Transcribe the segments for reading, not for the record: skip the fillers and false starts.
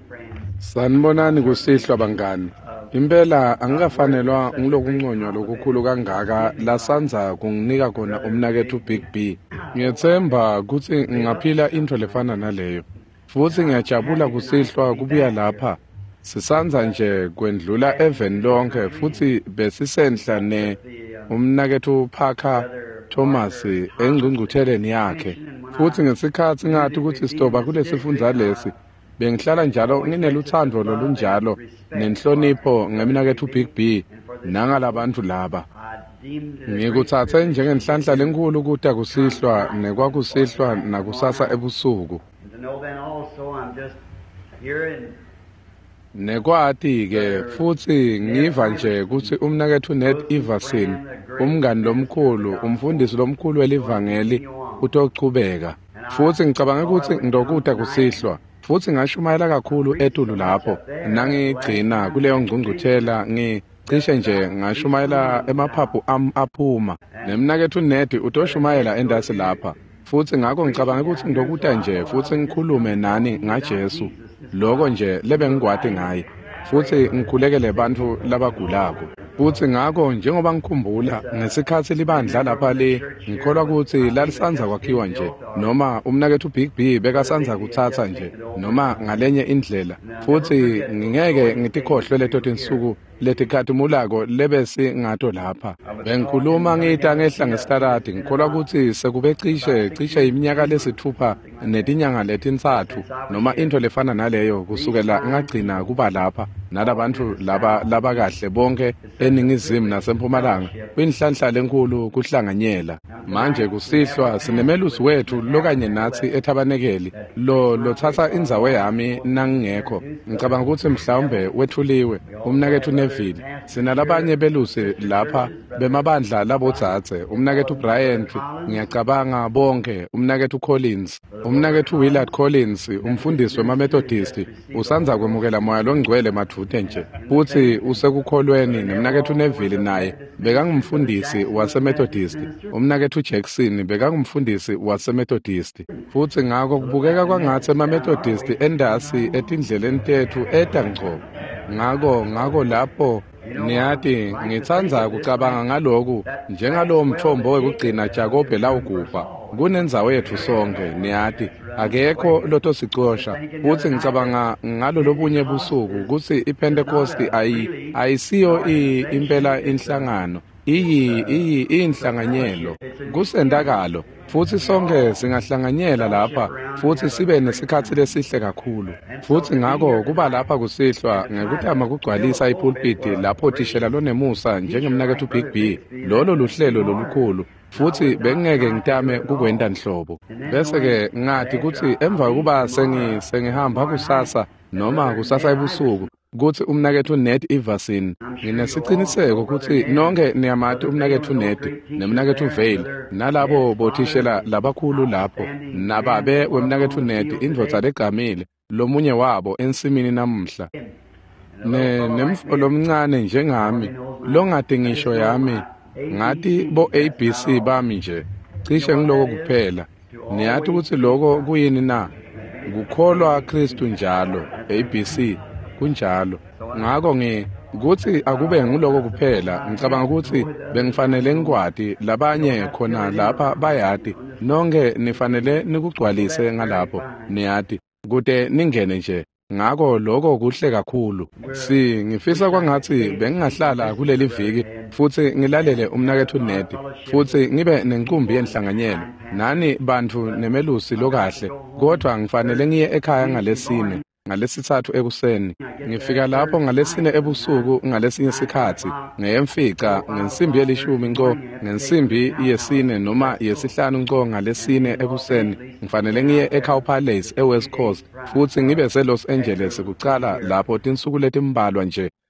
Sanibonani kusihlwa bangani. Impela angikafanelwa ngilokunconywa lokukhulu kangaka la sanza kunginika khona umnakethu Big B. Ngiyethemba ukuthi ngaphila into lefana naleyo. Futhi ngiyajabula kusihlwa kubuya lapha. Sisanza nje kwendlula even lonke futhi besisenhla ne umnakethu Parker Thomas engcungcutheleni yakhe. Futhi ngesikhathi ngathi ukuthi stoba kulesifundza lesi bengihlala njalo ngineluthando lolunjalo nenhlonipho ngeminakethu Big B nangalabantu laba. Ngikuthathe njengenhlanhla lenkulu kude kusihlwa nekwakusihlwa nakusasa ebusuku. Nekwati ke futhi ngiva nje ukuthi umnakethu Ned Iverson umngani lomkhulu umfundisi lomkhulu welivangeli utochubeka. Futhi ngicabanga ukuthi ngidokude kusihlwa. Futhi ngashumayela kakhulu etulu lapho nangigcina kuleyo ngcungcuthela ngicishe nje ngashumayela emaphaphu aphuma nemnakethu Ned utoshumayela endasi lapha. Futhi ngakho ngicabanga ukuthi ngidokuda nje futhi ngikhulume nani ngaJesu lokho nje lebe ngigwade ngaye futhi ngikhulekele abantu labagulako. Futhi ngakho njengoba ngikhumbula ngesikhathi libandla lapha le ngikholwa ukuthi lalisanza kwakhiwa nje noma umnakethu Big B bekasanza kuthatha nje noma ngalenye indlela. Futhi ngingeke ngitikhohlwe leto tinsuku letikhadumulako lebesi ngato lapha. Bengikhuluma ngita ngehla ngestaradi ngikholwa ukuthi sekube cishe iminyaka lesithupha netinyanga letintsathu noma into lefana naleyo kusukela ngagcina kuba lapha nalabantu laba kahle bonke eningizimu nasempumalanga kwinhlanhla lenkulu kuhlanganyela. Manje kusihlwa sinemelusi wethu lokanye nathi ethabanekeli lothatha indzawo yami nangingekho. Ngicabanga ukuthi mhlawumbe wethuliwe umnakethu Neville. Sinalabanye belusi lapha bemabandla labodzadze umnakethu Bryant ngiyacabanga bonke umnakethu Collins umnakethu Willard Collins umfundisi wemamethodist usanza kwemukela moya longcwele mathute nje futhi usekukholweni nemnakethu Neville naye bekangumfundisi wasemethodist umnakethu Jackson bekangumfundisi wasemethodist futhi ngakho kubukeka kwangathi emamethodist endasi etindleleni tethu edangco ngako lapho niyathi ngitsanza kucabanga ngaloku njengalowo mthombo wekugcina Jacob lawugufa kunendzawo yethu sonke niyathi akekho lotosicosha futhi ngicabanga ngalo lobunye busuku ukuthi iPentecost ayisiyo impela inhlangano iyi inhlanganyelo kusendakalo futhi sonke singahlanganyela lapha futhi sibe nesikhathi lesihle kakhulu futhi ngakho kuba lapha kusihlwa ngekuthama kugcwalisa ipulpit lapho thishela lonemusa njengemnakethu Big B lolo luhlelo lolukhulu futhi bengeke ngitame kukwenda nhlobo bese ke ngathi ukuthi emva kuba sengihamba kusasa noma kusasa ebusuku kuthi umnakethu Ned Iverson nginesiciniseko ukuthi nonke niyamati umnakethu Ned nemnakethu Vale nalabo bothishela labakhulu lapho nababe wemnakethu Ned indvodza legamile lomunye wabo ensimini namuhla nemfolo omncane njengami longade ngisho yami ngathi bo ABC bami nje cishe ngiloko kuphela niyathi ukuthi lokho kuyini na ukukholwa Kristu njalo ABC kunjalo ngakho ukuthi akube ngiloko kuphela ngicabanga ukuthi bengifanele ngikwati labanye khona lapha bayati nonke nifanele nikugcwalise ngalapho niyati kude ningene nje ngakho lokho kuhle kakhulu ngifisa kwangathi bengingahlala kuleli viki futhi ngilalele umnakethu Ned futhi ngibe nenkumbi yenhlanganyelo nani bantu nemelusi lokahle kodwa ngifanele ngiye ekhaya ngalesine ngalesithathu ekuseni ngifika lapho ngalesine ebusuku ngalesinye isikhathi ngeyemfica ngensimbi yelishumi nco ngensimbi yesine noma yesihlanu nco ngalesine ekuseni ngifanele ngiye eCow Palace eWest Coast futhi ngibe seLos Angeles kucala lapho tinsuku letimbalwa nje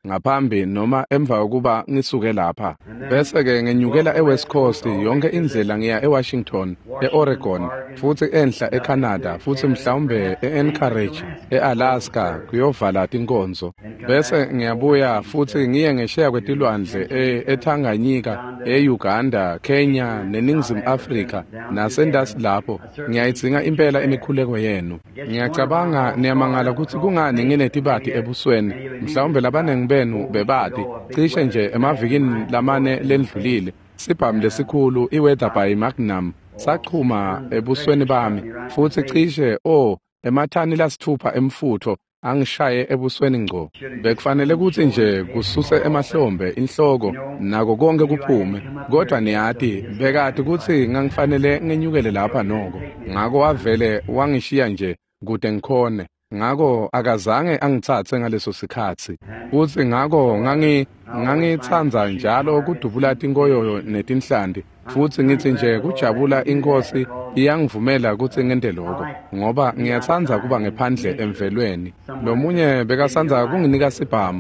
ngaphambi noma emva kokuba ngisuke lapha bese ke ngenyukela eWest Coast yonke indlela ngiya eWashington eOregon futhi enhla eCanada futhi mhlawumbe eAnchorage eAlaska kuyovala inkonzo bese ngiyabuya futhi ngiye ngesheya kwetilwandle eTanganyika eUganda Kenya neNingizimu Afrika nasendasi lapho ngiyayidzinga impela imikhuleko yenu ngiyacabanga niyamangala ukuthi kungani nginetibati ebusweni mhlawumbe labanengi benu bebati cishe nje emavikini lamane lendlulile sibhamu lesikhulu iWeather by Magnum sachuma ebusweni bami futhi cishe emathani lasithupha emfutho angishaye ebusweni ngco bekufanele ukuthi nje kususe emahlombe inhloko nako konke kuphume kodwa niyati bekade ukuthi ngangifanele ngenyukele lapha noko ngako wavele wangishiya nje kude ngikhone ngako akazange angithathe ngaleso sikhathi futhi ngako ngangithanza njalo ukudubula inkoyoyo netinhlandi futhi ngithi nje kujabula inkosi iyangivumela ukuthi ngente lokho ngoba ngiyathanza kuba ngephandle emvelweni lomunye bekasanza kunginika sibhamu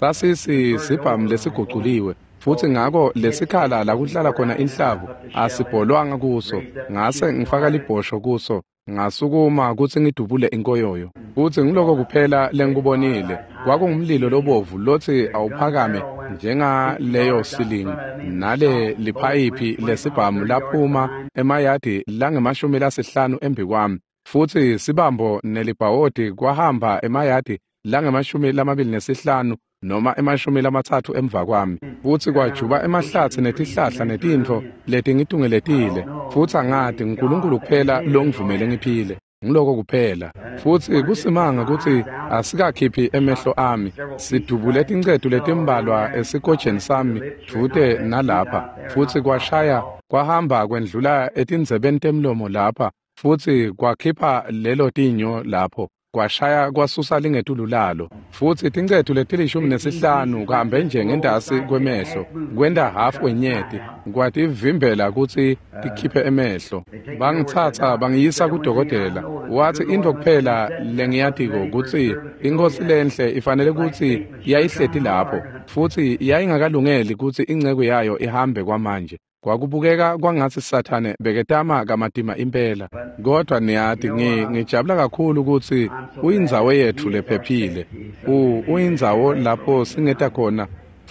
sibhamu lesiguculiwe futhi ngako lesikhala la kuhlala khona inhlavu asibholwanga kuso ngase ngifaka libhosho kuso ngasukuma ukuthi ngidubule inkoyoyo futhi ngiloko kuphela lengikubonile kwakungumlilo lobovu lothi awuphakame njengaleyo ceiling nale liphayipi lesibhamu laphuma emayadi langemashumi lasihlanu embi kwami futhi sibambo nelibhawodi kwahamba emayadi langemashumi lamabili nesihlanu noma emashumi lamathathu emva kwami futhi kwajuba emahlathi netihlahla netintfo leti ngidungeletile futhi angadi uNkulunkulu kuphela longivumele ngiphile ngiloko kuphela futhi kusimanga ukuthi asikakhiphi emehlo ami sidubule tincedu letimbalwa esikojeni sami futhi nalapha futhi kwashaya kwahamba kwendlula etindzebeni temlomo lapha futhi kwakhipha lelo tinyo lapho kwashaya kwasusa lingetulu lalo futhi tincedu letilishumi nesihlanu kuhambe nje ngendasi kwemehlo kwenda half wenyeti kwathi vimbela ukuthi tikhiphe emehlo bangithatha bangiyisa kudokotela wathi into kuphela lengiyatiko ukuthi inkosi lenhle ifanele ukuthi yayihleti lapho futhi yayingakalungeli ukuthi ingceke yayo ihambe kwamanje kwakubukeka kwangathi Sathane beketama kamadima impela kodwa niyati ngijabula kakhulu ukuthi uyindzawo yethu lephephile uyindzawo lapho singeta khona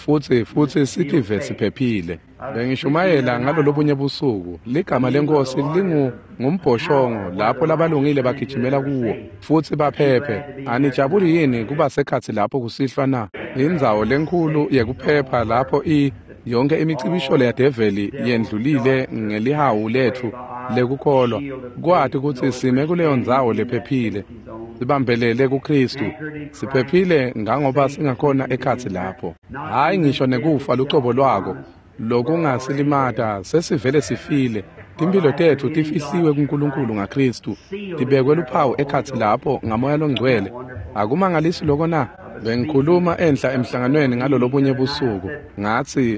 futhi sithi vesiphephile bengishumayela ngalolobunye busuku ligama lenkosi ngumbhoshongo lapho labalungile bagijimela kuwo futhi baphephe anijabuli yini kuba sekhathi lapho kusihlwa na indzawo lenkulu yekuphepha lapho yonke imicibisho leyadeveli yendlulile ngelihawu lethu lekukholwa kwathi ukuthi sime kuleyo ndzawo lephephile sibambelele kuKristu siphephile ngangoba singakhona ekhathi lapho hayi ngisho nekufa lucobo lwako lokungasilimata sesivele sifile timpilo tethu tifihliwe kuNkulunkulu ngaKristu tibekwe luphawu ekhathi lapho ngamoya longcwele akumangalisi lokho na bengikhuluma enhla emhlanganweni ngalolobunye busuku ngathi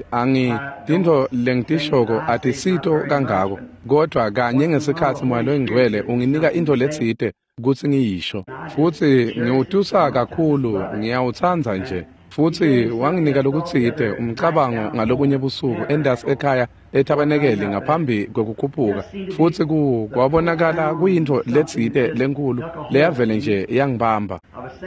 tinto lengitishoko atisito kangako kodwa kanye ngesikhathi moya longcwele unginika into letsite ukuthi ngiyisho futhi ngiwutusa kakhulu ngiyawuthanza nje futhi wanginika lokutsite umcabango ngalobunye busuku endasi ekhaya eTabanekeli ngaphambi kokukhuphuka futhi kwabonakala kuyinto letsite lenkulu leyavele nje yangibamba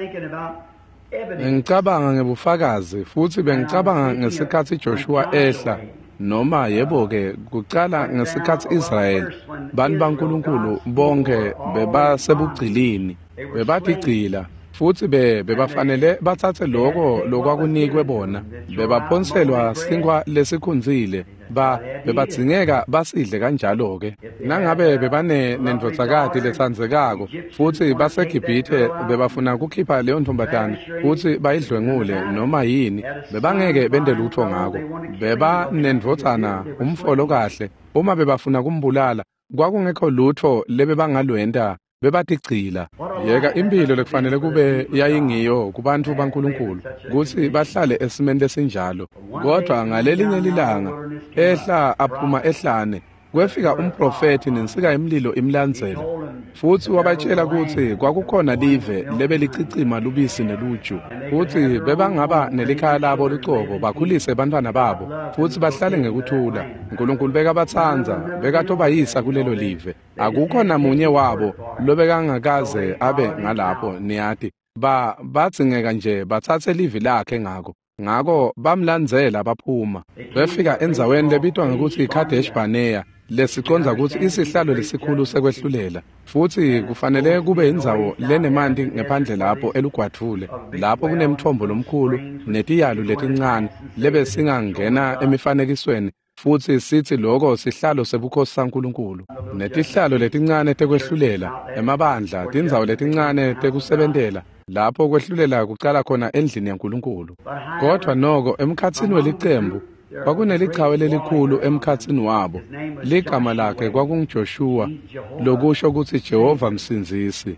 ngicabanga ngebufakazi futhi bengicabanga ngesikhathi Joshua ehla noma yebo-ke kucala ngesikhathi Israel bantu baNkulunkulu bonke bebasebugcilini bebatigcila futhi bebafanele bathathe lokwakunikwe bona bebaphonselwa sinkwa lesikhunzile bebadzingeka basidle kanjalo-ke nangabe bebane nendodzakati letsandzekako futhi baseGibhithe bebafuna kukhipha leyo ntombazane futhi bayidlwengule noma yini bebangeke bende lutho ngako bebanendvodzana umfolo kahle uma bebafuna kumbulala kwakungekho lutho lebebangalwenta bebatigcila yeka impilo lekufanele kube yayingiyo kubantu baNkulunkulu ukuthi bahlale esimeni lesinjalo kodwa ngalelinye lilanga ehla aphuma ehlane kwefika umprofeti nensika emlilo imlandzela futhi wabatshela ukuthi kwakukhona live lebe licicima lubisi neluju futhi bebangaba nelikhaya labo licobo bakhulise abantwana babo futhi bahlale ngekuthula uNkulunkulu bekabathanza bekatobayisa kulelo live akukho namunye wabo lobekangakaze abe ngalapho niyati batsingeka nje bathathe live lakhe ngako bamlandzela baphuma befika endzaweni lebitwa ngokuthi iKadesh Barnea lesiconza ukuthi isihlalo lesikhulu sekwehlulela futhi kufanele kube indzawo lenemanti ngephandle lapho elugwadvule lapho kunemthombo lomkhulu netiyalo letincane lebe singangena emifanekisweni futhi sithi lokho sihlalo sebukhosi saNkulunkulu netihlalo letincane tekwehlulela emabandla tindzawo letincane tekusebentela lapho kwehlulela kucala khona endlini yaNkulunkulu kodwa noko emkhatsini welicembu kwakunelichawe lelikhulu emkhatsini wabo ligama lakhe kwakunguJoshua lokusho ukuthi Jehova msinzisi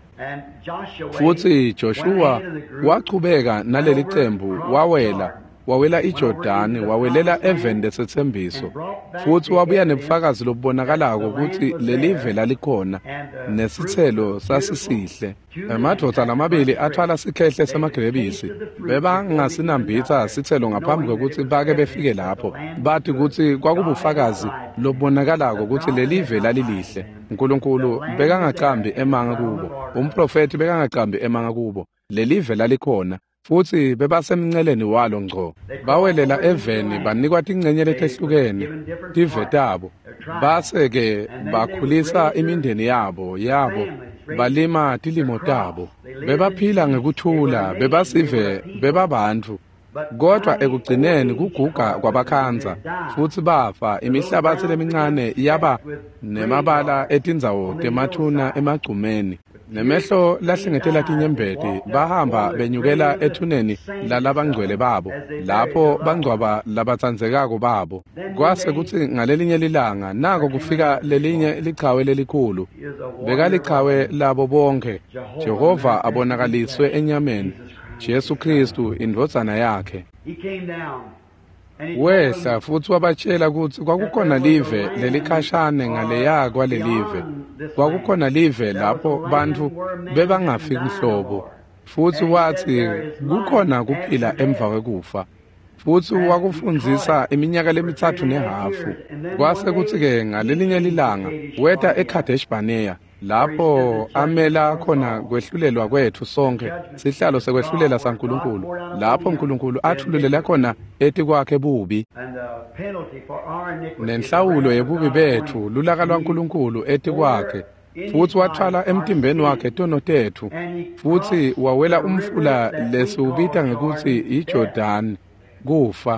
futhi Joshua waqhubeka naleli cembu wawela iJordani wawelela eveni lesethembiso futhi wabuya nebufakazi lobubonakalako ukuthi lelive lalikhona nesithelo sasisihle amadoda lamabili athwala sikhehle samagrebisi bebangasinambitha sithelo ngaphambi kokuthi bake befike lapho bathi ukuthi kwakubufakazi lobubonakalako ukuthi lelive lalilihle uNkulunkulu bekangaqambi emanga kubo umprofeti bekangaqambi emanga kubo lelive lalikhona futhi bebasemnceleni walo ngco bawelela eveni banikwa tingcenye letehlukene tive tabo base ke bakhulisa imindeni yabo balima tilimo tabo bebaphila ngekuthula bebasive bebabantu kodwa ekugcineni kuguga kwabakhanza futhi bafa imihlabathi lemincane yaba nemabala etindzawo temathuna emagcumeni nemehlo lahlengethela tinyembeti bahamba benyukela ethuneni lalabangcwele babo lapho bangcwaba labatsandzekako babo kwase kuthi ngalelinye lilanga nako kufika lelinye lichawe lelikhulu bekalichawe labo bonke Jehova abonakaliswe enyameni Jesu Kristu indvodzana yakhe wehla futhi wabatshela ukuthi kwakukhona live lelikhashane ngaleya kwalelive kwakukhona live lapho bantu bebangafiki ihlobo futhi wathi kukhona kuphila emva kwekufa futhi wakufundzisa iminyaka lemithathu nehafu kwase kuthi ke ngalelinye lilanga weta eKadesh Barnea lapho amela khona kwehlulelwa kwethu sonke sihlalo sekwehlulela saNkulunkulu lapho uNkulunkulu athululela khona ethi kwakhe bubi nenhlawulo yebubi bethu lulaka lwaNkulunkulu ethi kwakhe futhi wathwala emtimbeni wakhe tono tethu futhi wawela umfula lesiubita ngokuthi iJordani kufa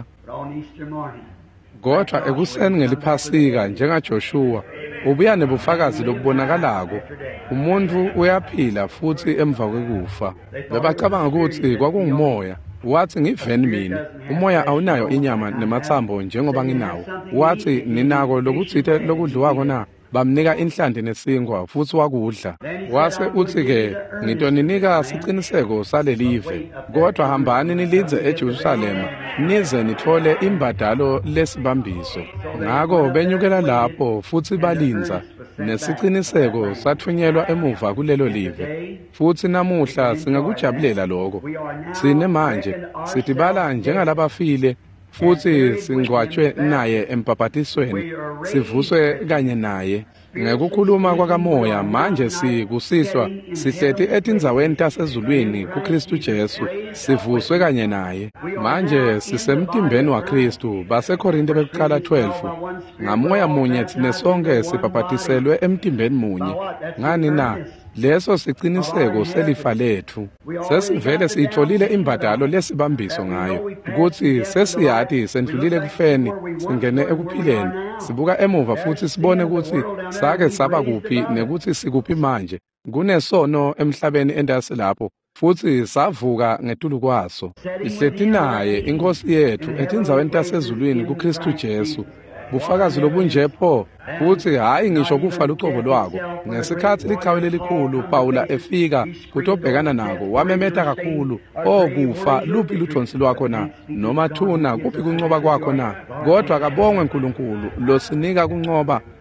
kodwa ekuseni ngeliphasika njengaJoshua ubuya nebufakazi lobubonakalako umuntu uyaphila futhi emva kwekufa bebacabanga ukuthi kwakungumoya wathi ngiveni mina umoya awunayo inyama nemathambo njengoba nginawo wathi ninako lokuthithe lokudliwako na bamnika inhlandi nesingwa futhi wakudla wase uthi ke ngitoninika siciniseko salelive kodwa hambani nilidze eJerusalema nize nithole imbadalo lesibambiso ngako benyukela lapho futhi balinza nesiciniseko sathunyelwa emuva kulelo live futhi namuhla singakujabulela lokho sine manje sitibala njengalabafile futhi singcwatshwe naye empaphatisweni sivuswe kanye naye ngekukhuluma kwakamoya manje sikusihlwa sihlethi etindzaweni tasezulwini kuKristu Jesu sivuswe kanye naye manje sisemtimbeni waKristu baseKorinte bekuqala 12 ngamoya munye thine sonke sipaphathiselwe emtimbeni munye ngani na leso siciniseko selifa lethu sesivele siyitholile imbadalo lesibambiso ngayo ukuthi sesiyathi sendlulile kufeni singene ekuphileni sibuka emuva futhi sibone ukuthi sake saba kuphi nekuthi sikuphi manje kunesono emhlabeni endasi lapho futhi savuka ngetulu kwaso ihlethi naye inkosi yethu etindzaweni tasezulwini kuKristu Jesu bufakazi lobunjepho futhi hayi ngisho kufa lucobo lwako ngesikhathi lichawe lelikhulu Paula efika kutobhekana nako wamemeta kakhulu okufa luphi luthonsi lwakho na noma thuna kuphi kuncoba kwakho na kodwa kabongwe uNkulunkulu losinika kuncoba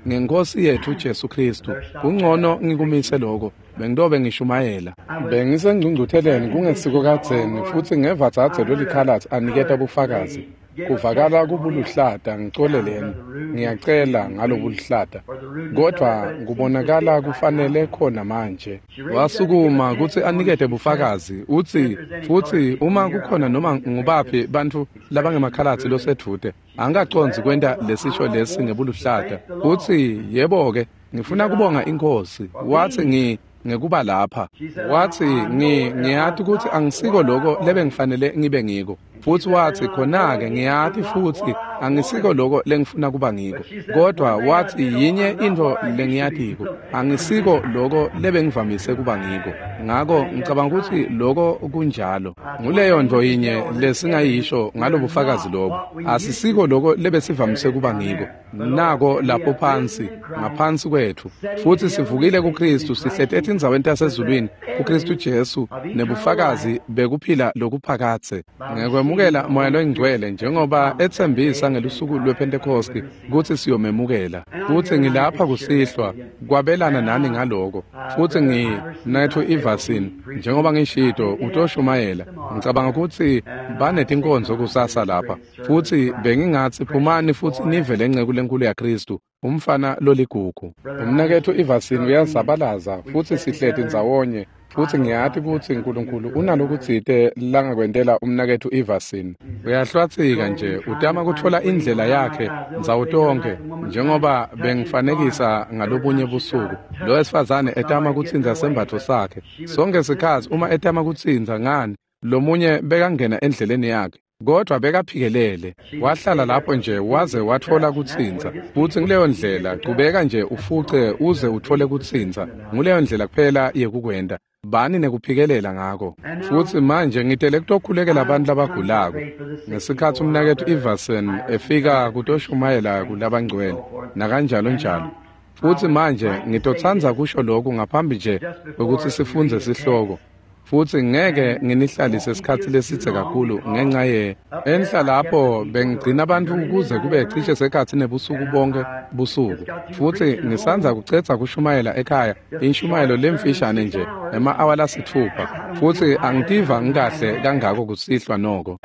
ngenkosi yethu uJesu Kristu ungcono ngikumise lokho bengidobe ngishumayela bengisengcungcutheleni kungesiko kadzeni futhi ngeva thathe lelikhalathi aniketa bufakazi kuvakala kubuluhlata ngicoleleni ngiyacela ngalobuluhlata kodwa kubonakala kufanele khona manje wasukuma ukuthi anikete bufakazi uthi futhi uma kukhona noma ngubaphi bantu labangemakhalathi losedvude angaconzi kwenta lesisho lesi ngebuluhlata uthi yebo ke ngifuna kubonga inkosi wathi ngekuba lapha wathi ngiyathi ukuthi angisiko lokho lebe ngifanele ngibe ngiko futhi wathi khona-ke ngiyathi futhi angisiko lokho lengifuna kuba ngiko kodwa wathi yinye into lengiyathiko angisiko lokho lebe ngivamise kuba ngiko ngako ngicabanga ukuthi lokho kunjalo nguleyo nto yinye lesingayisho ngalobufakazi lobo asisiko lokho lebe sivamise kuba ngiko nako lapho phansi ngaphansi kwethu futhi sivukile kuKristu sihlethe indzaweni yasezulwini uKristu Jesu nebufakazi bekuphila lokuphakathe ngekwemukela moya loyingcwele njengoba ethembisa ngelusuku lwePentecost ukuthi siyomemukela futhi ngilapha kusihlwa kwabelana nani ngaloko futhi nginethu iVasin njengoba ngishido utoshumayela ngicabanga ukuthi banetinkonzo kusasa lapha futhi bengingathi phumani futhi nive lenceke lenkulu yaKristu umfana loligugu umnakethu iVasin uyazabalaza futhi sihlete ndzawonye futhi ngiyathi ukuthi uNkulunkulu unalokutsite langakwentela umnakethu iVasin uyahlwathika nje utama ukuthola indlela yakhe ndzawutonke njengoba bengifanekisa ngalobunye busuku lo wesifazane etama ukutsinza sembatho sakhe sonke isikhathi uma etama ukutsinza ngani lomunye bekangena endleleni yakhe kodwa bekaphikelele wahlala lapho nje waze wathola kutsinza futhi kuleyo ndlela qhubeka nje ufuce uze uthole kutsinza nguleyo ndlela kuphela yekukwenda bani nekuphikelela ngako futhi manje ngitele kutokhulekela abantu labagulako ngesikhathi umnakethu iVasin efika kutoshumayela kulabangcwele nakanjalo njalo futhi manje ngitotsanza kusho lokho ngaphambi nje ukuthi sifunze sihloko futhi ngeke nginihlalise isikhathi lesithe kakhulu ngenxa enhla lapho bengigcina abantu ukuze kube cishe sekhathi nebusuku bonke busuku futhi ngisanza kucetha kushumayela ekhaya inshumayelo lemfishane nje ema-awala 6 futhi angitiva ngikahle kangako kusihlwa noko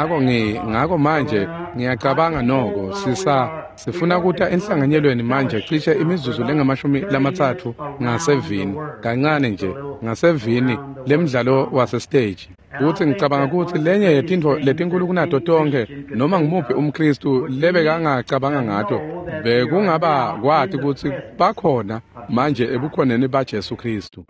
ngako manje ngiyacabanga noko sifuna kuta enhlanganyelweni manje cishe imizuzu lengama-30 ngasevini kancane nje ngasevini lemdlalo wasestage futhi ngicabanga ukuthi lenye yetinto letinkulu kunato tonke noma ngimuphi umKristu lebekangacabanga ngato bekungaba kwathi ukuthi bakhona manje ebukhoneni baJesu Kristu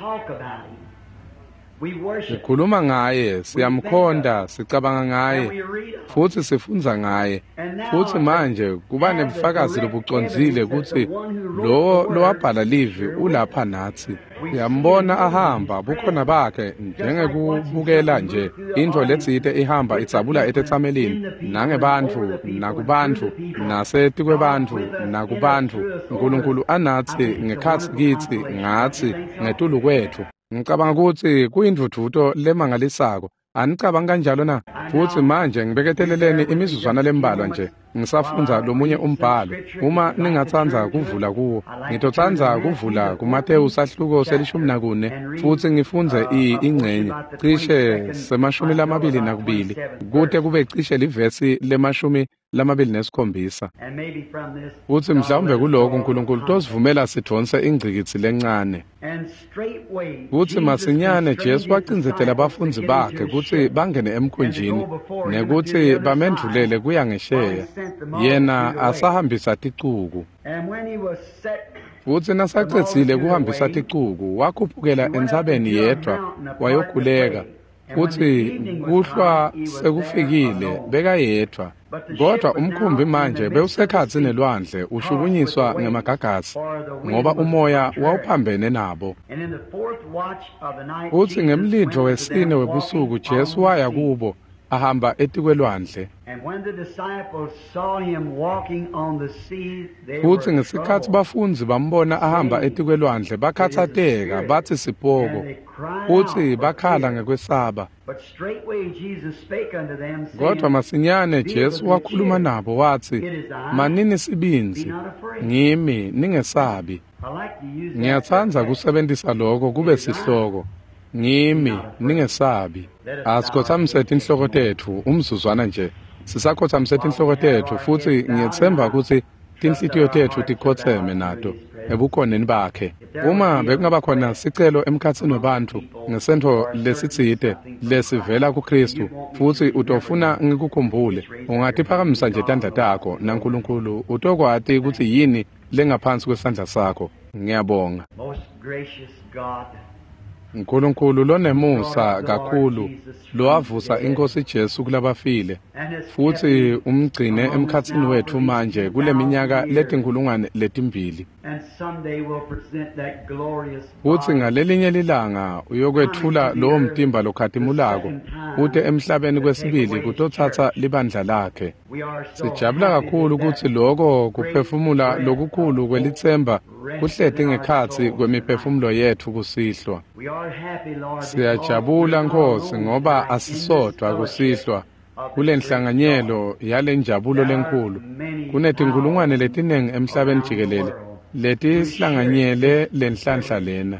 sikhuluma ngaye siyamkhonda sicabanga ngaye futhi sifunza ngaye futhi manje kuba nebufakazi lobuconzile ukuthi lo wabhala livi ulapha nathi siyambona ahamba bukhona bakhe njengekubukela nje into letsite ihamba itsabula etetsamelini nangebantfu nakubantu nasetikwebantu nakubantu uNkulunkulu anathi ngekhatsi kithi ngathi ngetulu kwethu ngicabanga ukuthi kuyindvudvuto lemangalisako anicabanga kanjalo na futhi manje ngibeketeleleni imizuzwana lembalwa nje ngisafundza lomunye umbhalo uma ningatsanza kuvula kuwo ngitotsanza kuvula kuMateyu sahluko se-14 futhi ngifunze ingcenye cishe se-22 kude kube cishe livesi le-27 futhi mhlawumbe kuloko uNkulunkulu tosivumela sidonse ingcikitsi lencane futhi masinyane Jesu wacindzetela abafunzi bakhe ukuthi bangene emkhunjini nekuthi bamendlulele kuya ngesheya yena asahambisa ticuku futhi nasacedzile kuhambisa ticuku wakhuphukela entsabeni yedwa wayokhuleka futhi kuhlwa sekufikile bekayedwa kodwa umkhumbi manje bewusekhatsi nelwandle ushukunyiswa ngemagagasi ngoba umoya wawuphambene nabo futhi ngemlindvo wesine webusuku Jesu waya kubo ahamba etikwelwandle. Futhi ngesikhathi bafunzi bambona ahamba etikwelwandle bakhathateka bathi sipoko, futhi bakhala ngekwesaba. Kodwa masinyane Jesu wakhuluma nabo wathi, manini sibinzi, ngimi, ningesabi. Ngiyathanda kusebenzisa lokho kube sihloko, ngimi, ningesabi. Asikhothamsethe inhloko tethu umzuzwana nje. Sisakhothamsethe inhloko tethu futhi ngiyethemba ukuthi tinhlitiyo tethu tikhotheme nato ebukhoneni bakhe. Uma bekungaba khona sicelo emkhatsini wabantu ngesento lesitsite lesivela kuKristu futhi utofuna ngikukhumbule, ungatiphakamisa nje tandla takho naNkulunkulu utokwati ukuthi yini lengaphansi kwesandla sakho. Ngiyabonga. Nkulunkulu lonemusa kakhulu lowavusa inkosi Jesu kulabafile futhi umgcine emkhatsini wethu manje kule minyaka letinkulungwane letimbili. Futhi ngalelinye lilanga uyokwethula lowo mtimba lokhadimulako ute emhlabeni kwesibili kutothatha libandla lakhe. Sijabula kakhulu ukuthi lokho kuphefumula lokukhulu kwelithemba kuhlete ngekhathi kwemiphefumulo yethu kusihlwa. Siyajabula Nkosi ngoba asisodwa kusihlwa kule nhlanganyelo yale njabulo lenkulu. Kunetinkulungwane letinengi emhlabeni jikelele letihlanganyele lenhlanhla lena.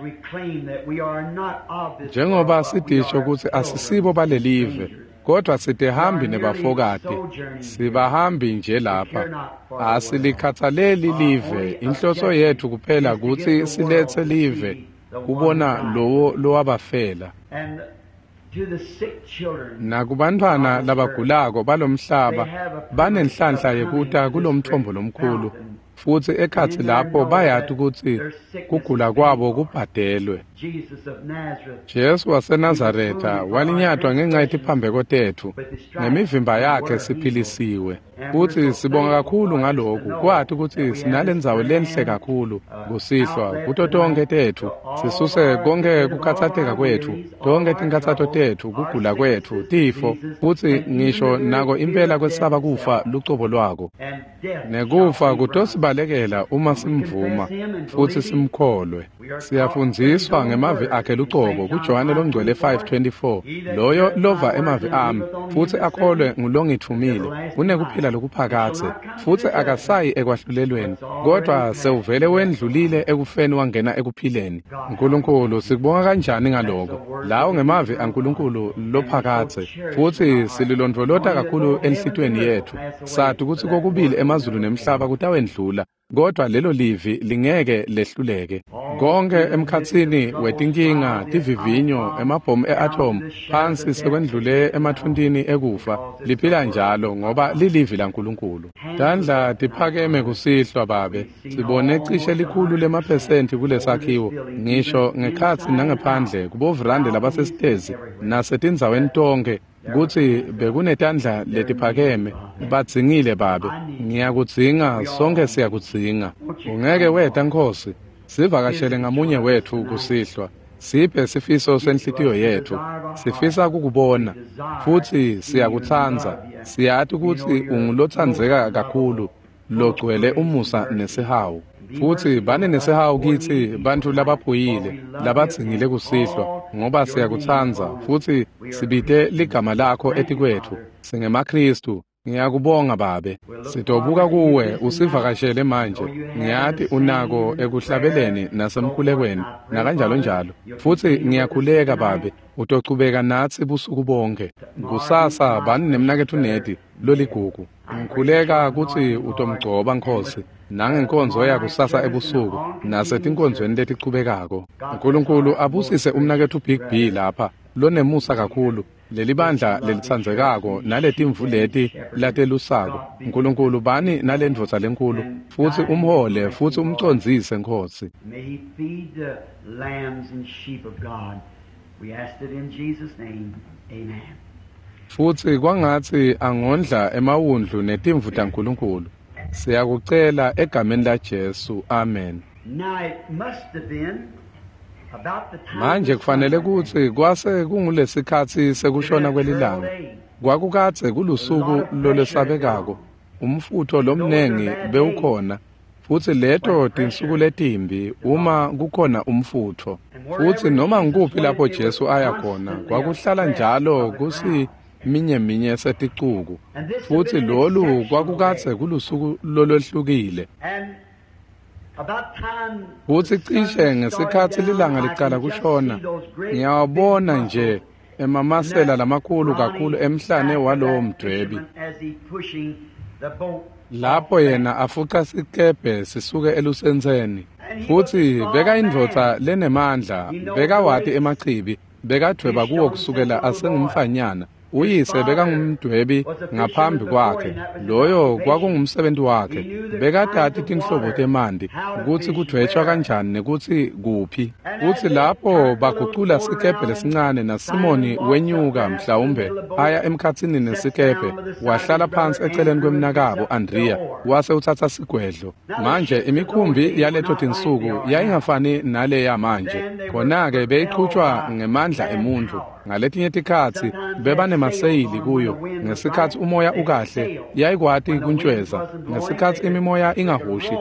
Njengoba sidisho ukuthi asisibo balelive, kodwa sidehambi nebafokati, sibahambi nje lapha. Asilikhathaleli live, inhloso yethu kuphela ukuthi silethe live kubona lo wabafela. Nakubantwana labagulako balomhlaba banenhlanhla yekuta kulomthombo lomkhulu, futhi ekhathi lapho bayathi ukuthi kugula kwabo kubhadelwe. Jesu waseNazaretha walinyatwa ngenxa yetiphambeko tethu, ngemivimba yakhe siphilisiwe. Futhi sibonga kakhulu ngalokhu, kwathi ukuthi sinalendzawo lenhle kakhulu kusihlwa kuto tonke tethu, sisuse konke kukhathatheka kwethu, tonke tinkathatho tethu, kugula kwethu, tifo, futhi ngisho nako impela kwesaba kufa lucobo lwako. Nekufa kutosibalekela uma simvuma futhi simkholwe. Siyafundziswa ngemavi akhe lucobo kuJohane lomngcwele 5:24. Loyo lova emavi ami futhi akholwe ngulongithumile unekuphila lokuphakathe futhi akasayi ekwahlulelweni, kodwa sewuvele wendlulile ekufeni wangena ekuphileni. Nkulunkulu sikubonga kanjani ngaloko. Lawo ngemavi aNkulunkulu lophakathe futhi sililondvolota kakhulu enhlitweni yethu. Sathi ukuthi kokubili emazulu nemhlaba kutawendlula, kodwa lelo livi lingeke lehluleke. Konke emkhatsini wetinkinga, tivivinyo, emabhomu e-atom, phansi sekwendlule emathundini ekufa, liphila njalo ngoba lilivi laNkulunkulu. Tandla tiphakeme kusihlwa babe, sibone cishe likhulu lemaphesenti kulesakhiwo, ngisho ngekhatsi nangephandle kubovrande labasesitezi nasetindzaweni tonke, kuthi bekunetandla letiphakeme badzingile babe. Ngiyakudzinga, sonke siyakudzinga. Ungeke weta Nkosi, sivakashele ngamunye wethu kusihlwa, siphe sifiso senhlitiyo yethu. Sifisa kukubona futhi siyakuthanza, siyathi ukuthi ungulothandzeka kakhulu, logcwele umusa nesihawu. Futhi bane nesihawu kithi bantu labaphoyile labadzingile kusihlwa, ngoba siyakuthanza futhi sibite ligama lakho etikwethu singemaKristu. Ngiyakubonga babe, sitobuka kuwe usivakashele manje. Ngiyathi unako ekuhlabeleni nasemkhulekweni nakanjalo njalo. Futhi ngiyakhuleka babe, utocubeka nathi busuku bonke. Kusasa bani nemnakethu nedi loligugu. Ngikhuleka ukuthi utomgcoba Nkosi nangenkonzo yakusasa ebusuku nasetinkonzweni letichubekako. Nkulunkulu abusise umnakethu Big B lapha, lonemusa kakhulu. Leli bandla lelitsandzekako naletimvu leti latelusako. Nkulunkulu bani nalendvodza lenkulu futhi umhole futhi umcondzise Nkosi. May he feed the lambs and sheep of God. We ask it in Jesus' name. Amen. Futhi kwangathi angondla emawundlu netimvu taNkulunkulu. Siyakucela egameni laJesu. Amen. Now it must have been manje kufanele ukuthi kwase kungulesikhathi sekushona kwelilanga kwakukathe kulusuku lolesabekako umfutho lomnengi bewukhona futhi leto tinsuku letimbi uma kukhona umfutho futhi noma ngikuphi lapho Jesu aya khona kwakuhlala njalo kusi minye seticuku futhi lolu kwakukathe kulusuku lolwehlukile futhi cishe ngesikhathi lilanga licala kushona ngiyawabona nje emamasela lamakhulu kakhulu emhlane walowo mdwebi lapho yena afuqa sikebhe sisuke elusenseni futhi beka indvodza lenemandla beka wati emachibi bekadweba kuwo kusukela asengumfanyana uyise bekangumdwebi ngaphambi kwakhe loyo kwakungumsebenzi wakhe bekathatha tinhlobo temanti ukuthi kudwetshwa kanjani nekuthi kuphi uthi lapho baguqula sikebhe lesincane naSimoni wenyuka mhlawumbe aya emkhathini nesikebhe wahlala phansi eceleni kwemnakabo Andrea wase uthatha sigwedlo manje imikhumbi yaletho tinsuku yayingafani nale yamanje khona-ke beyiqhutshwa ngemandla emuntu ngaletinye tikhathi bebane maseyili kuyo ngesikhathi umoya ukahle yayikwati kuntshweza ngesikhathi imimoya ingahushi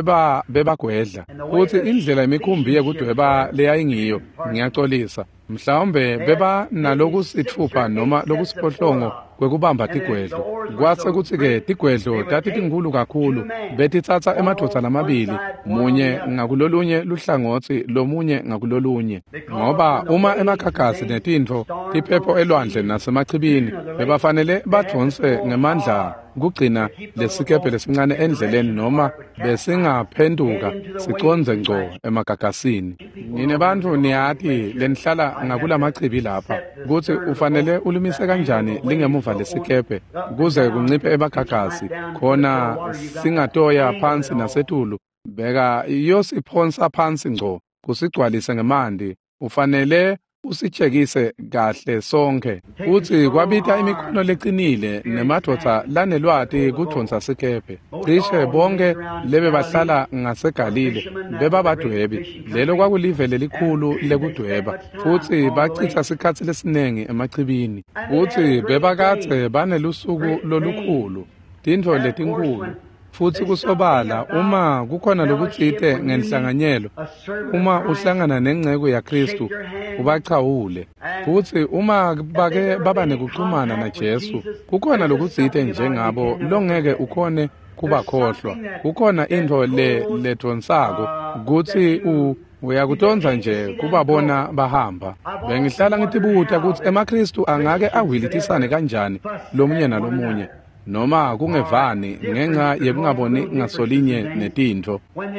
bebagwedla futhi indlela imikhumbi yekudweba leyayingiyo ngiyaxolisa mhlawumbe beba nalokusithupha noma lokusiphohlongo kwekubamba tigwedlo kwase kuthi-ke tigwedlo tati tinkulu kakhulu betithatha emadvodza lamabili munye ngakulolunye luhlangothi lomunye ngakulolunye ngoba uma emakhagasi netintfo tiphepho elwandle nasemachibini bebafanele badvonse ngemandla kugcina lesikebhe lesincane endleleni noma besingaphenduka siconze ngco emagagasini nine bantu niyati lenihlala ngakulamachibi lapha ukuthi ufanele ulimise kanjani lingemuva lesikebhe kuze kunciphe emagagasi khona singatoya phansi nasetulu beka yosiphonsa phansi ngco kusigcwalise ngemanti ufanele usitshekise kahle sonke uthi kwabita imikhono leqinile nemadvodza lanelwati kudvonsa sikebhe cishe bonke lebe bahlala ngaseGalile bebabadwebi lelo kwakulive lelikhulu lekudweba futhi bachitha sikhathi lesinengi emachibini uthi bebakathe banelusuku lolukhulu tintfo letinkulu futhi kusobala uma kukhona lokutsite ngenhlanganyelo uma uhlangana nengceko yaKristu ubachawule futhi uma bake baba nekuxhumana naJesu kukhona lokutsite njengabo longeke ukhone kubakhohlwa kukhona into ledonsako kuthi uyakudonsa nje kubabona bahamba bengihlala ngitibuta ukuthi emaKristu angake awilitisane kanjani lomunye nalomunye noma kungevani ngenxa yekungaboni ngasolinye netintfo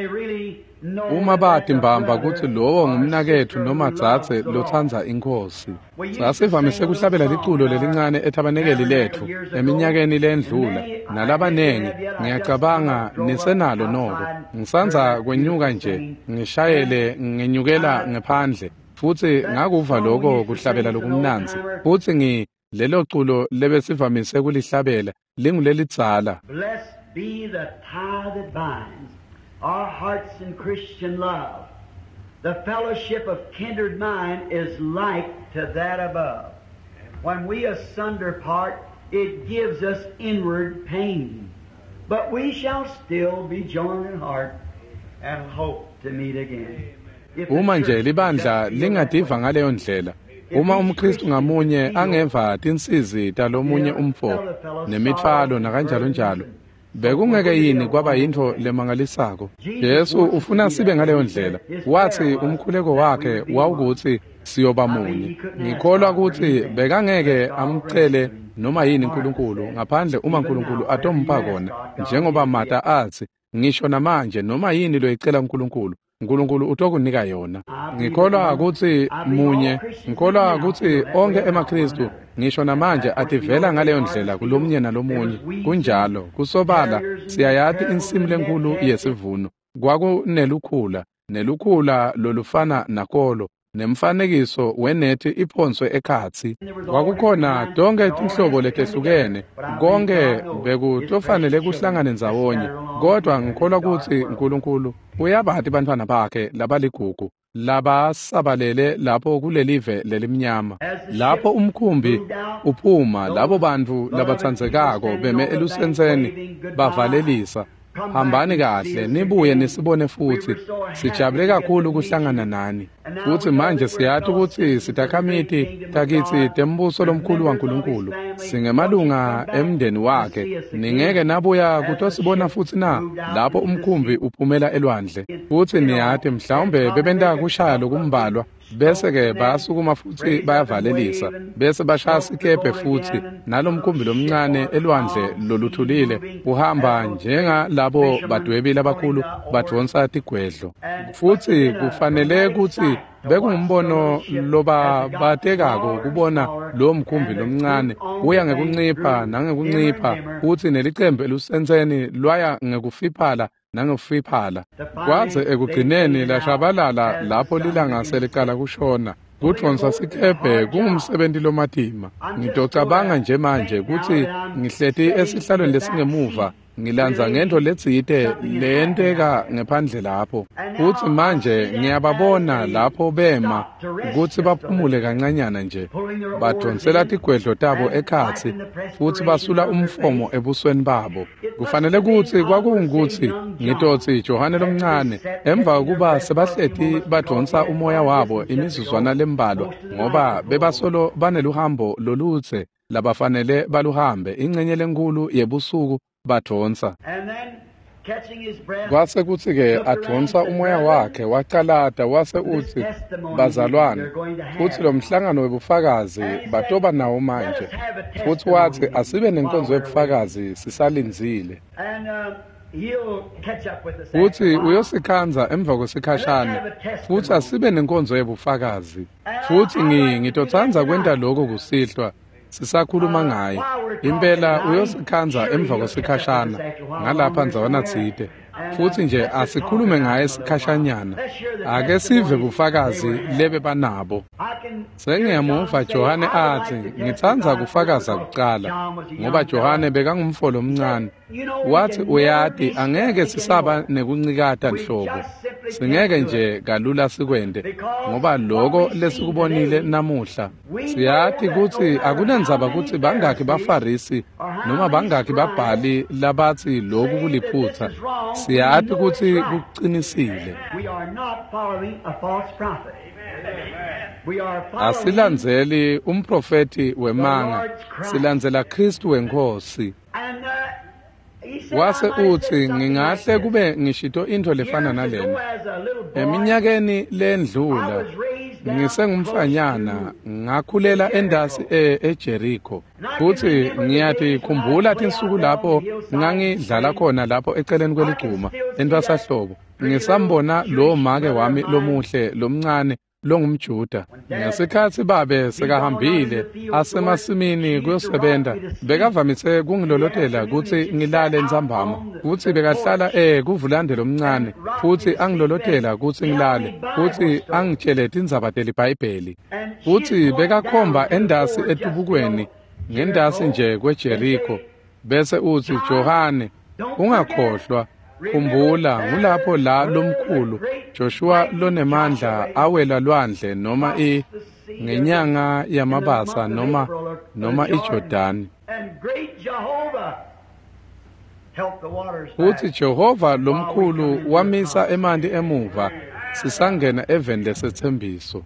uma bathi mbamba ukuthi lowo ngumnakethu noma dzadze lothandza inkosi sasivamise kuhlabela liculo lelincane ethabanekeli lethu eminyakeni lendlula nalabanengi ngiyacabanga nisenalo noko ngisanza kwenyuka nje ngishayele ngenyukela ngephandle futhi ngakuva lokho kuhlabela lokumnanzi futhi lelo culo lebesivamise kulihlabela lingulelidzala Blessed be the tie that binds our hearts in Christian love. The fellowship of kindred mind is like to that above. When we asunder part, it gives us inward pain. But we shall still be joined in heart and hope to meet again. Uma nje libandla lingadiva ngaleyo ndlela uma umKristu ngamunye angeva tinsizi talomunye umfo nemithwalo nakanjalo njalo bekungeke yini kwaba yinto lemangalisako Yesu ufuna sibe ngaleyo ndlela wathi umkhuleko wakhe wawukuthi siyoba munye ngikholwa ukuthi bekangeke amcele noma yini uNkulunkulu ngaphandle uma uNkulunkulu atompa kona njengoba Martha athi ngisho namanje noma yini loyicela uNkulunkulu utokunika yona ngikholwa ukuthi munye ngikholwa ukuthi onke emaKristu ngisho namanje ativela ngaleyo ndlela kulomunye nalomunye kunjalo kusobala siyayati insimu lenkulu yesivuno kwakunelukhula lolufana nakolo nemfanekiso wenethi iphonswe ekhatsi kwakukhona donke tinhlobo letehlukene konke bekutofanele kuhlangane ndzawonye kodwa ngikholwa ukuthi uNkulunkulu uyabathi bantwana bakhe labaligugu labasabalele lapho kulelive lelimnyama. Lapho umkhumbi uphuma, labo bantu labatsandzekako beme elusenseni bavalelisa. Hambani kahle nibuye nisibone futhi. Sijabule kakhulu ukuhlangana nani. Futhi manje siyathi ukuthi sitakhamiti takithi tembuso lomkhulu waNkulunkulu. Singemalunga emndeni wakhe. Ningeke nabuya kutosibona futhi na lapho umkhumbi uphumela elwandle. Futhi niyathi mhlawumbe bebenta kushaya lokumbalwa bese ke basukuma futhi bayavalelisa bese bashaya sikephe futhi nalomkhumbi lomncane elwandle loluthulile uhamba njenga labo badwebile abakhulu badonsa tigwedlo. Futhi kufanele ukuthi bekungumbono loba batekako kubona lo mkhumbi lomncane uya ngekuncipha nangekuncipha futhi nelicembe elusenseni lwaya ngekufiphala nangokufiphala kwaze ekugcineni lashabalala lapho lilanga selikala kushona. Kudonsa sikephe kungumsebenzi lomatima. Ngitocabanga nje manje ukuthi ngihleti esihlalweni lesingemuva ngilanza ngento letsite lenteka ngephandle lapho. Futhi manje ngiyababona lapho bema ukuthi baphumule kancanyana nje. Badonsela tigwedlo tabo ekhatsi futhi basula umfomo ebusweni babo. Kufanele ukuthi kwakungukuthi ngitotsi Johane lomncane emva kokuba sebahleti badonsa umoya wabo imizuzwana lembalwa ngoba bebasolo baneluhambo lolutse labafanele baluhambe ingcenye lenkulu yebusuku badonsa. Kwase kuthi ke adonsa umoya wakhe waqalata wase uthi bazalwane futhi lo mhlangano webufakazi batoba nawo manje futhi wathi asibe nenkonzo yebufakazi sisalinzile. Futhi uyosikhanza emva kwesikhashana futhi asibe nenkonzo yebufakazi. Futhi ngitothanza kwenta lokho kusihlwa sisakhuluma ngaye. Impela uyosikhanza emva kwesikhashana ngalapha nzawana tsite. Futhi nje asikhulume ngaye isikhashanyana. Ake sive bufakazi lebe banabo. Sengiyamuva Johane athi ngithanza kufakaza kuqala ngoba Johane bekangumfolo omncane. Wathi uyati angeke sisaba nekuncikata nhlobo. Singeke nje kalula sikwende ngoba lokho lesikubonile namuhla. Siyathi ukuthi akunandzaba ukuthi bangaki bafarisi noma bangaki babhali labathi lokhu kuliphutha. Siyathi ukuthi kuqinisile. Asilandzeli umprofeti wemanga, silandzela Kristu wenkosi. Wase uthi ngingahle kube ngishito into lefana nalena. Eminyakeni lendlula ngisengumfanyana ngakhulela endasi eJericho. Futhi ngiyathi khumbula tinsuku lapho ngangidlala khona lapho eceleni kweligcuma entwasahlobo. Ngisambona lo make wami lomuhle lomncane longumjuda. Ngesikhathi babe sekahambile asemasimini kuyosebenza bekavamise kungilolotela ukuthi ngilale entsambama futhi bekahlala kuvulande lomncane futhi angilolotela ukuthi ngilale futhi angitshele tindzaba teliBhayibheli futhi bekakhomba endasi etubukweni ngendasi nje kweJericho bese uthi Johane ungakhohlwa khumbula ngulapho la lomkhulu Joshua lonemandla awela lwandle noma ngenyanga yamabasa noma iJordani. Uthi Jehova lomkhulu wamisa emanti emuva sisangena eveni lesethembiso.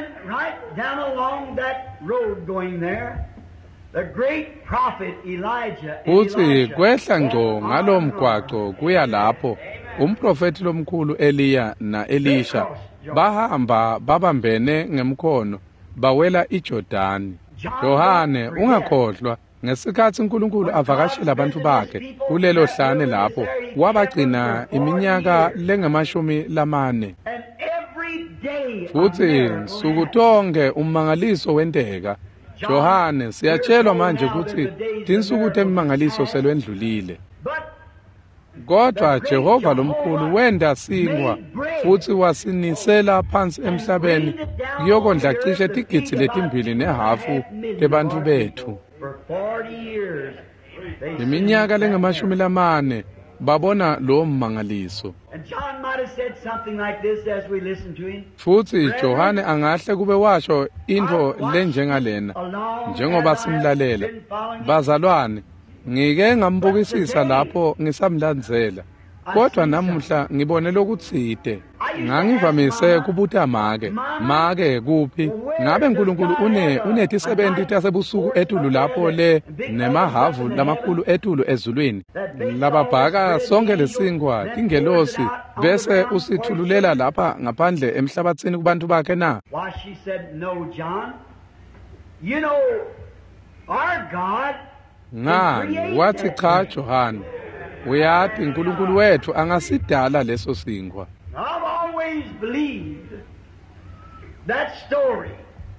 Uthi kwehla ngco ngalomgwaqo kuya lapho umprofeti lomkhulu Eliya na Elisha bahamba babambene ngemkhono bawela iJordani. Johane ungakhohlwa ngesikhathi uNkulunkulu avakashela abantu bakhe kulelo hlane lapho wabagcina iminyaka lengamashumi 4 futhi sukutonke umangaliso wenteka. Johane siyatshelwa manje ukuthi tinsuku temangaliso selwendlulile. Kodwa Jehova lomkhulu wenda singwa futhi wasinisela phansi emhlabeni kuyokondla cishe tigidzi letimbili nehafu tebantu bethu. Iminyaka lengamashumi 4 babona lo mmangaliso. And John might have said something like this as we listen to him. Futhi Johane angahle kube washo into lenjengalena njengoba simlalela. Bazalwane, ngike ngambukisisa lapho ngisamlandzela. Kodwa namuhla ngibone lokutside. Ngangivamise kubutha make kuphi ngabe uNkulunkulu unethi 70 tasebusuku etulu lapho le nemahavu lamakhulu etulu ezulwini lababhaka sonke lesingwa ingelosi bese usithululela lapha ngaphandle emhlabathini kubantu bakhe na. Why she said no, John. You know our God. Ngani wathi cha Johane, uyathi uNkulunkulu wethu angasidala leso singwa. I've always believed that story.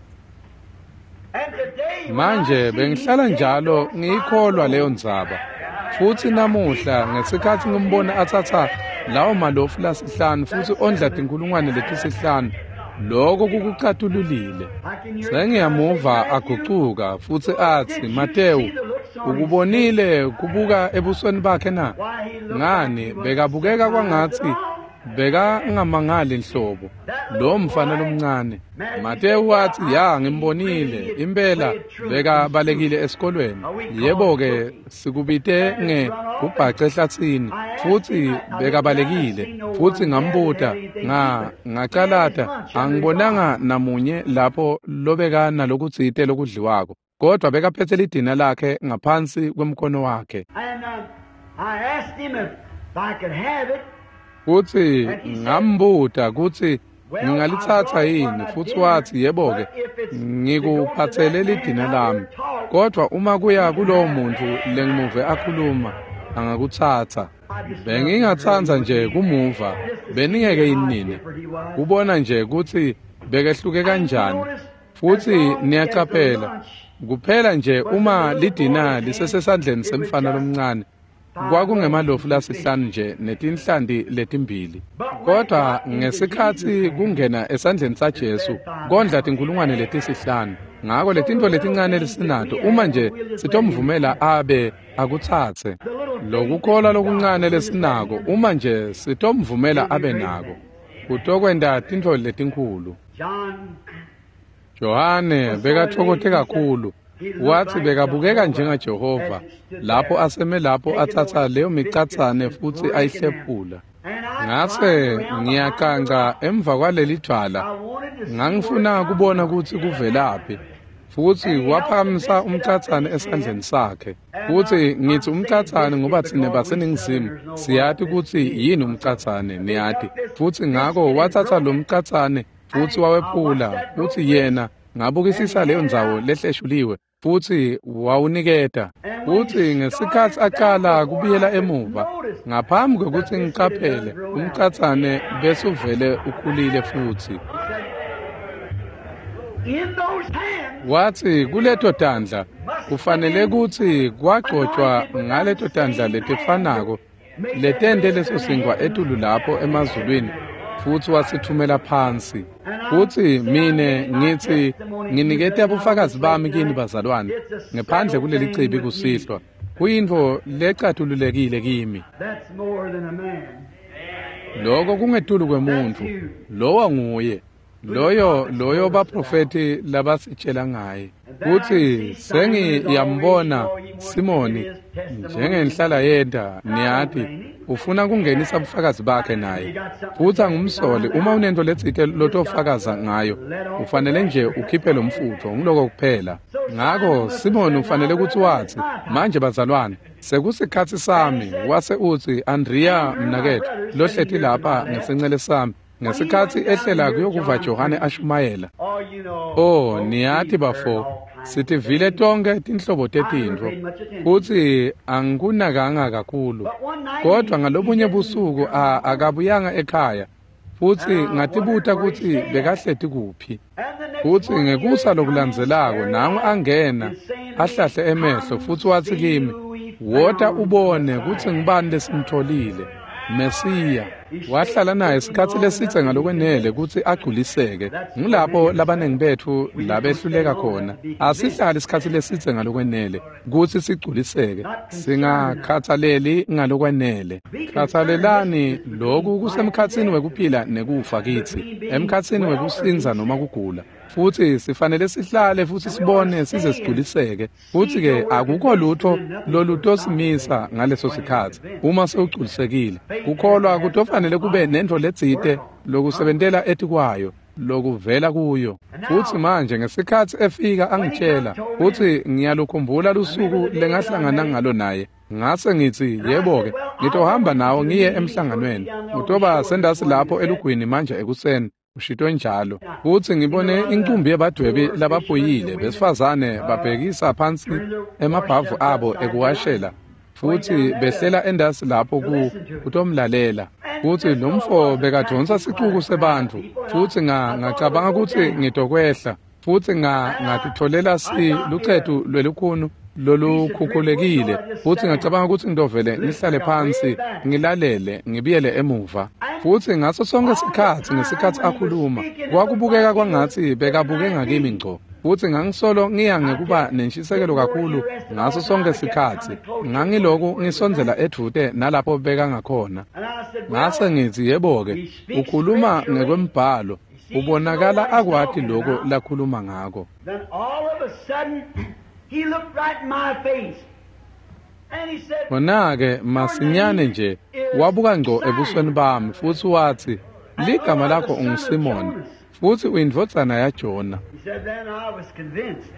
And today Manje bengihlala njalo ngikholwa leyo ndzaba. Futhi namuhla ngesikhathi ngimbona athatha lawo malofu lasihlanu futhi ondla inkulungwane letisihlanu lokho kukucathululile. Sengiyamuva aguquka futhi athi Matewu ukubonile kubuka ebusweni bakhe na. Ngani bekabukeka kwangathi beka ngamangali inhlobo lo mfana lomncane. Matewu wathi ya ngimbonile impela beka balekile esikolweni. Yebo ke sikubite ubhace ehlathini futhi beka balekile futhi ngambuta ngacalata angibonanga namunye lapho lobekana lokutsite lokudliwako kodwa beka phethe lidina lakhe ngaphansi kwemkhono wakhe. And I asked him if I could have it. Futhi ngambuta kuthi ngingalithatha yini futhi wathi yebo ke ngikuphathele lidina lami kodwa uma kuya kulowo muntu lengimuve akhuluma angakuthatha. Bengingathanza nje kumuva beningeke yinini kubona nje ukuthi bekehluke kanjani futhi niyacaphela kuphela nje uma lidina lisesesandleni semfana lomncane kwakungemalofu lasihlanu nje netinhlandi letimbili. Kodwa ngesikhathi kungena esandleni saJesu kondla inkulungwane letisihlanu. Ngakho letinto letincane lesinato uma nje sitomvumela abe akuthathe. Lokukholwa lokuncane lesinako uma nje sitomvumela abe nako kutokwenda tinto letinkulu. Johane bekathokote kakhulu. Wathi bekabukeka njengaJehova lapho aseme lapho athatha leyo micathane futhi ayihlephula. Ngase ngiyaqanga emva kwaleli thwala ngangifuna kubona ukuthi kuvelaphi futhi waphakamisa umcathane esandleni sakhe. Futhi ngithi umcathane ngoba thina baseningizimu siyathi ukuthi yini umcathane niyathi futhi ngako wathatha lo mcathane futhi wawephula futhi yena ngabukisisa leyo ndzawo lehleshuliwe futhi wawuniketa. Futhi ngesikhathi aqala kubuyela emuva ngaphambi kokuthi ngicaphele umcathane bese uvele ukhulile futhi. Wathi kuleto tandla kufanele ukuthi kwagcotshwa ngaleto tandla letifanako letende leso singwa etulu lapho emazulwini futhi wasithumela phansi. Futhi mine ngithi nginikete ubufakazi bami kini bazalwane ngaphandle kuleli cibi kusihlwa kuyinto lecathululekile kimi. Lokho kungetulu kwemuntu lowa nguye loyo baprofeti labasitshela ngaye. Futhi sengiyambona Simoni njengenhlala yenda niyathi ufuna kungenisa ubufakazi bakhe naye futhi angumsoli uma unento letsite lotofakaza ngayo ufanele nje ukhiphe lo mfutho ngiloko kuphela. Ngakho Simoni ufanele ukuthi wathi manje bazalwane sekusikhathi sami wase uthi Andrea mnakethu lohlethi lapha ngesencele sami ngesikhathi ehlela kuyokuva Johane ashumayela. Oh niyathi bafo sithi vile tonke tinhlobo tetinto futhi angikunakanga kakhulu kodwa ngalobunye busuku akabuyanga ekhaya futhi ngatibuta ukuthi bekahlethi kuphi. Futhi ngekusa lokulandzelako nangu angena ahlahle emehlo futhi wathi kimi wota ubone ukuthi ngibani lesimtholile. Mesiya wahlala naye isikhathi lesithe ngalokwenele ukuthi agculiseke. Ngilapho labanengi bethu labehluleka khona. Asihlali isikhathi lesithe ngalokwenele ukuthi sigculiseke. Singakhathaleli ngalokwenele. Khathalelani lokhu kusemkhatsini wekuphila nekufa kithi, emkhatsini wekusinza noma kugula. Futhi sifanele sihlale futhi sibone size sigculiseke. Futhi ke akukho lutho lolutosimisa ngaleso sikhathi uma sewugculisekile. Kukholwa kutofanele kube nento ledzite lokusebentela etikwayo lokuvela kuyo. Futhi manje ngesikhathi efika angitshela futhi ngiyalukhumbula lusuku lengahlangana ngalo naye. Ngase ngithi yebo-ke ngitohamba nawo ngiye emhlanganweni. Utoba sendasi lapho elugwini manje ekuseni. Ushito njalo. Futhi ngibone incumbi yabadwebi lababhoyile besifazane babhekisa phansi emabhavu abo ekuwashela. Futhi behlela endasi lapho kutomlalela. Futhi lomfo bekadonsa sixuku sebantu. Futhi ngacabanga ukuthi ngitokwehla. Futhi ngatitholela lucethu lwelukhunu lolukhukhulekile. Futhi ngacabanga ukuthi ngidovele ngihlale phansi ngilalele ngibiyele emuva. Futhi ngaso sonke isikhathi ngesikhathi akhuluma kwakubukeka kwangathi bekabuke ngakimi ngco. Futhi ngangisolo ngiya ngekuba nentshisekelo kakhulu ngaso sonke isikhathi. Ngangiloko ngisonzela edvute nalapho beka ngakhona. Ngase ngithi yebo-ke ukhuluma ngekwembhalo. Ubonakala akwati lokho lakhuluma ngako. Then all of a sudden he looked right in my face. And he said, Bona-ke masinyane nje wabuka ngco ebusweni bami futhi wathi, ligama lakho unguSimoni futhi uyindvodzana yaJona. He said, then I was convinced.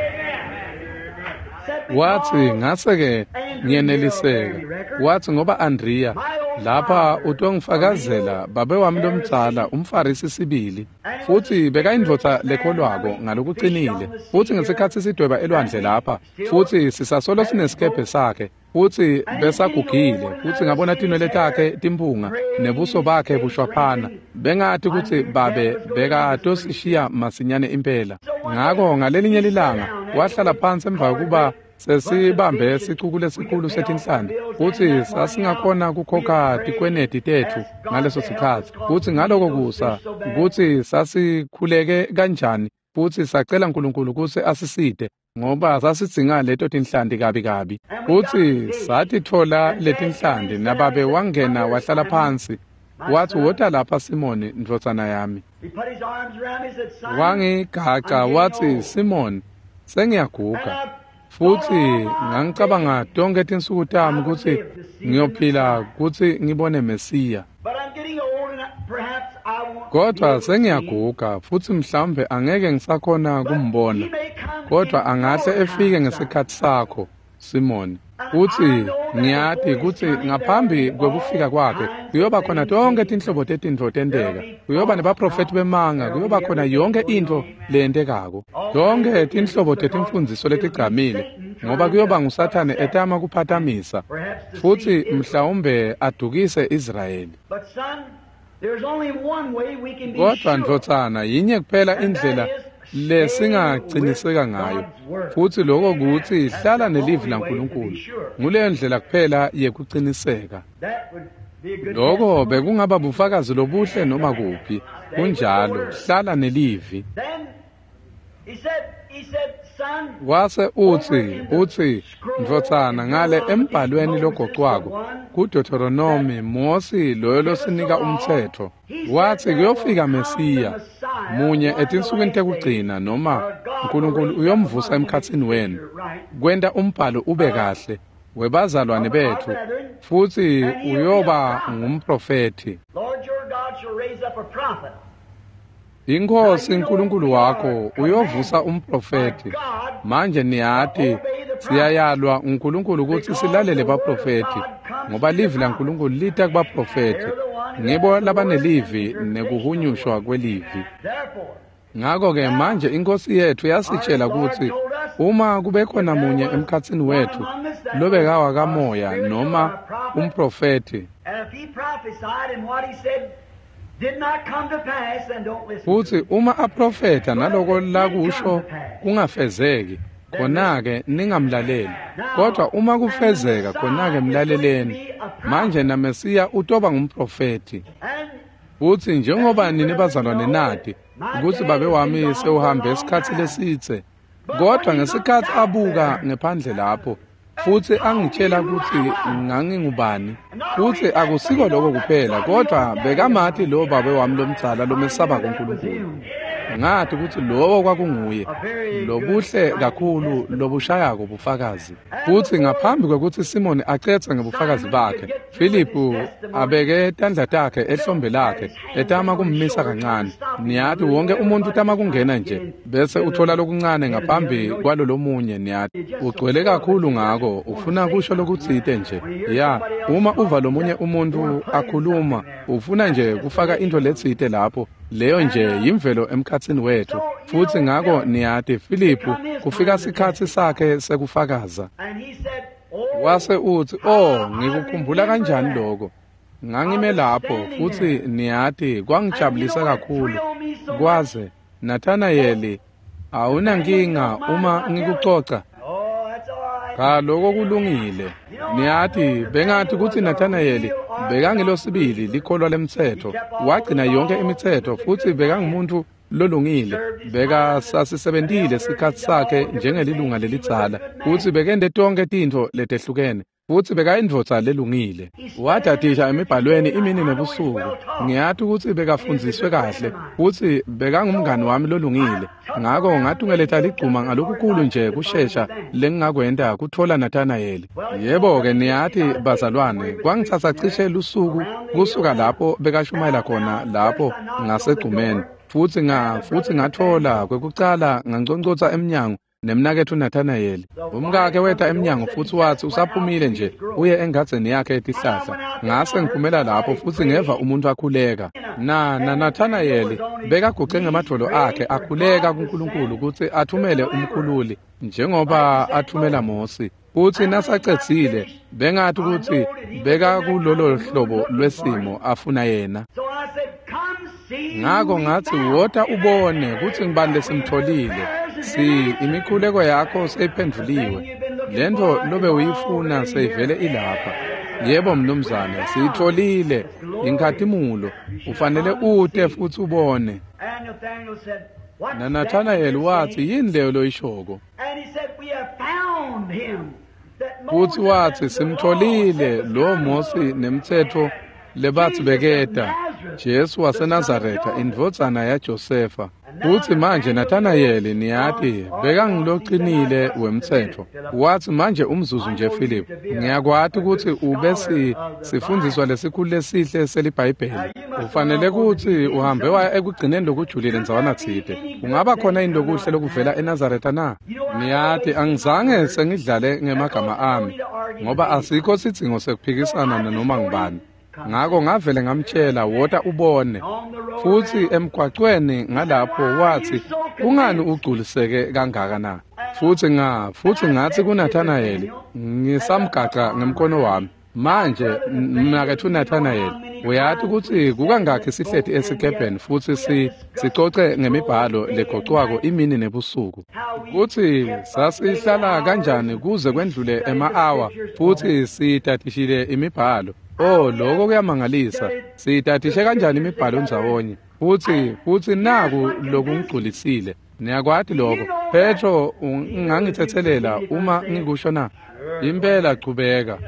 Wathi ngase-ke ngiyeneliseka. Wathi ngoba Andriya lapha utongifakazela babe wami lomdzala umfarisi sibili. Futhi bekayindvodza lekholwako ngalokucinile. Futhi ngesikhathi sidweba elwandle lapha. Futhi sisasolo sinesikebhe sakhe. Futhi besagugile. Futhi ngabona tinwele takhe timpunga nebuso bakhe bushwaphana. Bengathi ukuthi babe bekatosishiya masinyane impela. Ngako ngalelinye lilanga wahlala phansi emva kokuba sesibambe sicukule sikhulu setinhlandi. Futhi sasingakhona kukhokha tikweneti tethu ngaleso sikhathi. Futhi ngaloko kusa ukuthi sasikhuleke kanjani. Futhi sacela uNkulunkulu ukuthi asiside ngoba sasidzinga leto tinhlandi kabi. Futhi satithola letinhlandi nababe wangena wahlala phansi. Wathi wota lapha Simoni ndvodzana yami. He put his arms around me and said, Simon, Wangigaca wathi Simoni sengiyaguga. Futhi ngangicabanga tonke tinsuku tami ukuthi ngiyophila ukuthi ngibone Mesiya. but I'm getting old and perhaps I won't. Kodwa sengiyaguga futhi mhlawumbe angeke ngisakhona kumbona. Kodwa angahle efike ngesikhathi sakho Simoni. Futhi ngiyati ukuthi ngaphambi kwekufika kwakhe kuyoba khona tonke tinhlobo tetintfo tenteka. Kuyoba nebaprofeti bemanga, kuyoba khona yonke into leyentekako. Tonke tinhlobo tetimfundiso letigqamile ngoba kuyoba nguSathane etama kuphatamisa. Futhi mhlawumbe adukise Israyeli. But son, there's only one way we can be Kodwa sure. ndvodzana yinye kuphela indlela lesingaciniseka ngayo. Futhi lokho kuthi hlala nelivi laNkulunkulu. Nguleyo ndlela kuphela yekuciniseka. That would be a good Lokho bekungaba bufakazi lobuhle noma kuphi. Kunjalo hlala nelivi. Then he said, son, Wase uthi ndvodzana ngale embhalweni logoqwako kuDeuteronomy Mose loyo losinika umthetho. Wathi kuyofika Mesiya munye etinsukwini tekugcina noma uNkulunkulu uyomvusa emkhatsini wenu. Kwenta umbhalo ube kahle webazalwane bethu futhi uyoba ngumprofeti. Lord your God shall raise up a prophet. Inkosi uNkulunkulu wakho uyovusa umprofeti. Manje niyati siyayalwa uNkulunkulu ukuthi silalele baprofeti ngoba livi laNkulunkulu lita kubaprofeti. Ngibo labanelivi nekuhunyushwa kwelivi. Therefore, Ngako-ke manje inkosi yethu yasitshela ukuthi uma kube khona munye emkhatsini wethu lobekawa kamoya noma umprofeti and if he prophesied and what he said did not come to pass, then don't listen. futhi uma aprofeta naloko lakusho kungafezeki khona-ke ningamlaleli. Kodwa uma kufezeka khona-ke mlaleleni. Manje naMesiya utoba ngumprofeti. Uthi njengoba nini bazalwane nati ukuthi babe wami sewuhambe isikhathi lesithe. Kodwa ngesikhathi abuka ngephandle lapho futhi angitshela ukuthi ngangingubani, futhi akusiko lokho kuphela kodwa bekamathi lo babe wami lomdala lomesaba kuNkulunkulu. Ngathi ukuthi lowo kwakunguye lobuhle kakhulu lobushayako bufakazi. Futhi ngaphambi kokuthi Simoni acethe ngebufakazi bakhe, Philippu abeke tandla takhe ehlombe lakhe etama kummisa kancane. Niyathi wonke umuntu utama kungena nje bese uthola lokuncane ngaphambi kwalo lomunye. Niyathi ugcwele kakhulu ngako ufuna kusho lokutsite nje. Ya, uma uva lomunye umuntu akhuluma ufuna nje kufaka into letsite lapho. Leyo nje yimvelo emkhatsini wethu. Futhi ngako niyathi Philippu kufika isikhathi sakhe sekufakaza. Wase uthi, ngikukhumbula kanjani lokho. Ngangime lapho futhi niyathi kwangijabulisa kakhulu. Kwaze Nathanayeli, awunankinga uma ngikucoca? Lokho kulungile. Niyathi bengathi ukuthi Nathanayeli bekangilosibili likholwa lemthetho, wagcina yonke imithetho futhi bekangumuntu lolungile. Bekasasisebentile isikhathi sakhe njengelilunga lelidzala futhi bekende tonke tintfo letehlukene futhi bekayindvodza lelungile. Wadathisha emibhalweni imini nebusuku. Ngiyathi ukuthi bekafundziswe kahle futhi bekangumngani wami lolungile. Ngako ngathi ungeletha ligcuma ngalokukhulu nje kushesha lengingakwenda kuthola Nathanayeli. Yebo-ke niyathi bazalwane, kwangithatha cishe lusuku kusuka lapho bekashumayela khona lapho ngasegcumeni. Futhi ngathola kwekucala ngangconcotha emnyango nemnakethu uNathanayeli. Umkakhe wetha emnyango futhi wathi usaphumile nje uye engatheni yakhe etihlahla. Ngase ngiphumela lapho futhi ngeva umuntu akhuleka. Nathanayeli bekaguqe ngemadolo akhe akhuleka kuNkulunkulu ukuthi athumele umkhululi njengoba athumela Mose. Futhi nasacedzile bengathi ukuthi beka kulolo hlobo lwesimo afuna yena. Ngako ngathi wota ubone ukuthi ngibani lesimtholile. Imikhuleko yakho seyiphenduliwe. Lento lobe uyifuna seyivele ilapha. Yebo mnumzane, siyitholile inkathimulo. Ufanele ute futhi ubone. Nathanayeli wathi yini leyo loyishoko? Futhi wathi simtholile lo Mose nemthetho lebathi beketa Jesu waseNazaretha indvodzana yaJosefa. Futhi manje Nathanayeli niyathi bekangiloqinile wemthetho. Wathi manje umzuzu nje Philip, ngiyakwathi ukuthi ube sifundiswa lesikhulu lesihle selibhayibheli. Ufanele ukuthi uhambe waya ekugcineni lokujulile nzawana thide. Ungaba khona into kuhle lokuvela eNazaretha na? Niyathi angizange sengidlale ngemagama ami ngoba asikho sidingo sekuphikisana noma ngubani. Ngako ngavele ngamtshela wota ubone. Futhi emgwaqweni ngalapho wathi ungani ugculiseke kangaka na? Futhi ngathi kuNathanayeli ngisamgaqa ngemkono wami. Manje mnakethu Nathanayeli, uyathi ukuthi kukangakhi sihlethi esikebheni futhi sicoce ngemibhalo legoqwako imini nebusuku. Futhi sasihlala kanjani kuze kwendlule ema-hour futhi siyitatishile imibhalo. Lokho kuyamangalisa. Siyitathishe kanjani imibhalo ndzawonye. Futhi naku lokungculisile. Niyakwathi lokho. Petro ungangithethelela uma ngikusho na. Impela qhubeka.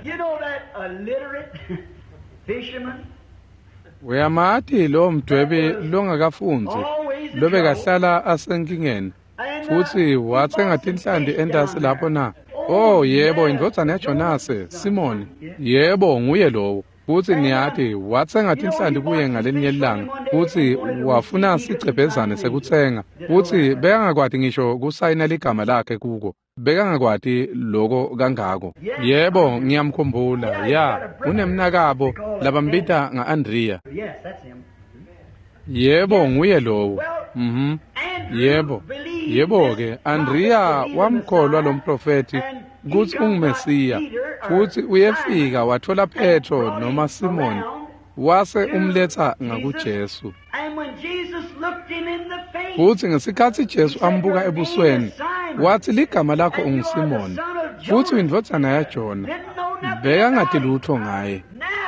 Uyamathi lo mdwebi longakafunzi lobekahlala asenkingeni futhi wathenga tinhlandi endasi lapho na. Yebo indvodzana yaJonase Simoni. Yebo nguye lowo. Futhi niyathi wathenga tinhlandi kuye ngalenye ilanga futhi wafuna sicebhezane sekuthenga. Futhi bekangakwati ngisho kusayina ligama lakhe kuko. Bekangakwati lokho kangako. Yebo ngiyamkhumbula. Ya, unemnakabo labambita ngaAndrea. Yebo nguye lowo. Yebo-ke Andrea wamkholwa lo mprofeti ukuthi ungumesiya futhi uyefika wathola Petro noma Simoni wase umletha ngakuJesu. Futhi ngesikhathi Jesu ambuka ebusweni wathi ligama lakho unguSimoni futhi uyindvodzana yaJona bekangati lutho ngaye.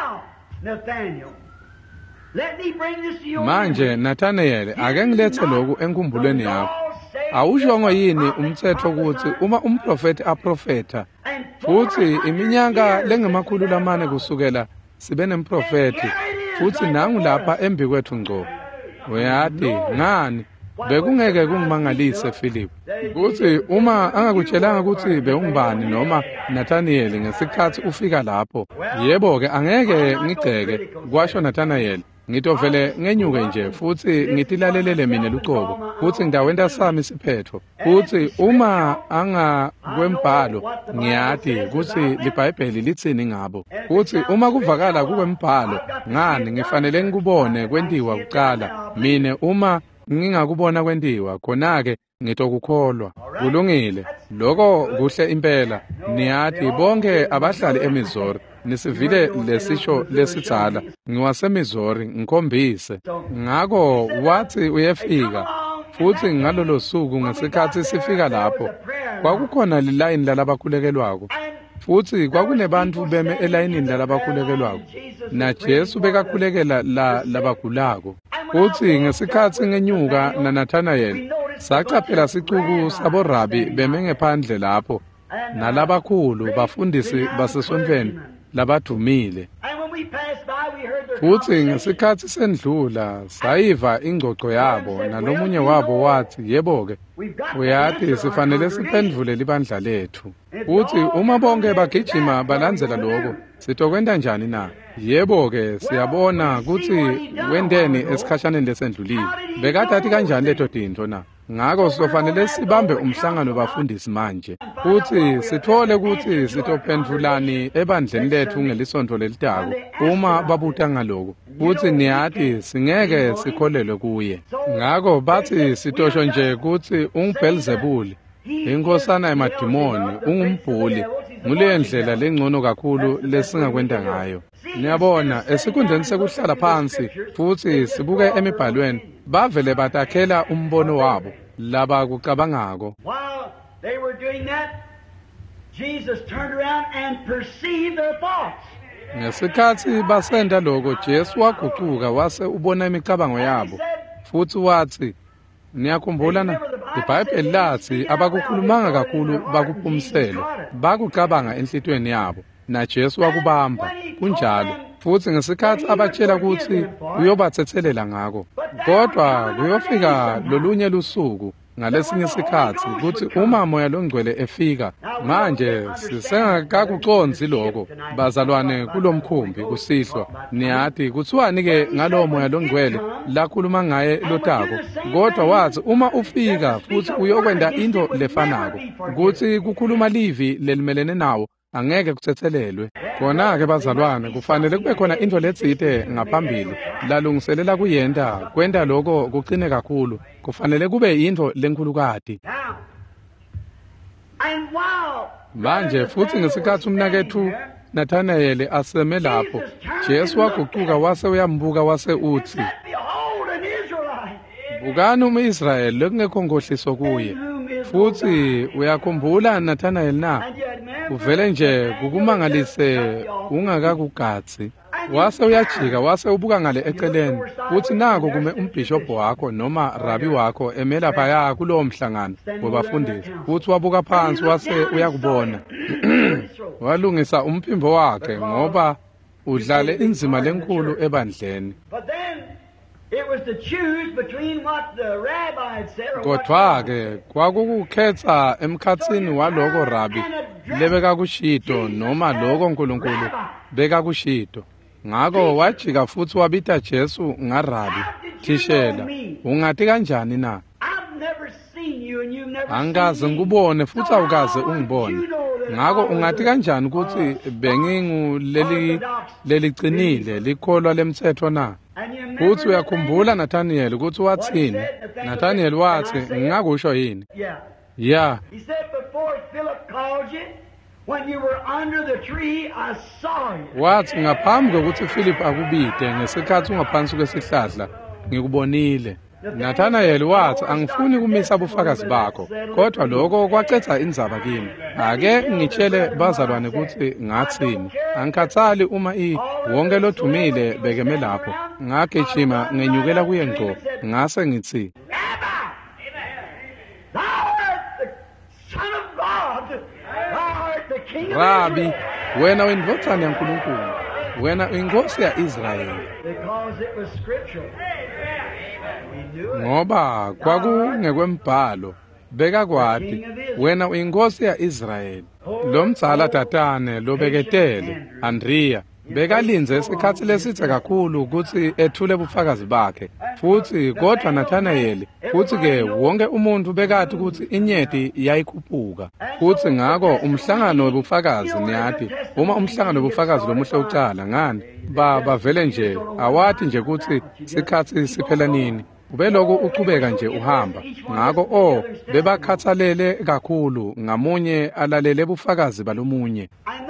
Manje Nathaniel ake ngilethe lokhu enkumbulweni yakho. Awushongo yini umthetho ukuthi uma umprofeti aprofeta futhi iminyaka lengemakhulu lamane kusukela sibe nemprofeti futhi nangu lapha embi kwethu ngco. Uyati ngani bekungeke kungimangalise Philip ukuthi uma angakutshelanga ukuthi bewungibani noma Nathaniel ngesikhathi ufika lapho. Yebo ke angeke ngigceke kwasho Nathaniel. Ngitovele ngenyuke nje futhi ngitilalelele mina luqobo futhi ngidawenda sami isiphetho futhi uma anga kwembhalo ngiyati ukuthi liBhayibheli litsini ngabo futhi uma kuvakala kukwembhalo ngani ngifanele ngikubone kwentiwa kuqala mina uma ngingakubona kwentiwa khona ke ngitokukholwa. Kulungile lokho kuhle impela. Niyati bonke abahlali eMizori nisivile lesisho lesitsala ngiwaseMizori ngikhombise ngako wathi uyefika futhi ngalolo suku ngesikhathi sifika lapho kwakukhona lilayini lalabakhulekelwako futhi kwakunebantu beme elayinini lalabakhulekelwako naJesu bekakhulekela labagulako futhi ngesikhathi ngenyuka naNathaniel sacaphela sicuku saborabi beme ngephandle lapho nalabakhulu bafundisi basesontweni labadumile futhi ngesikhathi sendlula sayiva ingcoco yabo nalomunye wabo wathi yebo-ke uyati sifanele siphendvule libandla lethu futhi uma bonke bagijima balandzela lokho sitokwenta njani na. Yebo-ke siyabona ukuthi wendeni esikhashaneni lesendlulile bekadathi kanjani leto tintfo na. Ngako sifanele sibambe umhlangano bafundisi manje futhi sithole ukuthi sitophendvulani ebandleni lethu ngelisonto lelitako uma babuta ngaloko futhi niyati singeke sikholelwe kuye. Ngako bathi sitosho nje ukuthi unguBelzebuli inkosana emadimoni ungumbhuli ngule ndlela lengcono kakhulu lesingakwenda ngayo. Niyabona esikhundleni sekuhlala phansi futhi sibuke emibhalweni bavele batakhela umbono wabo laba kucabangako. While they were doing that, Jesus turned around and perceived their thoughts. Ngesikhathi basenda lokho Jesu waguquka wase ubona imicabango yabo futhi wathi niyakhumbula na iBhayibheli lathi abakukhulumanga kakhulu bakuphumisele bakucabanga enhlitweni yabo naJesu wakubamba kunjalo futhi ngesikhathi abatshela ukuthi uyobathethelela ngako kodwa kuyofika lolunye lusuku ngalesinye isikhathi ukuthi uma moya longcwele efika manje sisengakakuconzi lokho bazalwane kulomkhumbi kusihlwa niyati kuthiwani ke ngalo moya longcwele lakhuluma ngaye lotako kodwa wathi uma ufika futhi uyokwenda into lefanako ukuthi kukhuluma livi lelimelene nawo angeke kuthethelelwe. Khona ke bazalwane kufanele kube khona into letsite ngaphambili lalungiselela kuyenda kwenda lokho kuqine kakhulu kufanele kube into lenkulukadi. Manje futhi ngesikhathi umnakethu Nathaniel aseme lapho Jesu waguquka wase uyambuka wase uthi bukani umIsrayeli lekungekho ngohliso kuye futhi uyakhumbula Nathaniel na uvele nje kukumangalise ungakakugatsi wase uyajika wase ubuka ngale eceleni uthi nako kume umbishophu wakho noma rabi wakho emela phaya kulowo mhlangano wabafundisi uthi wabuka phansi wase uyakubona walungisa umphimbo wakhe ngoba udlale inzima lenkulu ebandleni. Kodwa ke kwakukukhetha emkhatsini waloko rabi lebekakushito noma lokho uNkulunkulu bekakushito. Ngako wajika futhi wabita Jesu ngarabi thishela ungathi kanjani na angaze ngubone futhi awukaze ungibone ngako ungathi kanjani ukuthi bengingu lelicinile likholwa lemthetho na futhi uyakhumbula Nathaniel ukuthi wathini Nathaniel wathi ngingakusho yini yeah he said before Philip called you when you were under the tree I saw you wathi ngaphambi kokuthi Philip akubide ngesikhathi ungaphansi kwesihlahla ngikubonile Nathanael wathi, angifuni kumisa ubufakazi bakho, kodwa lokho kwaqeda indzaba kimi. Ake ngitshele bazalwane ukuthi ngathini. Angikhathali uma wonke lodumile bekeme lapho. Ngagijima ngenyukela kuye ngqo, ngase ngithi, Rabi, wena uyindodana yaNkulunkulu, wena uyinkosi ya-Israyeli. Ngoba kwakungekwembhalo bekakwadi, wena uyinkosi ya-Israyeli. Lo mdzala tatane lobeketele, Andriya, bekalinze isikhathi leside kakhulu ukuthi ethule ubufakazi bakhe. Futhi kodwa Nathanayeli, futhi-ke wonke umuntu bekathi ukuthi inyeti yayikhuphuka. Futhi ngako umhlangano wobufakazi niyathi, uma umhlangano wobufakazi lomuhle ucala ngani, bavele nje, awathi nje ukuthi sikhathi siphela nini. Ubeloko uqhubeka nje uhamba. Ngako bebakhathalele kakhulu ngamunye alalele ubufakazi balomunye.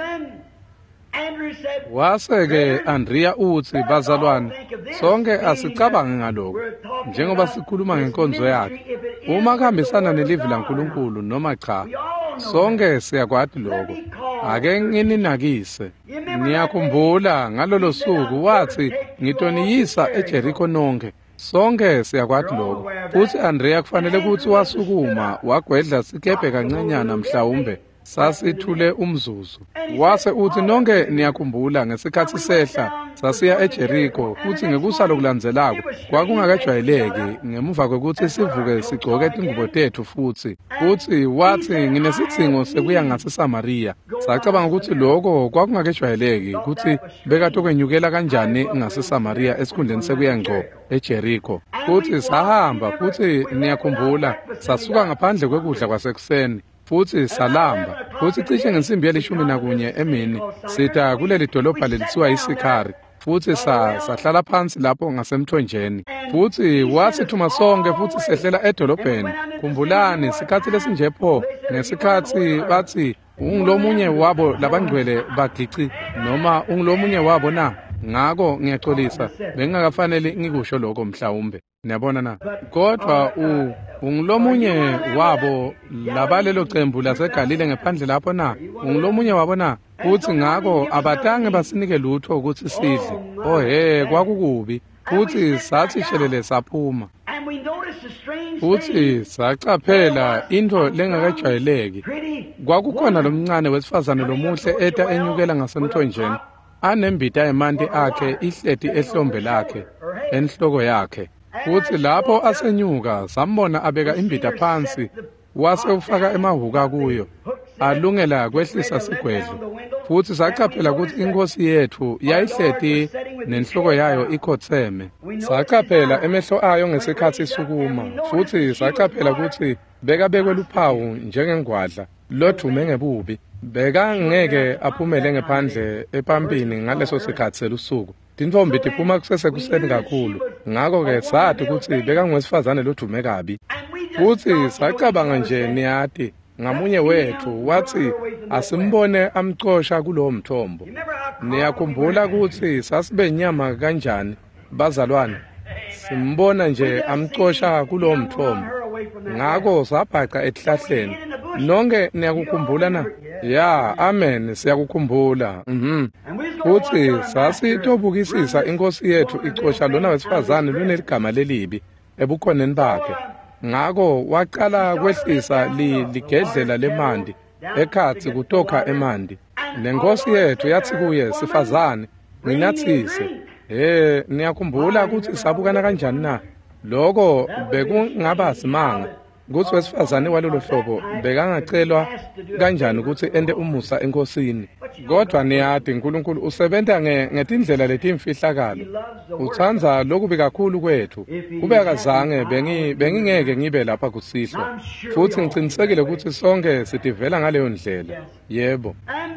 Wase-ke Andriya uthi, bazalwane, sonke asicabange ngalokho, njengoba sikhuluma ngenkonzo yakhe. Uma kuhambisana nelivi laNkulunkulu noma cha, sonke siyakwati lokho. Ake ngininakise. Ngiyakhumbula ngalolo suku wathi ngitoniyisa eJerikho nonke. Sonke siyakwati lokho. Futhi Andriya kufanele ukuthi wasukuma wagwedla sikebhe kancanyana mhlawumbe sasithule umzuzu. Wase uthi nonke niyakhumbula ngesikhathi sehla sasiya eJerikho, futhi ngekusa lokulandzelako kwakungakajwayeleki ngemuva kokuthi sivuke sigcoke ingubo tethu futhi wathi nginesidingo sekuya ngaseSamariya. Sacabanga ukuthi lokho kwakungakajwayeleki ukuthi bekatokwenyukela kanjani ngaseSamariya esikhundleni sekuya ngqo eJerikho. Futhi sahamba, futhi niyakhumbula sasuka ngaphandle kwekudla kwasekuseni, futhi salamba, futhi cishe ngensimbi ye-11 emini sita kuleli dolobha lelithiwa iSikhari, futhi sahlala phansi lapho ngasemthonjeni. Futhi wasithuma sonke futhi sehlela edolobheni. Khumbulani sikhathi lesinjepho ngesikhathi bathi ungilomunye wabo labangcwele bagici noma ungilomunye wabo na. Ngako ngiyaxolisa, bengingakafanele ngikusho lokho mhlawumbe. Niyabona na? Kodwa ungilomunye wabo labalelo cembu laseGalile ngaphandle lapho na. Ungilomunye wabo na. Futhi ngako abatange basinike lutho ukuthi sidle. Kwakukubi. Futhi sathi shelele saphuma. Futhi sacaphela into lengakajwayeleki. Kwakukhona lomncane wesifazane lomuhle eta enyukela ngasemthonjeni, anembita emanti akhe ihleti ehlombe lakhe enhloko yakhe. Futhi lapho asenyuka sambona abeka imbita phansi, wase ufaka emahuka kuyo, alungela kwehlisa sigwedlo. Futhi sacaphela ukuthi inkosi yethu yayihleti nenhloko yayo ikhotheme. Sacaphela emehlo ayo ngesikhathi sukuma, futhi sacaphela ukuthi bekabekwe luphawu njengengwadla lothume ngebubi. Bekangeke aphumele ngephandle epampini ngaleso sikhathi selusuku. Tintombi tiphuma kusesekuseni kakhulu. Ngako-ke sathi ukuthi bekangowesifazane lothume kabi. Futhi sacabanga nje niyathi ngamunye wethu wathi asimbone amcosha kulowo mthombo. Niyakhumbula ukuthi sasibe nyama kanjani bazalwane? Simbona nje amcosha kulowo mthombo. Ngako sabhaqa esihlahleni. Nonke niyakukhumbula na? Ya, amen, siyakukhumbula. Futhi sasitobukisisa inkosi yethu icosha lona wesifazane luneligama lelibi ebukhoneni bakhe. Ngako waqala kwehlisa ligedlela lemandi ekhathi kutoka emandi. Lenkosi yethu yathi kuye, sifazane, nginathise. Niyakhumbula ukuthi sabukana kanjani na? Lokho bekungaba simanga ukuthi wesifazane walolo hlobo bekangacelwa kanjani ukuthi ende umusa enkosini. Kodwa niyathi uNkulunkulu usebenza ngetindlela letimfihlakalo. Uthanza lokubi kakhulu kwethu. Kube akazange bengingeke ngibe lapha kusihlwa. Futhi ngicinisekile ukuthi sonke sitivela ngaleyo ndlela. Yebo.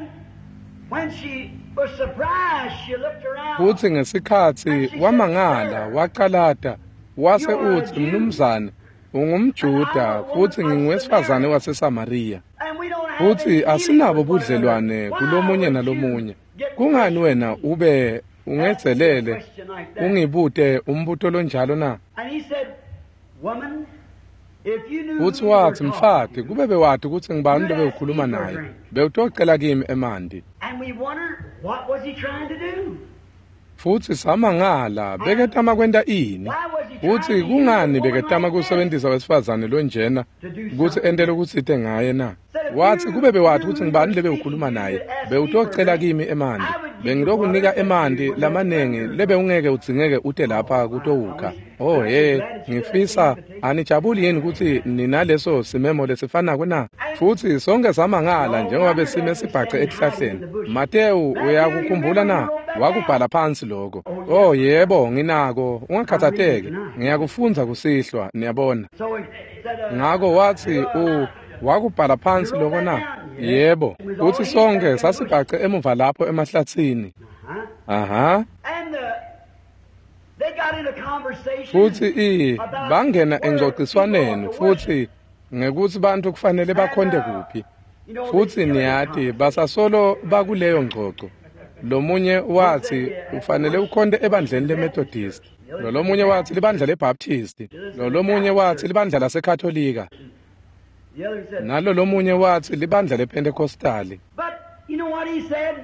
Futhi ngesikhathi wamangala waqalata wase uthi, mnumzane, ungumJuda futhi ngingowesifazane waseSamariya. Futhi asinabo budlelwane kulomunye nalomunye. Kungani wena ube ungezelele ungibude umbuto lonjalo na? woman, if you knew futhi who you were wathi talking mfati to, kube bewati ukuthi ngibani lebewukhuluma naye bewutocela kimi emanti and we wondered, what was he trying to do? futhi samangala beketama kwenta ini Why was he trying to futhi use a kungani woman beketama like this kusebenzisa wesifazane lonjena to do ukuthi something? entele ukuthi ite ngaye na wathi kube bewati ukuthi ngibani lebewukhuluma naye bewutocela kimi emanti bengilokunika emanti lamanengi lebeungeke udzingeke ute lapha kutowukha oh he ngifisa anijabuli yini ukuthi ninaleso simemo lesifanako na futhi sonke samangala njengoba besime sibhace esihlahleni Matewu uyakukhumbula na wakubhala phansi lokho oh yebo nginako ungakhathateki ngiyakufunza kusihlwa niyabona So he said, ngako wathi wakubhala phansi lokho na yebo uthi sonke sasibhace emuva lapho emahlathini aha and they got in a conversation futhi about bangena where engxoxiswaneni people futhi ngekuthi bantu kufanele bakhonde kuphi you know, futhi they niyati basasolo bakuleyo ngxoxo lomunye wathi ufanele ukhonde ebandleni leMethodist lomunye wathi libandla leBaptist lomunye wathi libandla laseKatholika The other said, lomunye wathi libandla lePentecostali but you know what he said?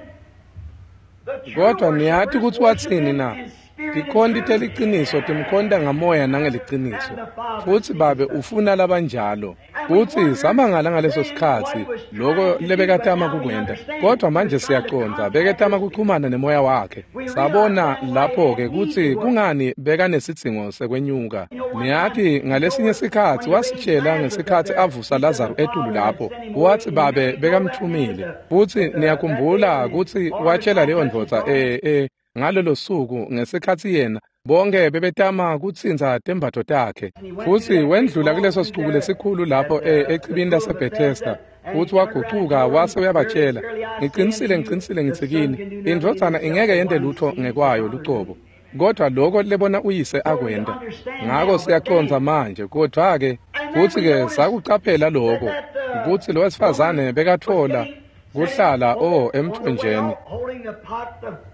The true kodwa niyati worshipers ukuthi wathini worship na him in spirit and tikhonda truth. iteliciniso timkhonda ngamoya nangeliciniso futhi babe ufuna labanjalo futhi samangala ngaleso sikhathi lokho lebekatama kukwenda kodwa manje siyaqonda beketama kuchumana nemoya wakhe sabona lapho ke kuthi kungani beka nesidzingo sekwenyuka niyati ngalesinye isikhathi wasitshela ngesikhathi avusa Lazarus etulu lapho wathi babe bekamthumile futhi niyakhumbula ukuthi watshela leyo ndvodza ngalolo suku ngesikhathi yena bonke bebetama kutsinza tembatho takhe futhi wendlula kuleso siqubu lesikhulu lapho echibini laseBethesda futhi waguquka wase uyabatshela ngiqinisile ngithi kini indvodzana ingeke yente lutho ngekwayo lucobo kodwa lokho lebona uyise akwenda ngako siyaconza manje kodwa ke futhi ke sakuqaphela lokho ukuthi lo wesifazane bekathola kuhlala emthonjeni Holding the pot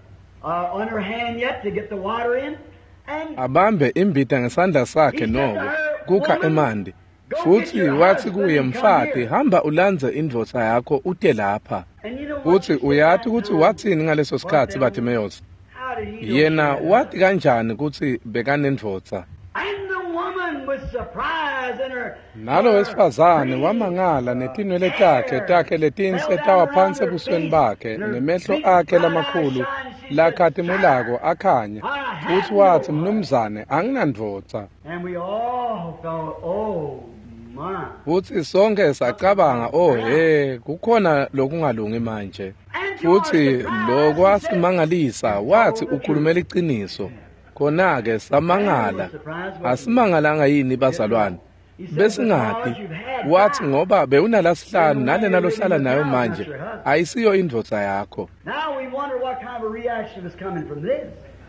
on her hand yet to get the water in. And abambe imbita ngesandla sakhe noko kukha emanti futhi wathi kuye mfati hamba ulanze indvodza yakho ute lapha and you know what futhi she said uyathi that ukuthi time? wathini ngaleso sikhathi Bartimaeus How did he know yena she had wathi kanjani ukuthi bekanendvodza And the woman was surprised in her. nalo wesifazane wamangala netinwele takhe letinhle tawa phansi ebusweni bakhe nemehlo akhe lamakhulu lakhatimulako akhanya futhi wathi mnumzane anginandvodza And we all thought, oh my. futhi sonke sacabanga kukhona lokungalungi manje And to our futhi surprise, lokwasimangalisa wathi ukhulumela iqiniso khona-ke samangala asimangalanga yini bazalwane besingadi wathi ngoba bewunalasihlanu nalena lohlala nayo manje ayisiyo indvodza yakho Now we wonder what kind of a reaction is coming from this.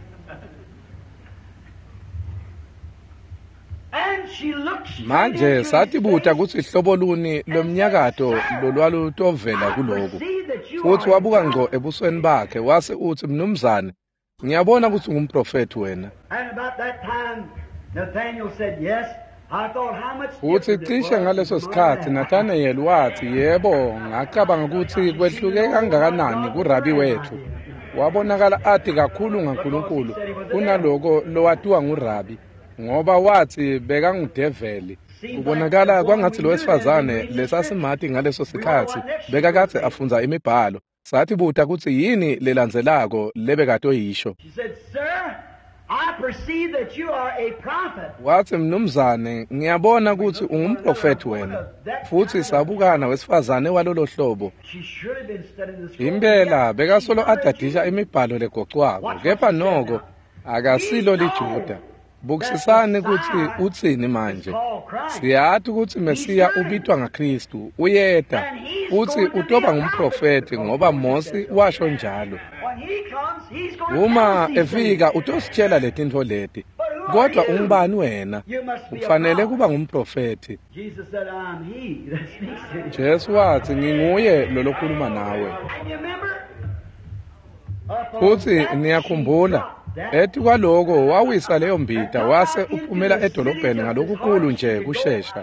And she looks straight manje into his satibuta face. kutsi hlobo luni lomnyakato lolwalutovela kuloko See that you futhi are wabuka a ngqo prophet. ebusweni bakhe wase uthi mnumzane ngiyabona ukuthi ungumprofeti wena And about that time, Nathaniel said, yes. I thought how much futhi different it cishe was ngaleso from sikhathi mine. Nathaniel wathi yebo ngacabanga ukuthi kwehluke kangakanani kurabi wethu wabonakala athi kakhulu ngaNkulunkulu kunaloko lowatiwa ngurabi ngoba wathi bekangudeveli kubonakala kwangathi lo wesifazane lesasimathi ngaleso sikhathi bekakade afunza imibhalo sathi buta ukuthi yini lelandzelako lebekade oyisho She said, sir, I perceive that you are a prophet. wathi mnumzane ngiyabona ukuthi ungumprofeti wena futhi sabukana wesifazane walolo hlobo She should have been studying the scroll. impela bekasolo adadisha imibhalo legocwako kepha noko akasilo lijuda bukisisani ukuthi uthini manje siyathi ukuthi Mesiya ubitwa ngaKristu uyeda futhi utoba ngumprofeti ngoba Mose washo njalo When he comes, he's going to uma tell us these efika things. utositshela letintfo leti kodwa ungubani wena You must be a kufanele prophet. kuba ngumprofeti Jesus said, I'm he that speaks to you. Jesu wathi nginguye lolokhuluma nawe And you remember? Upon futhi that niyakhumbula she ethi kwaloko wawisa leyo mbita wase uphumela edolobheni ngalokukhulu nje kushesha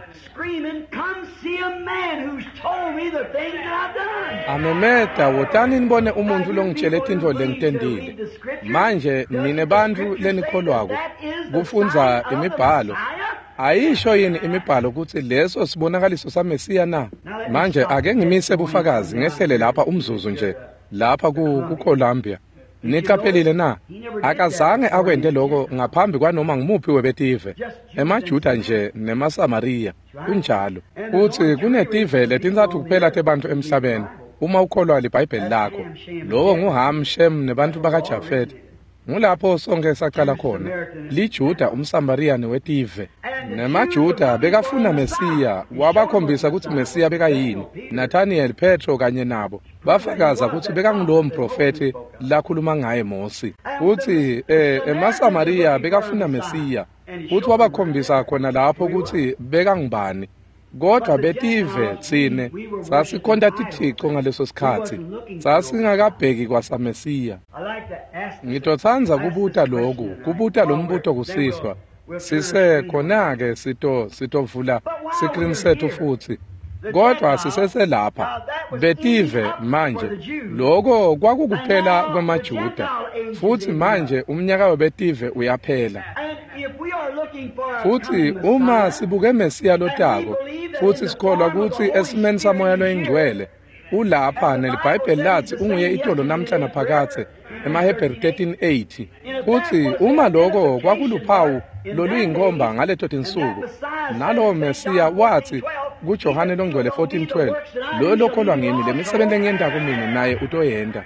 amemeda wotani nibone umuntu longitshela into lengitendile manje nine bantu lenikholwako kufunza imibhalo ayisho yini imibhalo ukuthi leso sibonakaliso saMesiya na manje ake ngimise bufakazi ngehlele lapha umzuzu nje lapha kuColumbia niqaphelile na akazange akwende lokho ngaphambi kwanoma ngimuphi webetive emaJuda nje nemaSamariya kunjalo uthi kunetive letinzathu kuphela tebantu emhlabeni uma ukholwa iBhayibheli lakho lowo nguHam Shem nebantu bakaJafet ngulapho sonke saqala khona liJuda umSamariya newetive nemaJuda bekafuna Mesiya wabakhombisa ukuthi Mesiya bekayini Nathaniel Petro kanye nabo bafakaza ukuthi bekangulowo mprofeti lakhuluma ngaye Mose uthi emaSamariya bekafuna Mesiya uthi wabakhombisa khona lapho ukuthi bekangibani kodwa betive tsine sasikhonda tithixo ngaleso sikhathi sasingakabheki kwasaMesiya ngitothanza kubuta lo mbuto kusihlwa sise khona-ke sitovula screen sethu futhi kodwa siseselapha betive manje lokho kwakukuphela kwamaJuda futhi manje umnyaka webetive uyaphela futhi uma sibuke Mesiya lotako futhi sikholwa ukuthi esimeni samoya loyingcwele ulapha nelibhayibheli lathi unguye itolo namhlanje phakathe emaHebheru 13:8 futhi uma lokho kwakuluphawu loluyinkomba ngaleto tinsuku nalo Mesiya wathi kuJohane longcwele 14:12 lo lokholwa ngimi lemisebenzi engiyenda kumina naye utoyenda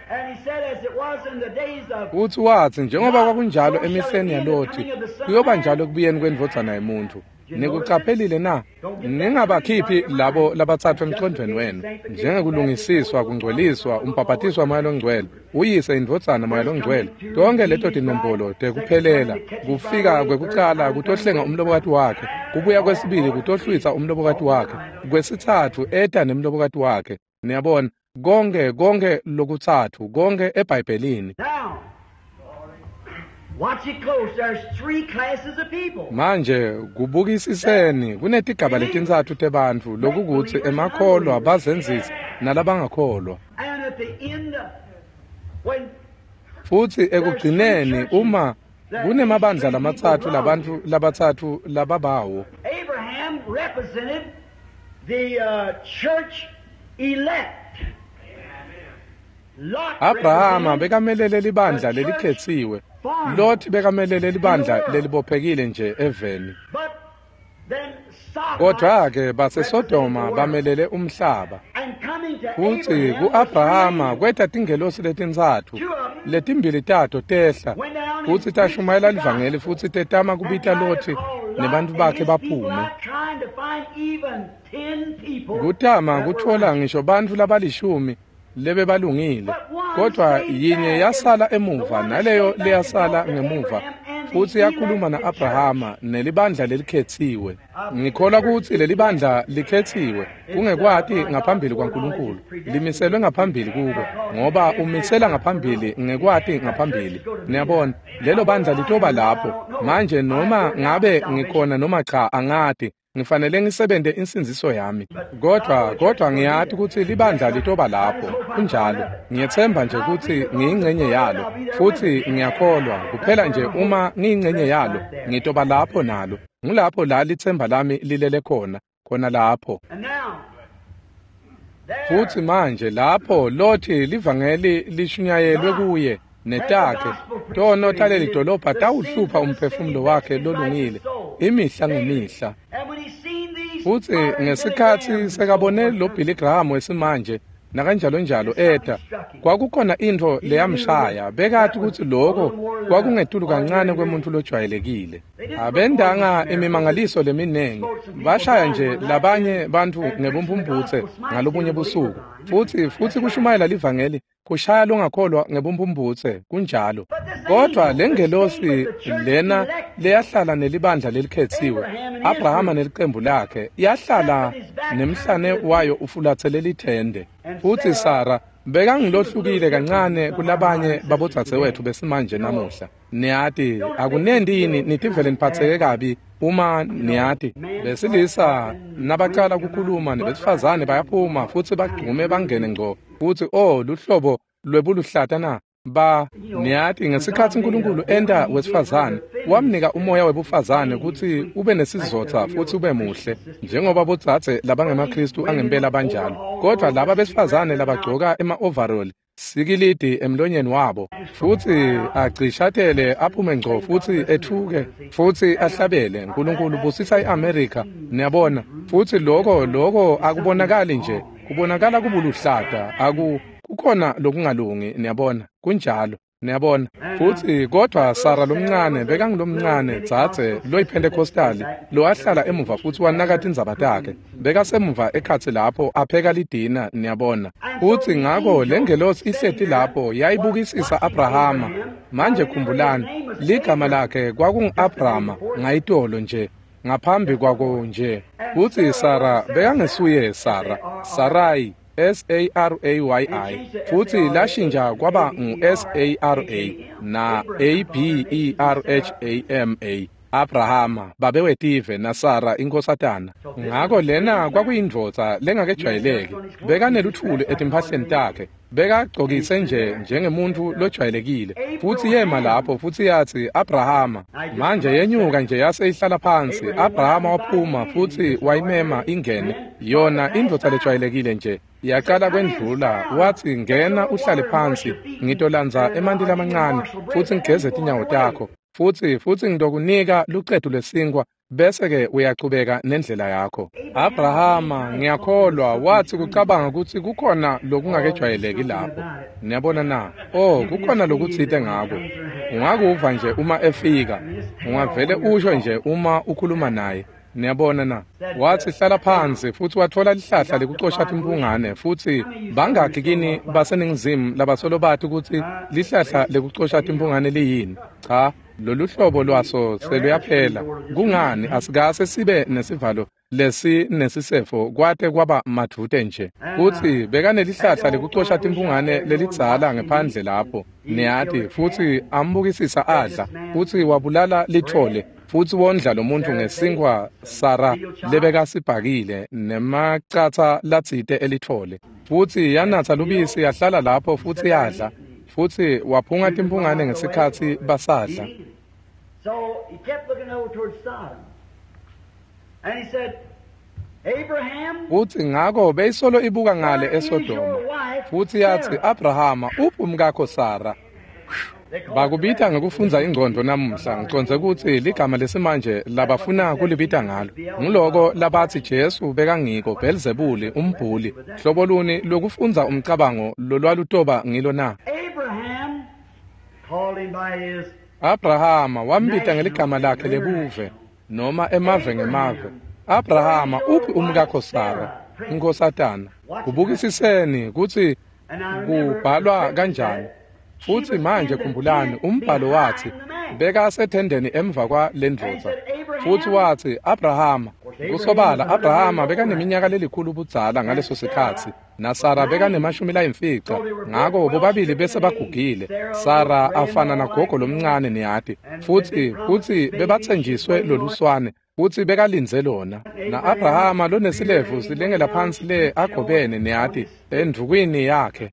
uthi wathi njengoba kwakunjalo emihleni yalothi kuyoba njalo kubuyeni kwendvodzana yomuntu nikuqaphelile na ningabakhiphi labo labathathwa emcondweni wenu njengekulungisiswa kungcweliswa umpaphatiswa moya longcwele uyise indvodzana moya longcwele tonke leto tinombolo tekuphelela kufika kwekucala kutohlenga umlobokati wakhe kubuya kwesibili kutohlwisa umlobokati wakhe kwesithathu eta nemlobokati wakhe niyabona konke lokuthathu konke eBhayibhelini watch it close. There's three classes of people. Manje kubukisiseni kunetigaba letinzathu tebantu lokukuthi emakholwa abazenzisi nalabangakholwa. And at the end when futhi ekugcineni uma kunemabandla lamathathu labantu labathathu lababawo. Abraham represented the church elect. Abrahama bekamelele libandla lelikhethiwe. Lot bekamelele libandla lelibophekile nje eveni. Kodwa ke baseSodoma bamelele umhlaba. Futhi kuAbrahama kwetha tingelosi letinzathu letimbili tato tehla futhi tashumayela livangeli futhi tetama kubita Lothi nebantu bakhe baphume. Kutama kuthola ngisho bantu labalishumi lebe balungile kodwa yinye yasala emuva naleyo leyasala ngemuva futhi yakhuluma naAbrahama nelibandla lelikhethiwe ngikholwa ukuthi lelibandla likhethiwe kungekwati ngaphambili kwaNkulunkulu limiselwe ngaphambili kubo ngoba umisela ngaphambili ngekwati ngaphambili niyabona lelo bandla litoba lapho manje noma ngabe ngikhona noma cha angadi ngifanele ngisebenze insinziso yami kodwa ngiyathi ukuthi libandla litoba lapho kunjalo ngiyethemba nje ukuthi ngiyingcenye yalo futhi ngiyakholwa kuphela nje uma ngiyingcenye yalo ngitoba lapho nalo ngulapho la lithemba lami lilele khona lapho futhi manje lapho Lothi livangeli lishunyayelwe kuye netakhe tono taleli dolobha tawuhlupha umphefumulo wakhe lolungile imihla ngemihla futhi ngesikhathi sekabone lo Billy Graham wesimanje nakanjalo njalo eda kwakukhona into leyamshaya bekathi ukuthi lokho kwakungetulu kancane kwemuntu lojwayelekile abendanga imimangaliso leminengi bashaya nje labanye bantu ngebumpumputhe ngalobunye busuku futhi kushumayela livangeli kushaya longakholwa ngebumpumputhe kunjalo kodwa lengelosi lena leyahlala nelibandla lelikhethiwe Abrahama neliqembu lakhe yahlala nemhlane wayo ufulathele lithende futhi Sara bekangilohlukile kancane kulabanye babodzadzewethu besimanje namuhla niyati akunendini nithi vele niphatheke kabi uma niyati besilisa nabacala ukukhuluma nebesifazane bayaphuma futhi bagcume bangene ngqo futhi luhlobo lwebuluhlata na niyati ngesikhathi uNkulunkulu enta wesifazane wamnika umoya webufazane ukuthi ube nesizotha futhi ube muhle njengoba botsatse labangemaKristu angempela banjalo kodwa laba besifazane labagcoka ema-overall sikilidi emlonyeni wabo futhi agcishathele aphume ngqo futhi ethuke futhi ahlabele uNkulunkulu busisa iAmerica niyabona futhi lokho akubonakali nje kubonakala kubuluhlata kukhona lokungalungi niyabona kunjalo niyabona futhi kodwa Sara lomncane bekangilomncane dzadze loyiPentecostali lo ahlala emuva futhi wanakatha indzaba takhe bekasemuva ekhathi lapho apheka lidina niyabona futhi ngako lengelosi ihleti lapho yayibukisisa Abrahama manje khumbulani ligama lakhe kwakungu-Abrama ngayitolo nje ngaphambi kwako nje futhi Sara bekangesuye Sarai Sarai futhi lashinja kwaba ngu-Sara na Abrahama Abrahama babewetive na Sara inkosatana ngako lena kwakuyindvodza lengakejwayeleki bekaneluthuli etimpahleni takhe bekagcokise njengemuntu lojwayelekile futhi yema lapho futhi yathi Abrahama manje yenyuka nje yase ihlala phansi Abrahama waphuma futhi wayimema ingene yona indvodza lejwayelekile nje yaqala kwendlula wathi ngena uhlale phansi ngitolanza emandila amancane futhi ngigeze tinyawo takho futhi ngidokunika luqedu lesinkwa bese-ke uyaqhubeka nendlela yakho Abrahama ngiyakholwa wathi kucabanga ukuthi kukhona lokungakejwayeleki lapho niyabona na kukhona lokutsite ngako ungakuva nje uma efika ungavele usho nje uma ukhuluma naye niyabona na wathi hlala phansi futhi wathola lihlahla lekucosha timpungane futhi bangakhi kini baseningizimu labasolo bathi ukuthi lihlahla lekucosha timpungane liyini cha lolu hlobo lwaso seluyaphela kungani asikase sibe nesivalo lesi nesisefo kwate kwaba madvute nje futhi bekanelihlahla lekucosha timpungane lelidzala ngephandle lapho niyati futhi ambukisisa adla futhi wabulala lithole futhi wondla lo muntu ngesinkwa Sara lebekasibhakile nemacatha latsite elithole futhi yanatha lubisi yahlala lapho futhi yadla futhi waphunga timpungane ngesikhathi basadla So he kept looking over towards Sodom. And he said, Abraham, futhi ngako beyisolo ibuka ngale eSodoma futhi yathi Abrahama umkakho Sara bakubita ngekufunza ingqondo namuhla ngiconze ukuthi ligama lesimanje labafuna kulibita ngalo ngiloko labathi Jesu bekangiko Beelzebuli umbhuli hlobo luni lokufunza umcabango lolwalutoba ngilo na Abraham called him by his Abrahama wambita ngeligama lakhe lebuve noma emave ngemave Abrahama umkakho Sara inkosatana kubukisiseni ukuthi kubhalwa kanjani futhi manje khumbulani umbhalo wathi bekasethendeni emva kwa lendvodza futhi wathi Abrahama kusobala Abrahama bekaneminyaka lelikhulu budzala ngaleso sikhathi na Sara bekanemashumi ngako bobabili bese bagugile Sara afana nagogo lomncane niyati futhi bebathenjiswe loluswane futhi bekalinze lona na Abrahama lonesilevu silengela phansi le agobene niyati endvukwini yakhe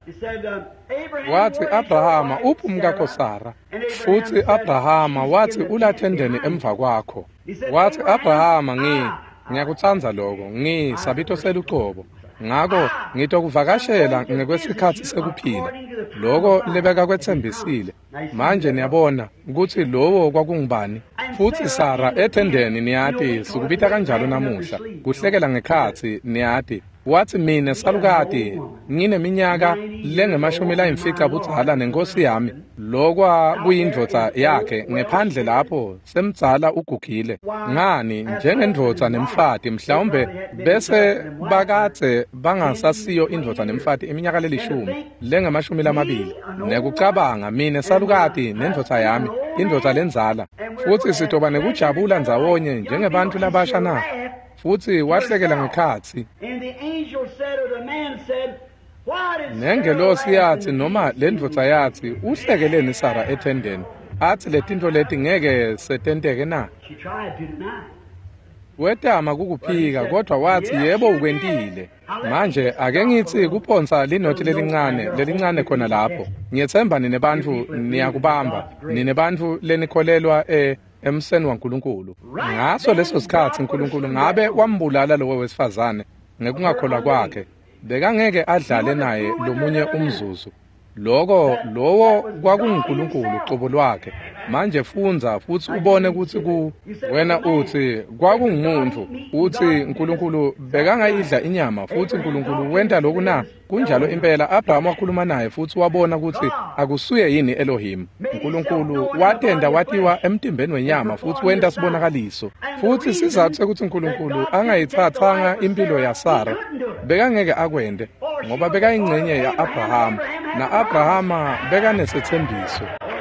wathi Abrahama umkakho Sara futhi Abrahama wathi ulathendeni emva kwakho wathi Abrahama ngiyakutsandza lokho sabito selucobo ngako ngitokuvakashela ngekwesikhathi sekuphila lokho lebeka kwethembisile manje niyabona ukuthi lowo kwakungubani futhi Sara ethendeni niyati sikubita kanjalo namuhla kuhlekela ngekhathi niyati wathi mina salukati ngineminyaka lengemashumi budzala nenkosi yami lokwa kuyindvodza yakhe ngephandle lapho semdzala ugugile ngani njengendvodza nemfati mhlawumbe bese bakadze bangasasiyo indvodza nemfati iminyaka lelishumi lengemashumi nekucabanga mina salukati nendvodza yami indvodza lenzala futhi sitoba nekujabula ndzawonye njengebantu labasha na futhi wahlekela ngekhathi nengelosi yathi noma lendvodza yathi uhlekeleni Sara ethendeni athi letinto leti ngeke setenteke na. She tried to deny. Wetama kukuphika kodwa wathi yebo ukwentile. Manje ake ngithi kuphonsa linothi lelincane khona lapho. Ngiyethemba nine bantu niyakubamba. Nine bantu lenikholelwa emseni waNkulunkulu. Ngaso leso sikhathi uNkulunkulu ngabe wambulala lo wesifazane ngekungakholwa kwakhe. Bekangeke adlale naye lomunye umzuzu. Lowo kwakunguNkulunkulu uqobo lwakhe. Manje funza futhi ubone ukuthi wena uthi kwakungumuntu uthi uNkulunkulu bekangayidla inyama futhi uNkulunkulu wenta lokhu na kunjalo impela. Abraham wakhuluma naye futhi wabona ukuthi akusuye yini Elohim. uNkulunkulu watenda watiwa emtimbeni wenyama futhi wenta sibonakaliso. Futhi sizathu sokuthi uNkulunkulu angayithathanga impilo yaSara bekangeke akwende ngoba bekayingcenye yaAbraham na Abrahama bekanesethembiso.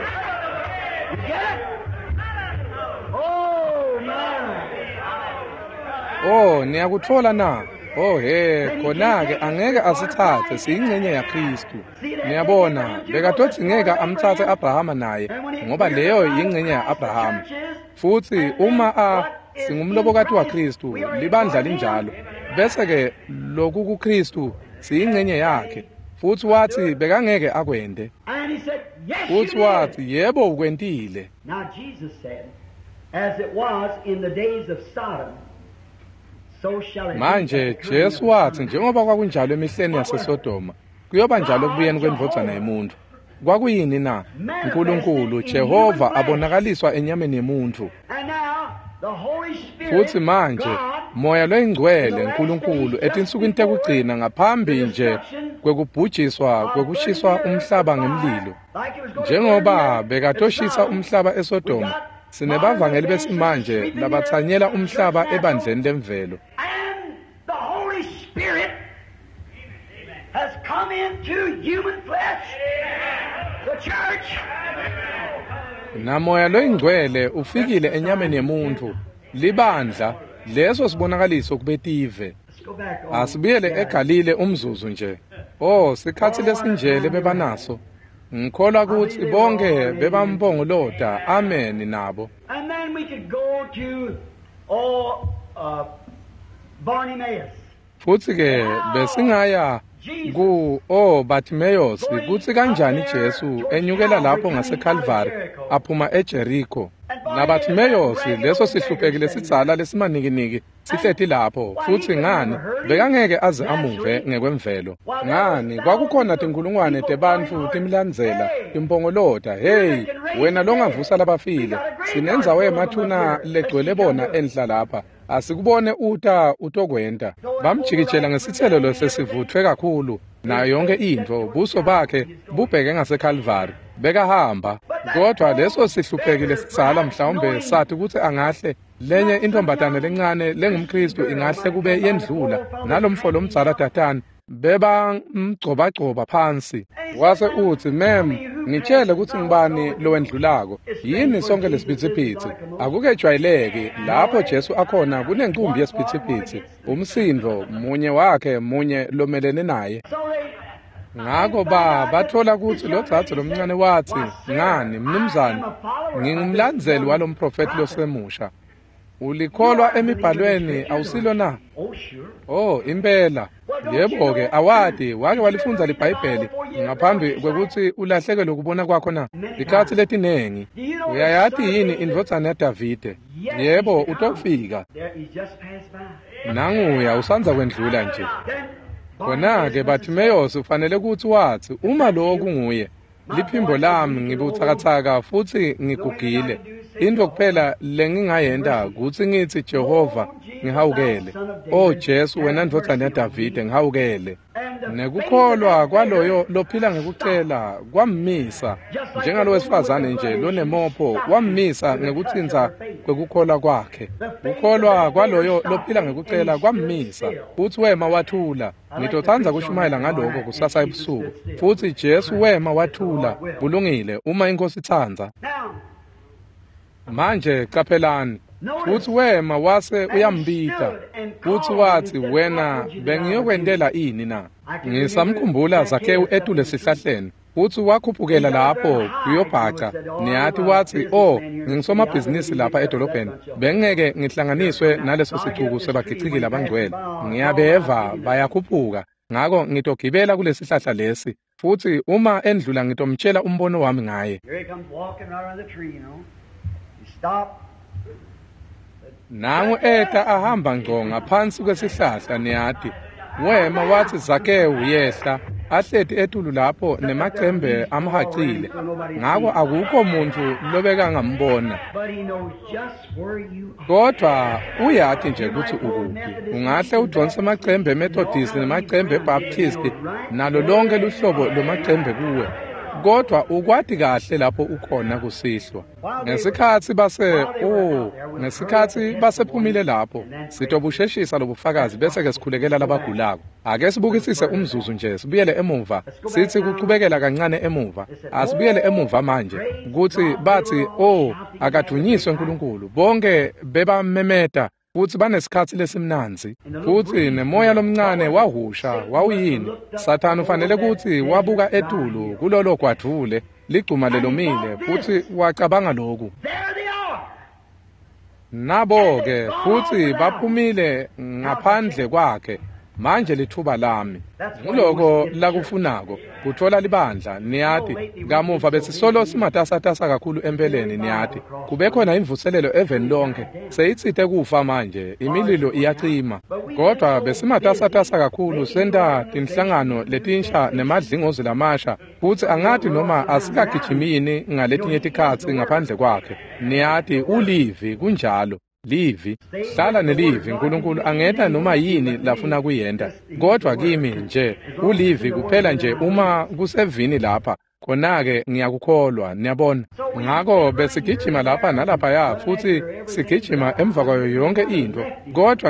Niyakuthola na? Khona-ke angeke asithathe siyingcenye yaKristu. Niyabona, bekatothi ngeke amthathe Abrahama naye ngoba leyo yingcenye yaAbrahama. Futhi uma singumlobokati waKristu libandla linjalo. Bese-ke lokhu kuKristu siyingcenye yakhe. Futhi wathi bekangeke akwende. Futhi wathi yebo ukwentile. Now Jesus said, as it was in the days of Sodom, so shall it be. Manje Jesu wathi njengoba kwakunjalo emihleni yaseSodoma kuyoba njalo kubuyeni kwendvodzana yomuntu. Kwakuyini na? uNkulunkulu Jehova abonakaliswa enyameni yomuntu. Futhi manje moya loyingcwele uNkulunkulu etinsukwini tekugcina ngaphambi nje kwekubhujiswa kwekushiswa umhlaba ngemlilo. Njengoba bekatoshisa umhlaba eSodoma, sinebavangeli besimanje labathanyela umhlaba ebandleni lemvelo. And the Holy Spirit has come into human flesh, the church. Namoya loyingcwele ufikile enyameni yomuntu, libandla leso sibonakaliso kubetive. Asibuyele eGalile umzuzu nje. Sikhathi lesinjele bebanaso. Ngikholwa ukuthi bonke bebambongoloda. Amen nabo. And then we could go to Bartimaeus. Futhi ke besingaya ku Bartimaeus kuthi kanjani Jesu enyukela lapho ngaseCalvary aphuma eJericho. NaBartimaeus leso sihluphekile sitsala lesimanikiniki sihlethi lapho futhi ngani bekangeke aze amuve ngekwemvelo. Ngani kwakukhona tinkulungwane tebantu timlandzela timpongoloda. Wena longavusa labafile sinenza wemathuna legcwele bona endla lapha. Asikubone utokwenta. Bamjikijela ngesithelelo sesivuthwe kakhulu nayo yonke into buso bakhe bubheke ngaseCalvary. Bekahamba kodwa leso sihluphekile sitsala mhlawumbe sathi ukuthi angahle lenye intombatana lencane lengumKristu ingahle kube yendlula nalomfolo omdzala tatana beba mgcoba phansi. Wase uthi mem ngitshele ukuthi ngibani lo wendlulako yini sonke lesiphithi akukejwayeleki lapho Jesu akhona kunenkumbi yesiphithi umsindo munye wakhe munye lomelene naye. Ngakho bathola ukuthi lo dzadze lomncane wathi ngani mnumzane ngingumlandzeli walomprofeti losemusha. Ulikholwa emibhalweni awusilo na? Impela. Yebo-ke awadi wake walifunza liBhayibheli ngaphambi kwekuthi ulahlekelwe ukubona kwakho na? Ikhathi letinengi. Uyayathi yini indvodzana yaDavide? Yebo utofika. Nanguya usanza kwendlula nje. Khona-ke Bartimaeus ufanele ukuthi wathi uma lo kunguye liphimbo lami ngibuthakathaka futhi ngigugile. Into kuphela lengingayenda ukuthi ngithi Jehova ngihawukele. Jesu wena ndvodzana yaDavide ngihawukele. Nekukholwa kwaloyo lophila ngekucela kwammisa njengalo wesifazane nje lonemopho wammisa ngekuthinza kwekukholwa kwakhe. Ukholwa kwaloyo lophila ngekucela kwammisa futhi wema wathula. Ngitothandza kushumayela ngaloko kusasa ebusuku. Futhi Jesu wema wathula kulungile uma inkosi ithandza. Manje capelani futhi wema wase uyambita futhi wathi wena bengiyokwendela ini na? Ngisamkhumbula Zakhewu etule sihlahleni futhi wakhuphukela lapho kuyobhaca niyathi wathi ngingisomabhizinisi lapha edolobheni bengeke ngihlanganiswe naleso sithuku sebagicikile abangcwele ngiyabeva bayakhuphuka ngako ngitogibela kulesi sihlahla lesi futhi uma endlula ngitomtshela umbono wami ngaye nangu eta ahamba ngqo ngaphansi kwesihlahla niyathi wema wathi Zakewu yehla ahleti etulu lapho nemacembe amhacile ngako akukho umuntu lobeka ngambona kodwa uyathi nje ukuthi ukuphi ungahle udonse amacembe eMethodist nemacembe eBaptist nalo lonke luhlobo lomacembe kuwe kodwa ukwathi kahle lapho ukhona kusihlwa ngesikhathi basephumile lapho sitobusheshisa lobufakazi bese ke sikhulekela labagulako ake sibukisise umzuzu nje sibuyele emuva sithi kuqhubekela kancane emuva asibuyele emuva manje ukuthi bathi akadunyiswe uNkulunkulu bonke bebamemeta futhi banesikhathi lesimnanzi futhi nemoya lomncane wahusha wawuyini Sathane ufanele ukuthi wabuka etulu kulolo gwadvule ligcuma lelomile futhi wacabanga lokhu nabo ke futhi baphumile ngaphandle kwakhe manje lithuba lami nguloko lakufunako kuthola libandla niyathi kamuva besisolo simatasatasa kakhulu empeleni niyathi kube khona imvuselelo eveni lonke seyitsithe kufa manje imililo iyacima kodwa besimatasatasa kakhulu senta tinhlangano letinsha nemadlingozi lamasha futhi angathi noma asikagijimini ngaletinye tikhatsi ngaphandle kwakhe niyathi ulivi kunjalo livi hlala nelivi uNkulunkulu angeta noma yini lafuna kuyenda kodwa kimi nje ulivi kuphela nje uma kusevini lapha khona-ke ngiyakukholwa niyabona ngako besigijima lapha nalapha ya futhi sigijima emva kwayo yonke into kodwa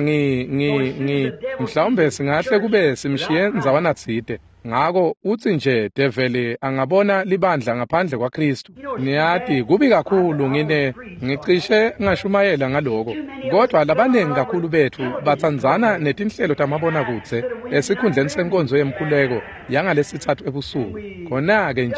mhlawumbe singahle kube simshiye nzawana tsite ngako uthi nje develi angabona libandla ngaphandle kwaKristu niyathi kubi kakhulu ngicishe ngashumayela ngaloko kodwa labaningi kakhulu bethu batsandzana netinhlelo tamabona kutse esikhundleni senkonzo yemkhuleko yangalesithathu ebusuku khona-ke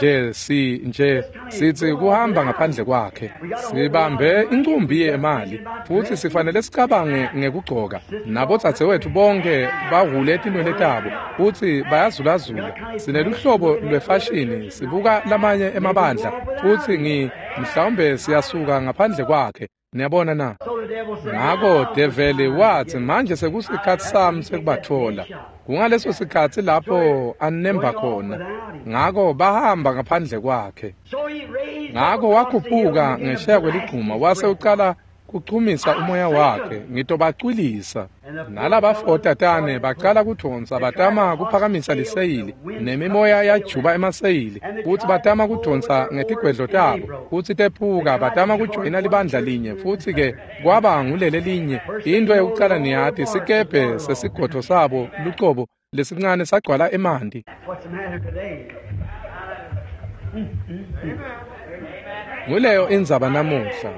sithi kuhamba ngaphandle kwakhe sibambe incumbi yemali futhi sifanele sicabange ngekugcoka nabo dzadzewethu bonke bahule etinwele tabo futhi bayazulazula sineluhlobo lwefashini sibuka lamanye emabandla futhi mhlawumbe siyasuka ngaphandle kwakhe niyabona na ngako develi wathi manje sekusikhathi sami sekubathola kungaleso sikhathi lapho anemba khona ngako bahamba ngaphandle kwakhe ngako wakhuphuka ngesheya kweligquma wase uqala kuchumisa umoya wakhe ngitobacwilisa nalabafotatane baqala kudonsa batama kuphakamisa liseyili nemimoya yajuba emaseyili futhi batama kudonsa ngetigwedlo tabo futhi tephuka batama kujoyina libandla linye futhi ke kwaba ngulele linye into yokuqala niyathi sikebhe sesigodlo sabo luqobo lesincane sagcwala emanti nguleyo indzaba namuhla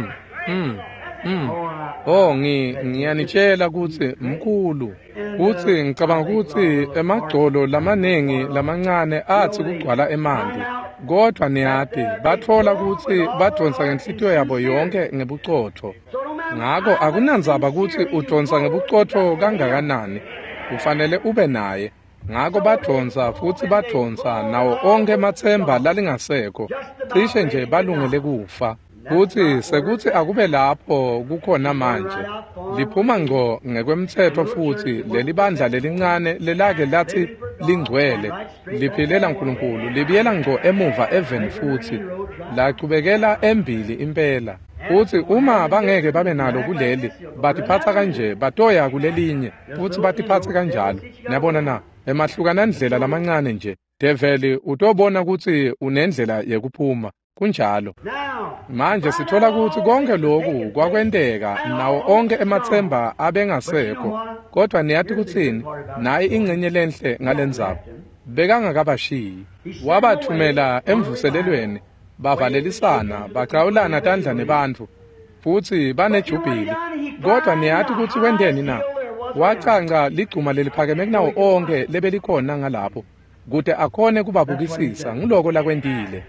ngiyanitshela ukuthi mkhulu uthi ngicabanga ukuthi emagcolo lamaningi lamancane athi kugcwala emanti kodwa niyathi bathola ukuthi badonsa ngenhlitiyo yabo yonke ngebucotho ngako akunandzaba ukuthi udonsa ngebucotho kangakanani ufanele ube naye ngako badonsa futhi badonsa nawo onke emathemba lalingasekho cishe nje balungele kufa futhi sekuthi akube lapho kukhona manje liphuma ngqo ngekwemthetho futhi leli bandla lelincane lelake lathi lingcwele liphilela uNkulunkulu libiyela ngqo emuva eveni futhi laqhubekela embili impela futhi uma bangeke babe nalo kuleli batiphatha kanje batoya kulelinye futhi batiphathe kanjalo niyabona na emahlukana ndlela lamancane nje develi utobona ukuthi unendlela yekuphuma kunjalo manje sithola ukuthi konke lokhu kwakwenteka nawo onke emathemba abengasekho kodwa niyathi kuthini naye ingcenye lenhle ngalendzaba bekangakabashiyi wabathumela emvuselelweni bavalelisana baqhawulana tandla nebantfu futhi banejubhili kodwa niyathi ukuthi kwenteni na wacanca ligcuma leliphakeme kunawo onke lebelikhona ngalapho kude akhone kubabukisisa ngiloko lakwentile.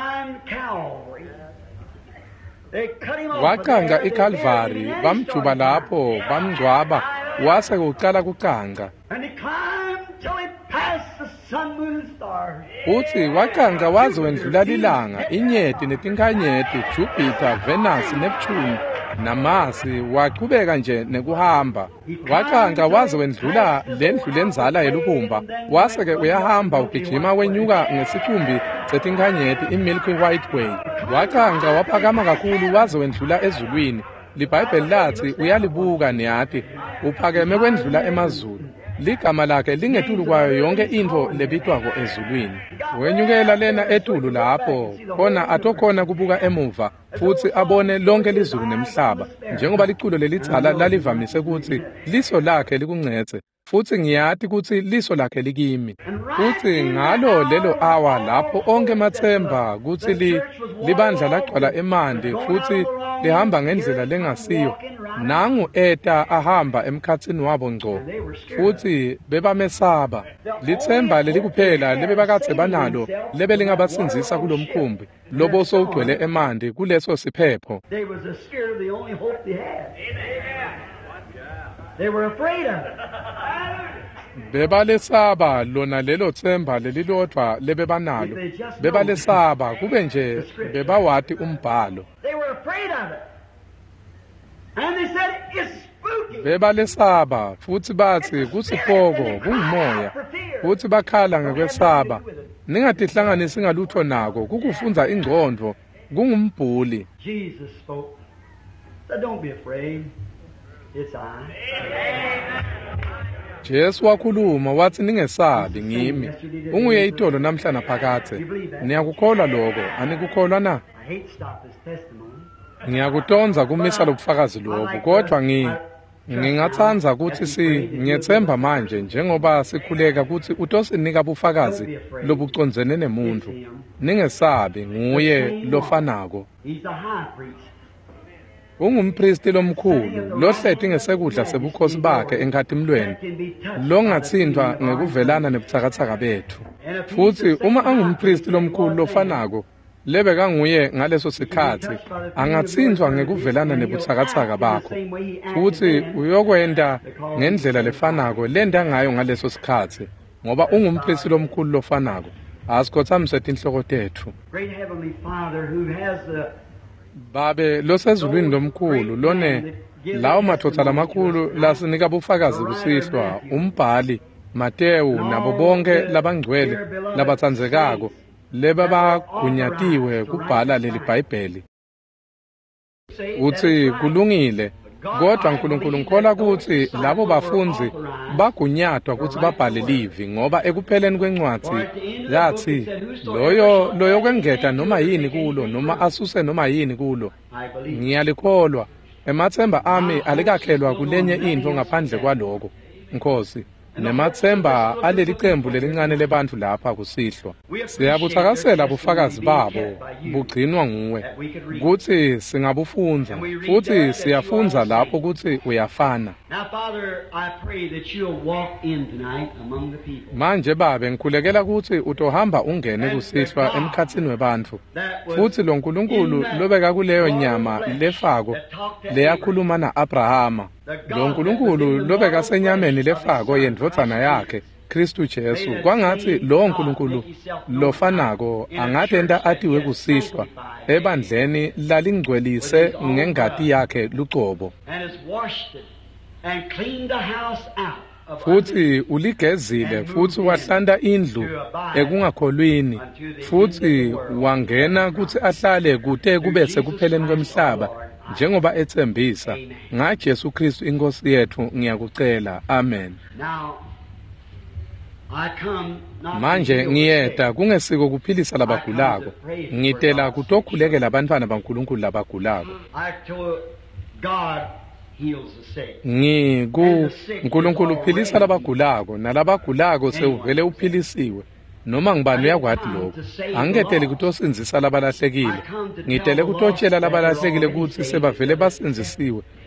Waqanga iCalvary, bamjuba lapho, bamngcwaba, wase kuqala kuqanga. Uthi waqanga waze wendlula lilanga, inyeti netinkhanyeti, Jupiter, Venus, Neptune naMars, waqhubeka nje nekuhamba. Waqanga waze wendlula lendlu lenzala yelubumba, wase ke uyahamba ugijima wenyuka ngesikhumbi setinkhanyeti, iMilky Way. Waqanga waphakama kakhulu waze wendlula ezulwini. LiBhayibheli lathi uyalibuka niyati, uphakeme kwendlula emazulu. Ligama lakhe lingetulu kwayo yonke into lebitwako ezulwini. Wenyukela lena etulu lapho, khona atokhona kubuka emuva, futhi abone lonke lizulu nemhlaba, njengoba liculo lelitsala lalivamise ukuthi liso lakhe likuncetse, futhi ngiyati ukuthi liso lakhe likimi. Futhi ngalo lelo hour lapho onke mathemba kuthi libandla lagcwala eMandi, futhi lihamba ngendlela lengasiyo, nangu eta ahamba emkhathini wabo ngco, futhi bebamesaba. Lithemba lelikuphela lebebakathe banalo lebe lingabasinzisa kulomkhumbi lobo sowugcwele eMandi kuleso siphepho. Bebalesaba lona lelo themba lelilodwa lebebanalo, bebalesaba kube nje bebawati umbhalo. Bebalesaba futhi bathi kusipoko kungumoya, futhi bakhala ngekwesaba. Ningatihlanganisi ngalutho nako, kukufunza ingqondo, kungumbhuli. Jesus spoke. So don't be afraid. It's I. Jesu wakhuluma wathi ningesabi ngimi. Unguye itolo namhla naphakathe. Niyakukholwa lokho, anikukholwa na? I hate to stop this testimony. Ngiyakutonza kumisa lobufakazi lobo, kodwa ngingathanza ukuthi ngiyethemba manje njengoba sikhuleka ukuthi utosinika bufakazi lobucondzene nemuntu. Ningesabi, nguye lofanako. He's the high priest. Ungumpristi lomkhulu, lohlethi ngesekudla sebukhosi bakhe enkathimlweni, longathindwa ngekuvelana nebuthakathaka bethu. Futhi uma angumpristi lomkhulu lofanako, lebe kanguye ngaleso sikhathi, angathindwa ngekuvelana nebuthakathaka bakho. Futhi uyokwenda ngendlela lefanako lenda ngayo ngaleso sikhathi, ngoba ungumpristi lomkhulu lofanako. Asikhothamise tinhloko tethu. Great Heavenly Father who has the Babe losezulwini lomkhulu lone lawo mathotha lamakhulu lasinika bufakazi kusihlwa umbhali Matewu nabo bonke labangcwele labathandzekako leba bagunyatiwe kubhala leli Bhayibheli. Uthi kulungile, kodwa uNkulunkulu ngikholwa ukuthi labo bafunzi bagunyatwa ukuthi babhale livi, ngoba ekupheleni kwencwadi yathi loyo kwengeta noma yini kulo noma asuse noma yini kulo. Ngiyalikholwa, emathemba ami alikakhelwa kulenye into ngaphandle kwaloko. Nkosi, nemathemba aleli qembu lelincane lebantu lapha kusihlwa. Siyabuthakasela bufakazi babo bugcinwa nguwe ukuthi singabufunza, futhi siyafunza lapho ukuthi uyafana. Manje Babe ngikhulekela ukuthi utohamba ungene kusihlwa emkhathini webantu, futhi lo Nkulunkulu lobeka kuleyo nyama lefako leyakhuluma na-Abrahama, lo Nkulunkulu lobeka senyameni lefako yendvodzana yakhe Kristu Jesu, kwangathi lo Nkulunkulu lofanako angatenta atiwe kusihlwa ebandleni lalingcwelise ngengati yakhe lucobo, futhi uligezile futhi wahlanda indlu ekungakholwini, futhi wangena kuthi ahlale kude kube sekupheleni kwemhlaba njengoba ethembisa ngaJesu Kristu inkosi yethu ngiyakucela. Amen. Manje ngiyeda kungesiko kuphilisa labagulako, ngitela kutokhulekela abantwana baNkulunkulu labagulako. Nkulunkulu uphilisa labagulako, nalabagulako sewuvele uphilisiwe. Noma ngibani uyakwati lokho. Angiketeli kutosinzisa labalahlekile, ngitele kutotshela labalahlekile ukuthi sebavele basinzisiwe,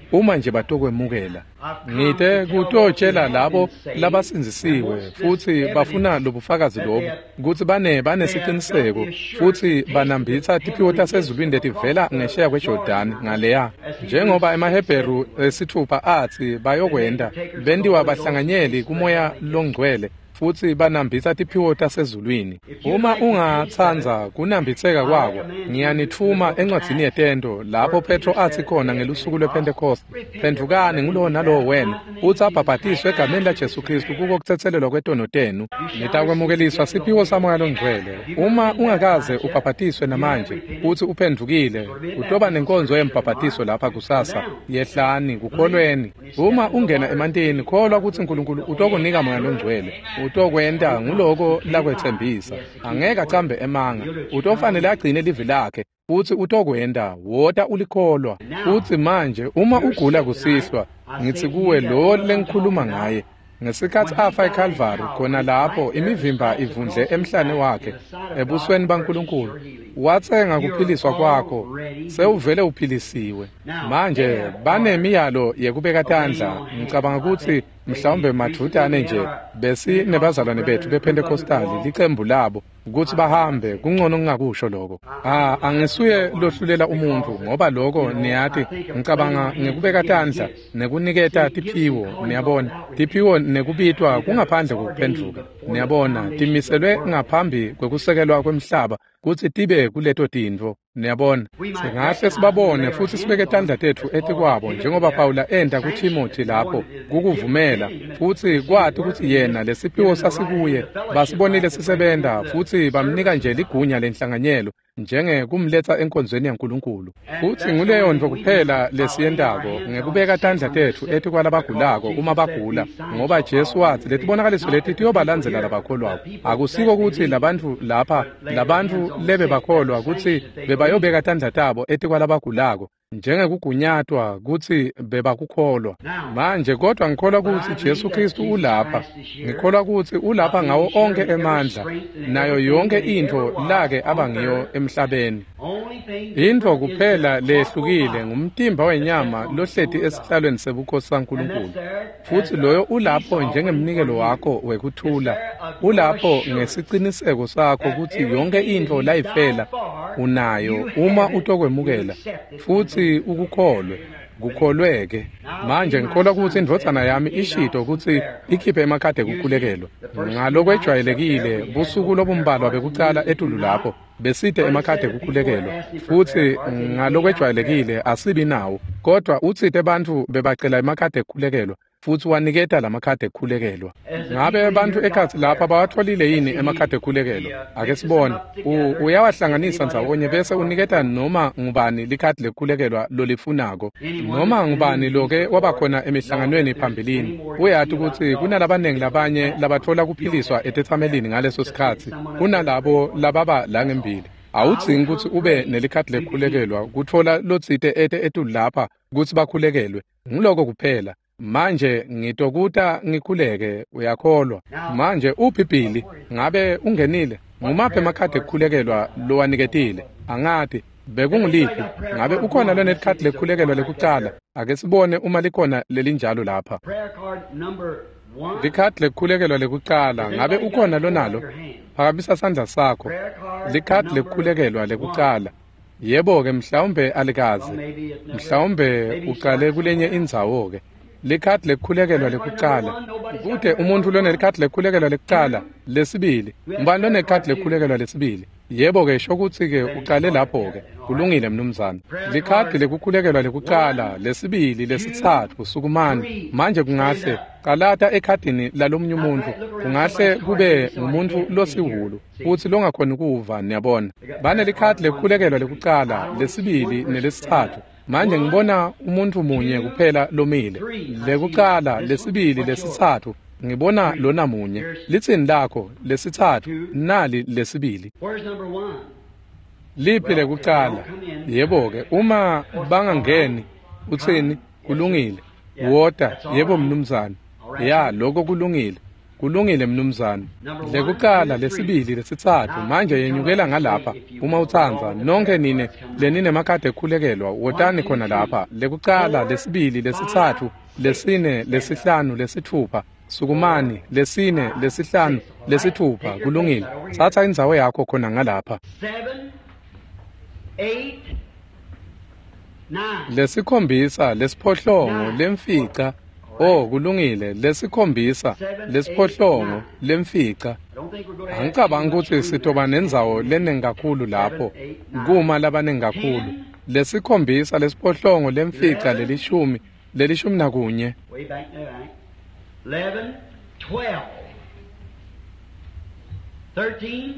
uma nje batokwemukela. Ngithe kutotshela labo labasinzisiwe futhi bafuna lobufakazi lobo ukuthi banesiqiniseko futhi banambitha tiphiwo tasezulwini letivela ngesheya kweJordani ngaleya, njengoba emaHebheru 6 athi bayokwenda bendiwa bahlanganyeli kumoya longcwele futhi banambitha tiphiwo tasezulwini. Uma ungathanza kunambitheka kwako, ngiyanithuma encwadzini yetendo lapho Petro athi khona ngelusuku lwePentecost, phendukani ngulowo nalowo wena uthi abhabhatiswe egameni laJesu Kristu kuko kuthethelelwa kwetono tenu, nitakwemukeliswa siphiwo samoya longcwele. Uma ungakaze ubhabhatiswe namanje uthi uphendukile, utoba nenkonzo yembhabhatiso lapha kusasa, yehlani kukholweni. Uma ungena emantini, kholwa ukuthi uNkulunkulu utokunika moya longcwele, utokwenda nguloko lakwethembisa, angeke acambe emanga, utofanele agcine livi lakhe futhi utokwenda wota ulikholwa. Uthi manje uma ugula kusihlwa, ngithi kuwe lo lengikhuluma ngaye, ngesikhathi afa eCalvary khona lapho imivimba ivundle emhlane wakhe ebusweni baNkulunkulu, wathenga kuphiliswa kwakho, sewuvele uphilisiwe. Manje banemiyalo yekubeka tandla, ngicabanga ukuthi mhlawumbe madudane nje besi nebazalwane bethu bePentecostali liqembu labo ukuthi bahambe, kungcono ngingakusho lokho. Angisuye lohlulela umuntu ngoba lokho niyathi ngicabanga ngekubeka tandla nekuniketa tiphiwo, niyabona. Tiphiwo nekubitwa kungaphandle kokuphenduka, niyabona. Timiselwe ngaphambi kwekusekelwa kwemhlaba kuthi tibe kuleto tintfo, niyabona. Singahle sibabone futhi sibeke tandla tethu etikwabo njengoba Pawula enda kuThimothi lapho kukuvumela futhi kwathi ukuthi yena lesiphiwo sasikuye, basibonile sisebenza futhi bamnika nje ligunya lenhlanganyelo njenge kumletha enkonzweni yaNkulunkulu. Futhi nguleyo nto kuphela lesiyendako ngekubeka tandla tethu etikwalabagulako uma bagula, ngoba Jesu wathi letibonakaliso leti tiyobalandzela labakholwako. Akusiko ukuthi labantu lapha, labantu lebe bakholwa ukuthi bebayobeka tandla tabo etikwalabagulako njengekugunyatwa kuthi bebakukholwa. Manje kodwa ngikholwa ukuthi Jesu Kristu ulapha, ngikholwa ukuthi ulapha ngawo onke emandla nayo yonke into lake abangiyo emhlabeni. Into kuphela lehlukile ngumtimba wenyama lohleti esihlalweni sebukhosi saNkulunkulu, futhi loyo ulapho njengemnikelo wakho wekuthula, ulapho ngesiqiniseko sakho ukuthi yonke into layifela unayo uma utokwemukela futhi ukukholwe, kukholweke. Manje ngikholwa ukuthi indvodzana yami ishito ukuthi ikhiphe emakhadi ekukhulekelwa. Ngalokwejwayelekile busuku lobumbalwa bekucala etulu lapho beside emakhadi ekukhulekelwa, futhi ngalokwejwayelekile asibi nawo, kodwa utsite abantu bebacela emakhadi ekukhulekelwa futhi waniketa lamakhadi ekukhulekelwa. Ngabe abantu ekhathi lapha bawatholile yini emakhadi ekukhulekelwa? Ake sibone, uyawahlanganisa ndzawonye bese uniketa noma ngubani likhadi lekukhulekelwa lolifunako, noma ngubani loke wabakhona emihlanganweni phambilini. Uyathi ukuthi kunalabanengi labanye labathola kuphiliswa etethamelini ngaleso sikhathi kunalabo lababa la ngembili. Awudzingi ukuthi ube nelikhadi lekukhulekelwa kuthola lotsite etulu lapha ukuthi bakhulekelwe, ngiloko kuphela. Manje ngitokuta ngikhuleke, uyakholwa. Manje uBhibhili ngabe ungenile, ngumaphi emakhadi ekukhulekelwa lowaniketile? Angathi bekunguliphi? Ngabe ukhona lona ikhadi lekukhulekelwa lekucala? Ake sibone uma likhona lelinjalo lapha. Likhadi lekukhulekelwa lekucala, ngabe ukhona lonalo? Phakamisa sandla sakho. Likhadi lekukhulekelwa lekucala. Yebo-ke mhlawumbe alikazi, mhlawumbe uqale kulenye indzawo-ke. Likhadi lekukhulekelwa lekucala, kude umuntu lona likhadi lekukhulekelwa lekucala lesibili. Ngubani lona ikhadi lekukhulekelwa lesibili? Yebo-ke sho ukuthi-ke uqale lapho-ke, kulungile mnumzane. Likhadi lekukhulekelwa lekucala, lesibili, lesithathu, sukumani. Manje kungahle qalata ekhadini lalomunye umuntu, kungahle kube ngumuntu losiwulu futhi longakhona ukuva, niyabona. Bane likhadi lekukhulekelwa lekucala, lesibili nelesithathu. Manje ngibona umuntu munye kuphela lomile, lekucala, lesibili, lesithathu. Ngibona lona munye. Litsini lakho lesithathu nali lesibili? Liphi lekucala? Yebo-ke uma bangangeni uthini kulungile? Wota, yebo mnumzane. Ya, lokho kulungile. kulungile mnumzane. Lekuqala, lesibili, lesithathu, manje yenyukela ngalapha. Uma uthandza, nonke nine lenine makhadi ekhulekelwa, wotani khona lapha. Lekuqala, lesibili, lesithathu, lesine, lesihlanu, lesithupha. Sukumani, lesine, lesihlanu, lesithupha, kulungile. Thatha indzawo yakho khona ngalapha. 7, 8, 9. Lesikhombisa, lesiphohlongo, lemfica. Oh, kulungile. Lesikhombisa, lesiphohlongo, lemfica. Angicabangi ukuthi sitoba nendzawo lenengakhulu lapho. Kuma labanengakhulu. Lesikhombisa, lesiphohlongo, lemfica, lelishumi nakunye. Way back there, right? 11, 12, 13.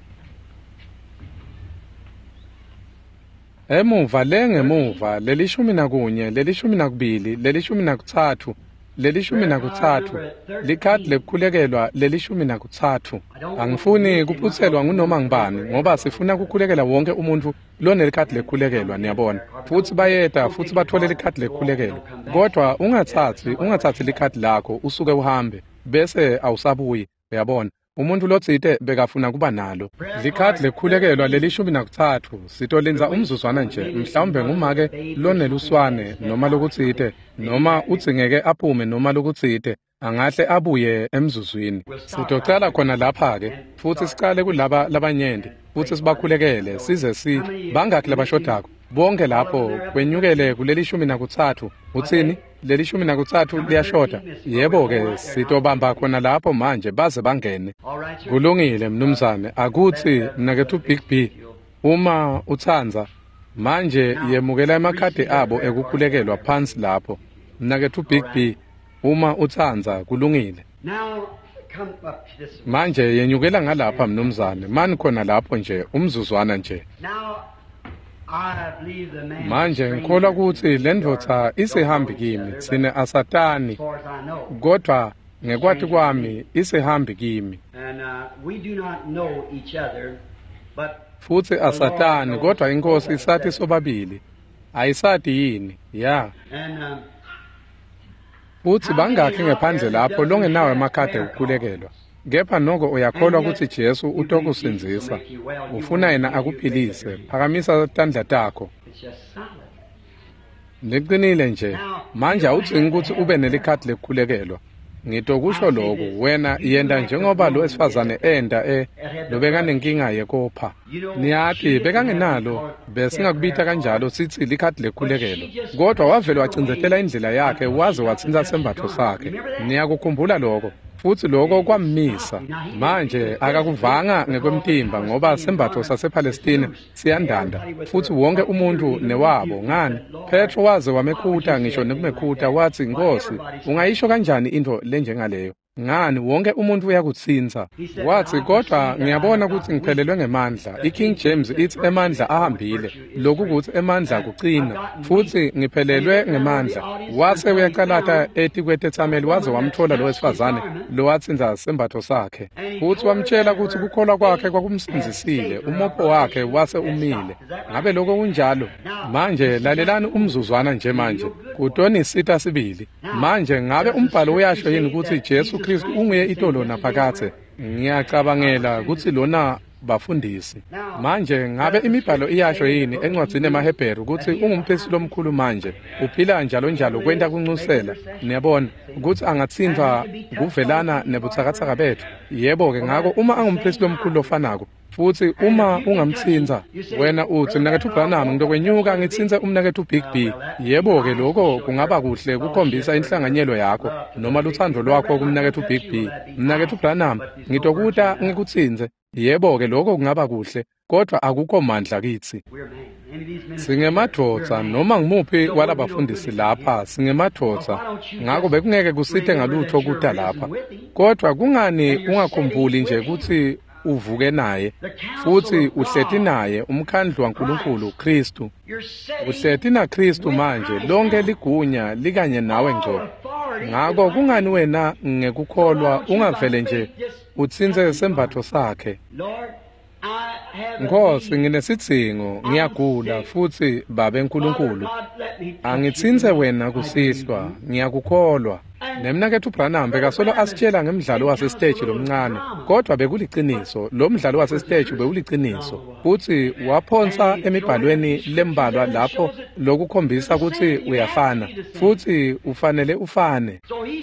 Emuva lengemuva, lelishumi nakunye, lelishumi nakubili, lelishumi nakuthathu, lelishumi nakuthathu, likhadi lekukhulekelwa lelishumi nakuthathu. Angifuni kuphuthelwa ngunoma ngibani ngoba sifuna kukhulekela wonke umuntu lonelikhadi lekukhulekelwa, niyabona. Futhi bayeda futhi bathole likhadi lekukhulekelwa. Kodwa ungathathi likhadi lakho usuke uhambe bese awusabuyi, uyabona. Umuntu lotsite bekafuna kuba nalo. Likhadi lekukhulekelwa lelishumi nakuthathu, sitolenza umzuzwana nje, mhlawumbe ngumake loneluswane noma lokutsite, noma udzingeke aphume noma lokutsite, angahle abuye emzuzwini. Sitocala khona lapha-ke, futhi sicale kulaba labanyenti, futhi sibakhulekele, size bangakhi labashodako. Bonke lapho kwenyukele kulelishumi nakuthathu. Uthini? Lelishumi nakuthathu liyashoda. Yebo-ke, sitobamba khona lapho manje baze bangene. Kulungile mnumzane, akuthi mnakethu Big B, uma uthandza manje yemukela emakhadi abo ekukhulekelwa phansi lapho. Mnakethu Big B, uma uthandza kulungile. Manje yenyukela ngalapha mnumzane, mani khona lapho nje umzuzwana nje. Manje ngikholwa ukuthi le ndvodza isihambi kimi, thina asatani, kodwa ngekwathi kwami isihambi kimi. Futhi asatani, kodwa inkosi isathi sobabili, ayisati yini, ya. Futhi bangakhi ngephandle lapho longenawo emakhadi ekukhulekelwa. Kepha noko uyakholwa ukuthi Jesu utokusindisa, ufuna yena akuphilise, phakamisa tandla takho. Liqinile nje, manje awudzingi ukuthi ube nelikhadi lekukhulekelwa. Ngitokusho lokho, wena yenda njengoba lo esifazane enda lobekanenkinga yekopha. Niyathi bekangenalo, besingakubita kanjalo sithi likhadi lekukhulekelwa. Kodwa wavele wacindzetela indlela yakhe waze watsinza sembatho sakhe. Niyakukhumbula lokho. Futhi lokho kwamisa. Manje akakuvanga ngekwemtimba ngoba sembatho sasePalestina siyandanda. Futhi wonke umuntu newabo ngani. Petro waze wamekhuta ngisho nekumekhuta wathi Nkosi, ungayisho kanjani into lenjengaleyo? Ngani wonke umuntu uyakutsinza. Wathi kodwa ngiyabona ukuthi ngiphelelwe ngemandla. iKing James ithi emandla ahambile, lokhu ukuthi emandla kucina. Futhi ngiphelelwe ngemandla. Wase uyaqalata etikwetethameli waze wamthola lo wesifazane lo watsinza sembatho sakhe. Futhi wamtshela ukuthi kukholwa kwakhe kwakumsinzisile, umopho wakhe wase umile. Ngabe lokho kunjalo? Manje lalelani umzuzwana nje manje. Kutoni isita sibili. Manje ngabe umbhalo uyasho yini ukuthi Jesu Kristu unguye itolo naphakathe? Ngiyacabangela ukuthi lona bafundisi. Manje ngabe imibhalo iyasho yini encwadzini emaHebheru ukuthi ungumphristi lomkhulu manje uphila njalo kwenta kunxusela? Niyabona ukuthi angatsindwa kuvelana nebuthakathaka bethu. Yebo-ke ngako uma angumphristi lomkhulu ofanako futhi uma ungamtsinza wena uthi mnakethu Branham ngitokwenyuka ngitsinze umnakethu Big B. Yebo-ke lokho kungaba kuhle kukhombisa inhlanganyelo yakho noma luthando lwakho kumnakethu Big B. Mnakethu Branham ngitokuta ngikutsinze. Yebo-ke lokho kungaba kuhle, kodwa akukho mandla kithi. Singemadvodza noma ngimuphi walabafundisi lapha, singemadvodza. Ngakho bekungeke kusithe ngalutho kuta lapha. Kodwa kungani ungakhumbuli nje ukuthi uvuke naye, futhi uhlethi naye umkhandlu waNkulunkulu Kristu. Uhlethi na Kristu manje, lonke ligunya likanye nawe ngco. Ngakho kungani wena ngekukholwa ungavele nje utsinze sembatho sakhe. Nkosi nginesidzingo ngiyagula futhi baba enkulunkulu angitsinze wena kusihlwa ngiyakukholwa nemnakethu uBranham bekasolo asitshela ngemidlalo wasestage lomncane kodwa bekuliqiniso lo mdlalo wasestage bekuliqiniso futhi waphonsa emibhalweni lembalwa lapho lokukhombisa ukuthi uyafana futhi ufanele ufane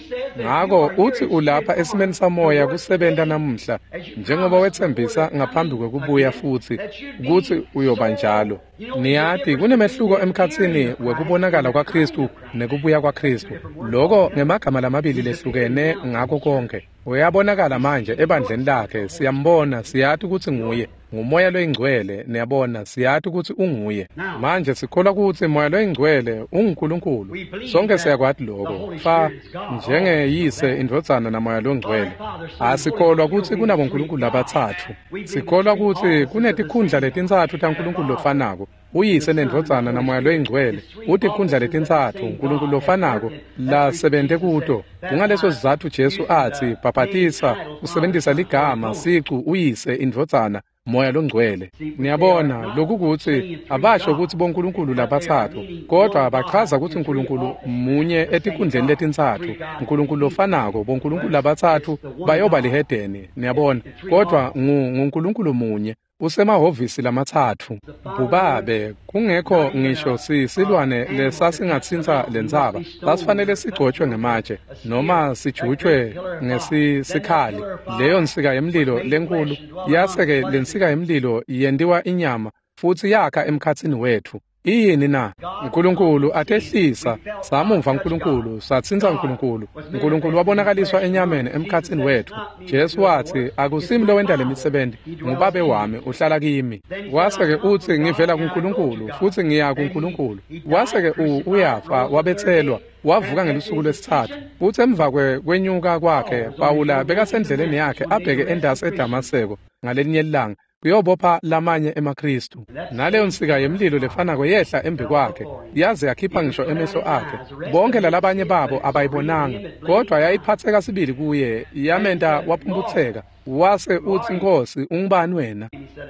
ngako uthi ulapha esimeni samoya kusebenza namuhla njengoba wethembisa ngaphambi kwekubuya futhi ukuthi uyoba njalo niyati kunemehluko emkhatsini wekubonakala kwaKristu nekubuya kwaKristu lokho ngemagama lamabili lehlukene ngakho konke uyabonakala manje ebandleni lakhe siyambona siyathi ukuthi nguye ngumoya loyingcwele niyabona siyathi ukuthi unguye manje sikholwa ukuthi moya loyingcwele unguNkulunkulu sonke siyakwathi lokho fa njengeyise indvodzana namoya loyingcwele asikholwa ukuthi kunabo uNkulunkulu abathathu sikholwa ukuthi kunetikhundla letintsathu taNkulunkulu lofanako uyise nendvodzana namoya loyingcwele uthi ikhundla letintsathu uNkulunkulu lofanako la sebente kuto kungaleso sizathu Jesu athi baphathisa usebenzisa ligama sicu uyise indvodzana moya longcwele niyabona lokhu ukuthi abasho ukuthi boNkulunkulu labathathu kodwa abachaza ukuthi uNkulunkulu munye etikhundleni letintsathu uNkulunkulu lofanako boNkulunkulu labathathu bayoba lihedeni niyabona kodwa nguNkulunkulu munye usemahhovisi lamathathu bubabe kungekho ngisho silwane lesasingatsinza lentsaba sasifanele sigcotshwe ngematshe noma sijutshwe ngesikhali leyo nsika yemlilo lenkulu yaseke lensika yemlilo yendiwa inyama futhi yakha emkhatsini wethu iyini na uNkulunkulu atehlisa samumva uNkulunkulu satsinza uNkulunkulu wabonakaliswa enyameni emkhatsini wethu Jesu wathi akusimi lo wenda lemisebenzi nguBaba wami uhlala kimi waseke uthi ngivela kuNkulunkulu futhi ngiya kuNkulunkulu waseke uyafa wabethelwa wavuka ngelusuku lwesithathu uthi emva kwenyuka kwakhe Pawula bekasendleleni yakhe abheke endasi eDamaseko ngalenye ilanga kuyobopha lamanye emaKristu naleyo nsika yemlilo lefanako yehla embi kwakhe yaze yakhipha ngisho emehlo akhe bonke lalabanye babo abayibonanga kodwa yayiphatheka sibili kuye yamenta waphumbutheka wase uthi Nkosi ungubani wena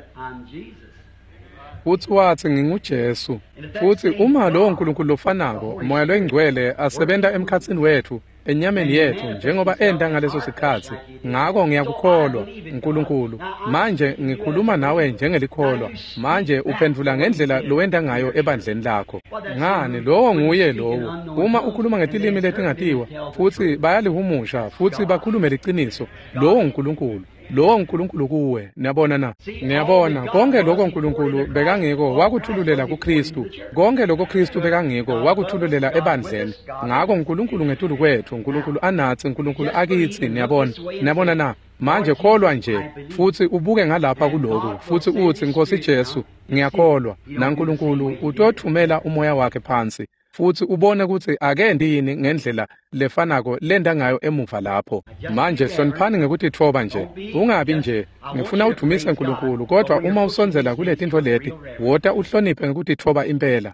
uthi wathi nginguJesu futhi uma lo uNkulunkulu lofanako moya loyingcwele asebenza emkhatsini wethu enyameni yethu njengoba enda ngaleso sikhathi ngako ngiyakukholwa uNkulunkulu manje ngikhuluma nawe njengelikholwa manje uphendula ngendlela lowenda ngayo ebandleni lakho ngani lowo nguye lowo uma ukhuluma ngetilimi letingatiwa futhi bayalihumusha futhi bakhulume liqiniso lowo uNkulunkulu lowo uNkulunkulu kuwe niyabona konke lokho uNkulunkulu bekangiko wakuthululela kuKristu konke lokho Kristu bekangiko wakuthululela ebandleni ngako uNkulunkulu ngetulu kwethu uNkulunkulu anathi uNkulunkulu akithi niyabona na manje kholwa nje futhi ubuke ngalapha kuloko futhi uthi Nkosi Jesu ngiyakholwa naNkulunkulu utothumela umoya wakhe phansi futhi ubone ukuthi akendi yini ngendlela lefanako lenda ngayo emuva lapho manje hloniphani ngekuthi thoba nje ungabi nje ngifuna udumise uNkulunkulu kodwa uma usonzela kuletinto leti wota uhloniphe ngekuthi thoba impela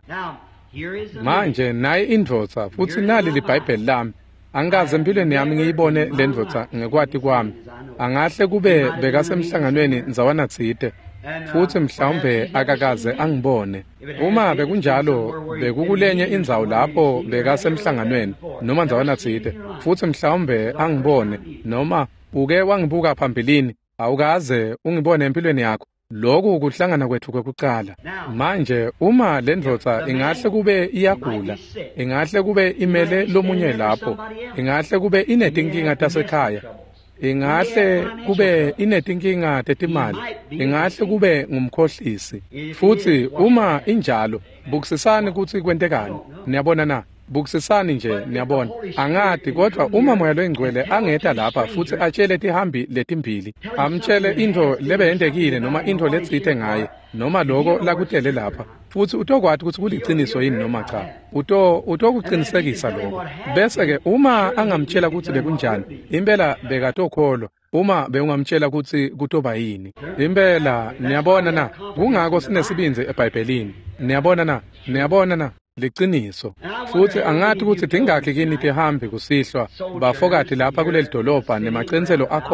manje nayi indvodza futhi nali liBhayibheli lami angaze empilweni yami ngiyibone lendvodza ngekwati kwami angahle kube bekasemhlanganweni nzawana tsite futhi mhlawumbe akakaze angibone uma bekunjalo bekukulenye indzawo lapho bekasemhlanganweni noma nzawana tsite futhi mhlawumbe angibone noma uke wangibuka phambilini awukaze ungibone empilweni yakho lokhu kuhlangana kwethu kwekuqala manje uma lendvodza ingahle kube iyagula ingahle kube imele lomunye lapho ingahle kube inetinkinga tasekhaya ingahle kube inetinkinga tetimali ingahle kube ngumkhohlisi futhi uma injalo bukisisani ukuthi kwentekani niyabona na bukisisani nje niyabona angadi kodwa uma moya loyingcwele angeta lapha futhi atshele tihambi letimbili amtshele into lebeyendekile noma into letsite ngaye noma lokho lakutele lapha futhi utokwathi ukuthi kuliciniso yini noma cha utokuqinisekisa lokho bese ke uma angamtshela ukuthi bekunjani impela bekatokholwa uma beungamtshela ukuthi kutoba yini impela niyabona na kungako sinesibinze eBhayibhelini niyabona na liqiniso futhi angathi ukuthi dingakhe kini tihambi kusihlwa bafokathi lapha kuleli dolobha nemaqiniselo akhona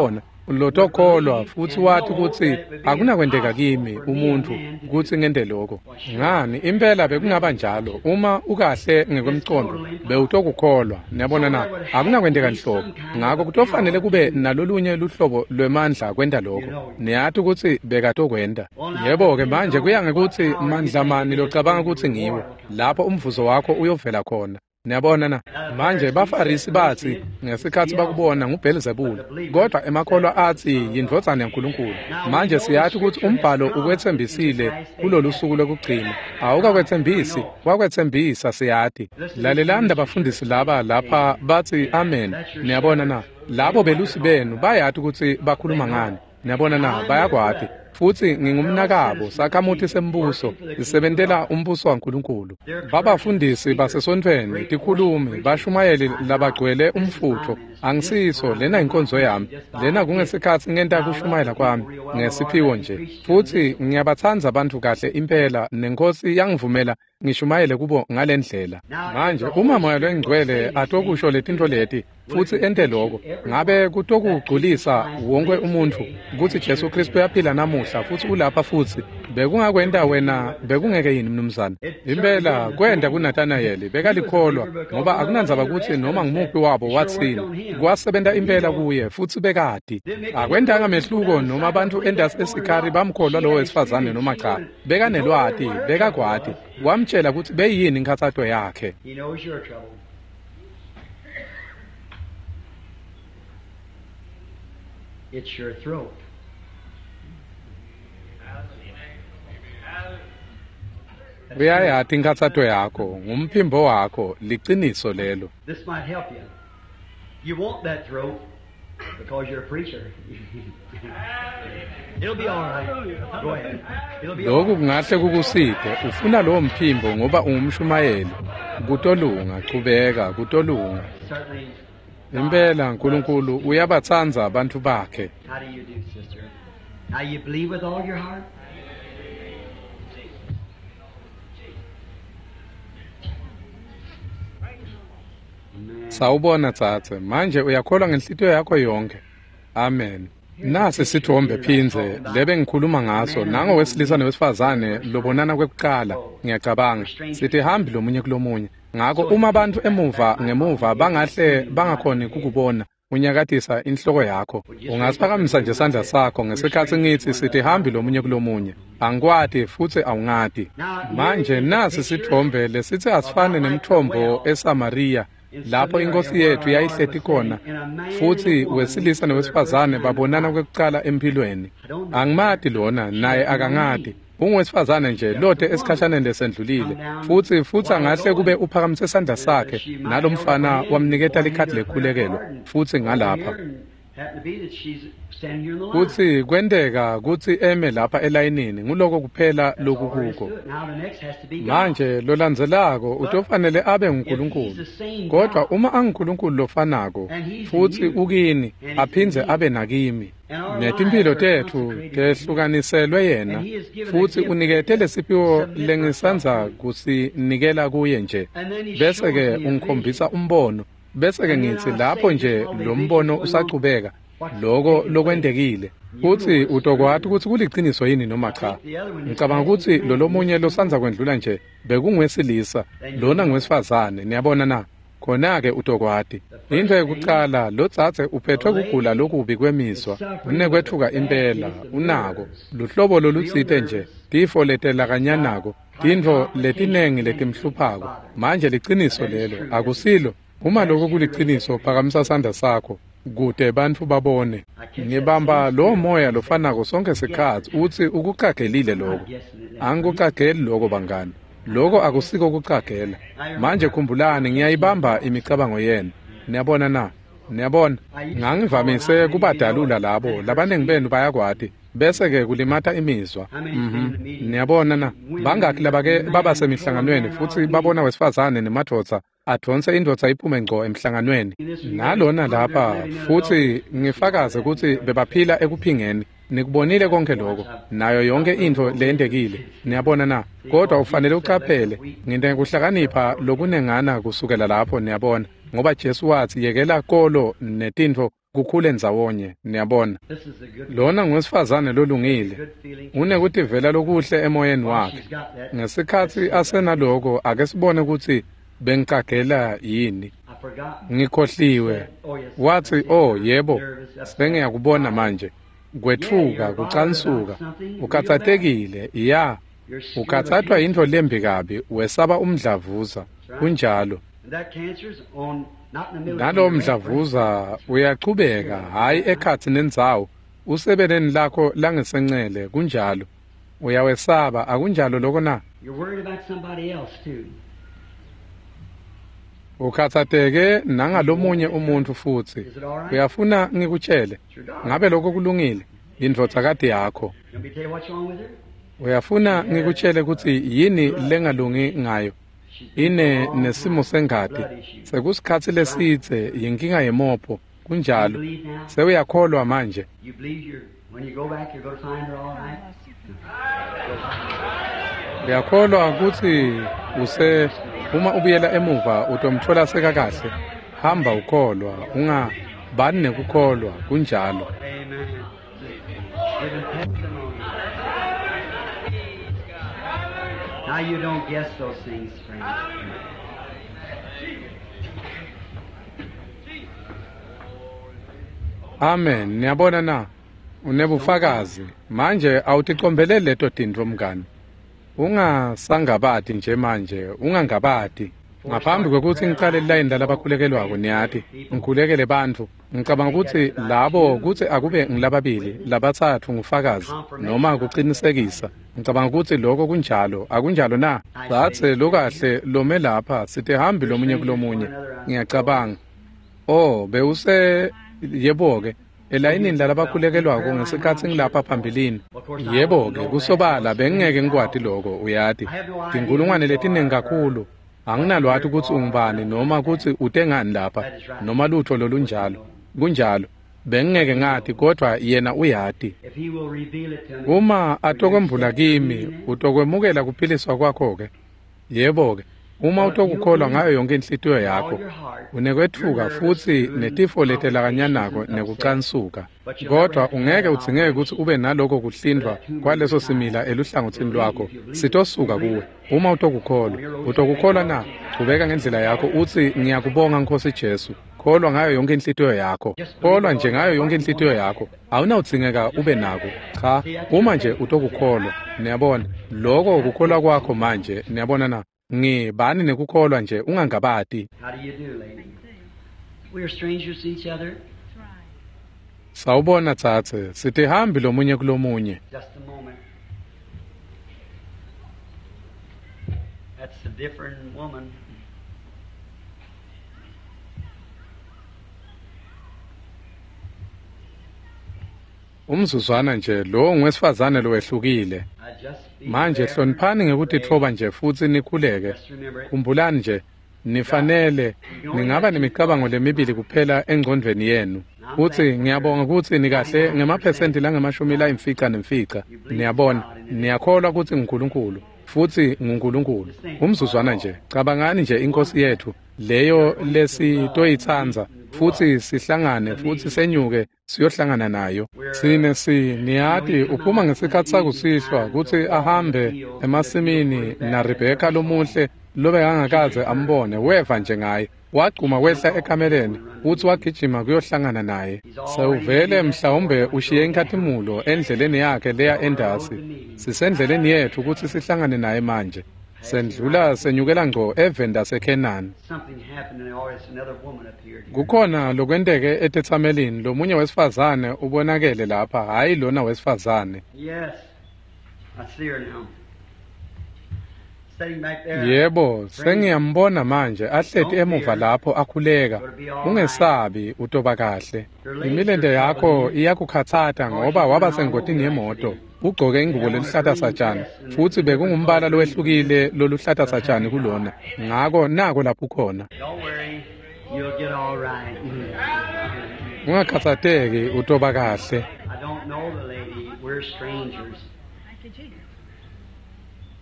lotokholwa futhi wathi ukuthi akunakwendeka kimi umuntu ukuthi ngende lokho. Ngani impela bekungaba njalo uma ukahle ngekwemcondo bewutokukholwa. Niyabona na, akunakwendeka nhlobo. Ngakho kutofanele kube nalolunye luhlobo lwemandla kwenda lokho. Niyathi ukuthi bekatokwenda. Yebo ke manje kuya ngekuthi mandla mani locabanga ukuthi ngiwo lapho umvuzo wakho uyovela khona. Niyabona na, manje baFarisi bathi ngesikhathi bakubona nguBelzebuli, kodwa emakholwa athi yindvodzana yaNkulunkulu. Manje siyathi ukuthi umbhalo ukwethembisile kulolu suku lokugcina. Awukakwethembisi, wakwethembisa siyathi. Lalelani abafundisi laba lapha bathi amen. Niyabona na, labo belusi benu bayathi ukuthi bakhuluma ngani. Niyabona na, bayakwati. Futhi ngingumnakabo sakhamuthi sembuso isebentela umbuso waNkulunkulu. Babafundisi basesontweni tikhulume bashumayele labagcwele umfutho. Angisiso lena inkonzo yami, lena kungesikhathi ngenta kushumayela kwami ngesiphiwo nje. Futhi ngiyabathanza abantu kahle impela nenkosi yangivumela ngishumayele kubo ngalendlela. Manje uma moya lwengcwele atokusho letinto leti futhi ente lokho, ngabe kutokugculisa wonke umuntu ukuthi Jesu Kristu yaphila namuhla futhi ulapha futhi bekungakwenda wena bekungeke yini mnumzana. Impela kwenda kuNathanaeli bekalikholwa ngoba akunanzaba ukuthi noma ngimuphi wabo wathini kwasebenta impela kuye futhi bekade akwendanga mehluko noma abantu endasi eSikhari bamkholwa lo wesifazane noma cha. Bekanelwati bekakwati wamtshela ukuthi beyini inkathato yakhe. It's your throat. Uyayathi inkathato yakho ngumphimbo wakho liqiniso lelo. This might help you. You want that throat because you're a preacher. It'll be all right. Go ahead. It'll be all Lokhu right. kungahle kukusiphe ufuna lo mphimbo ngoba ungumshumayeli. Kutolunga qhubeka kutolunga. Certainly. Impela uNkulunkulu uyabathanza abantu bakhe. How do you do, sister? Now you believe with all your heart? Sawubona tsatse, manje uyakholwa ngenhlitiyo yakho yonke. Amen. Nasi sithombe phinze lebe ngikhuluma ngaso nango wesilisa nowesifazane lobonana kwekuqala ngiyacabanga sithi hambi lomunye kulomunye. Ngakho uma abantu ngemuva bangahle bangakhoni kukubona unyakatisa inhloko yakho, ungasiphakamisa nje isandla sakho ngesikhathi ngithi sithi hambi lomunye kulomunye. Angikwati futhi awungati. Manje nasi sithombe lesithi asifane nemthombo eSamaria lapho inkosi yethu yayihlethi khona futhi wesilisa nowesifazane babonana kwekuqala empilweni. Angimati lona naye akangati. Ungwesifazane nje lothe esikhashana lesendlulile futhi angahle kube uphakamise isandla sakhe nalomfana wamniketa likhadi lekhulekelo futhi ngalapha kuthi kwendeka kuthi eme lapha elayinini nguloko kuphela lokukuko. Manje lolandzelako utofanele abe nguNkulunkulu, kodwa uma anguNkulunkulu lofanako futhi ukini aphinze abe nakimi netimpilo tethu tehlukaniselwe yena futhi unikete lesiphiwo lengisanza kusinikela kuye nje, bese ke ungikhombisa umbono, bese ke ngithi lapho nje lo mbono usaqhubeka lokho lokwendekile futhi utokwati ukuthi kuliqiniso yini noma cha. Ngicabanga ukuthi lomunye losanza kwendlula nje bekungwesilisa lona ngwesifazane. Niyabona na, khona-ke utokwati into yokuqala lotsatse uphethwe kugula lokubi kwemizwa unekwethuka impela unako luhlobo lolutsite nje tifo letela kanyanako tintfo letinengi letimhluphako. Manje liqiniso lelo akusilo. Uma lokho kuliqiniso phakamisa sandla sakho kude bantu babone. Ngibamba lo moya lofanako sonke sikhathi uthi ukuqagelile lokho. Angikuqageli lokho bangani, lokho akusiko ukuqagela. Manje khumbulani ngiyayibamba imicabango yenu. Niyabona na, niyabona ngangivamise kubadalula labo labanengi benu bayakwati bese ke kulimata imizwa. Niyabona na, bangaki labake baba semihlanganweni futhi babona wesifazane nemadvodza adonse indvodza iphume ngco emhlanganweni nalona lapha futhi ngifakaze ukuthi bebaphila ekuphingeni. Nikubonile konke lokho nayo yonke into lendekile. Niyabona na, kodwa ufanele uqaphele nginte kuhlakanipha lokunengana kusukela lapho. Niyabona ngoba Jesu wathi yekela kolo netinto kukhule ndzawonye niyabona This is a good lona ngowesifazane lolungile good feeling. unekuthi vela lokuhle emoyeni While wakhe she's got that, ngesikhathi asenaloko ake sibone ukuthi bengikagela yini I forgot. ngikhohliwe Oh, yes. wathi oh yebo sengiyakubona manje kwethuka kucansuka ukhathatekile ya You're scared of ukhathathwa yinto lembi kabi wesaba umdlavuza kunjalo And that cancer's on, not in the middle nalo of your mdlavuza uyaqhubeka hayi ekhathi nendzawo usebeleni lakho langesencele kunjalo uyawesaba akunjalo lokho na You're worried about somebody else too. ukhathatheke nangalomunye umuntu futhi Is it all right? uyafuna ngikutshele It's your daughter. ngabe lokho kulungile indvodakade yakho You want me to tell you what's wrong with her? uyafuna ngikutshele ukuthi yini lengalungi ngayo ine nesimo sengadi sekusikhathi lesidze yinkinga yemopho You kunjalo believe now? sewuyakholwa manje You believe when you go back, you're going to find her all right? uyakholwa ukuthi uma ubuyela emuva utomthola sekakahle hamba ukholwa ungabani nekukholwa kunjalo Amen. Giving testimony. Now you don't guess those things, friends. amen niyabona na unebufakazi manje awuticombeleli leto tintfo mngani ungasangabati nje manje ungangabati ngaphambi kwekuthi ngiqale lilayini lalabakhulekelwako niyati ngikhulekele bantfu ngicabanga ukuthi labo kuthi akube ngilababili labathathu ngufakazi noma kuqinisekisa ngicabanga ukuthi lokho kunjalo akunjalo na sathe lokahle lome lapha sithi hambi lomunye kulomunye ngiyacabanga bewuse yebo-ke elayinini lalabakhulekelwako ngesikhathi ngilapha phambilini yebo-ke kusobala bengingeke ngikwati lokho uyati tinkulungwane letiningi kakhulu anginalwathi ukuthi ungubani noma ukuthi utengani lapha noma lutho lolunjalo kunjalo bengingeke ngathi kodwa yena uyati If he will reveal it to me, uma atokwembula kimi utokwemukela kuphiliswa kwakho-ke yebo-ke uma utokukholwa ngayo yonke inhlitiyo all yakho your heart, unekwethuka futhi netifo letelakanyanako nekucansuka kodwa ungeke udzingeke ukuthi ube naloko kuhlindwa kwaleso simila eluhlangothini lwakho sitosuka kuwe uma utokukholwa utokukholwa na chubeka ngendlela yakho uthi ngiyakubonga Nkosi Jesu kholwa ngayo yonke inhlitiyo yakho kholwa nje ngayo yonke inhlitiyo yakho awunawudzingeka ube nako cha uma nje utokukholwa niyabona lokho ukukholwa kwakho manje niyabona na ngibani nekukholwa nje ungangabati how do you do, lady? We are strangers to each other. sawubona tsatse sithi hambi lomunye kulomunye Just a moment. That's a different woman. umzuzwana nje lo ngwesifazane lowehlukile I just be manje there. hloniphani ngekuthi thoba nje futhi nikhuleke Just remember it. khumbulani nje nifanele ningaba nemicabango lemibili kuphela engcondweni yenu uthi ngiyabonga ukuthi nikahle ngemaphesenti langemashumi layimfica nemfica niyabona niyakholwa ukuthi nguNkulunkulu futhi nguNkulunkulu umzuzwana nje cabangani nje inkosi yethu leyo lesitoyitsanza futhi sihlangane futhi senyuke siyohlangana nayo niyati uphuma ngesikhathi sakusihlwa ukuthi ahambe emasimini naRebeka lomuhle lobe angakaze ambone weva nje ngaye waqhuma kwehla ekameleni uthi wagijima kuyohlangana naye sewuvele mhlawumbe ushiye inkathimulo endleleni yakhe leya endasi sisendleleni yethu ukuthi sihlangane naye manje sendlula senyukela ngco evenda seKenani Something happened and always another woman appeared. kukhona lokwendeke etetsamelini lomunye wesifazane ubonakele lapha hayi lona wesifazane Yes. I see her now. Sitting back there. yebo sengiyambona manje ahleti emuva lapho akhuleka ungesabi utoba kahle imilende yakho iyakukhathatha ngoba waba sengodini yemoto ugcoke ingubo lelihlata satshani futhi bekungumbala lowehlukile loluhlata satshani kulona ngako nako lapho ukhona Don't worry. You'll get all right. ungakhathateki utoba kahle I don't know the lady. We're strangers.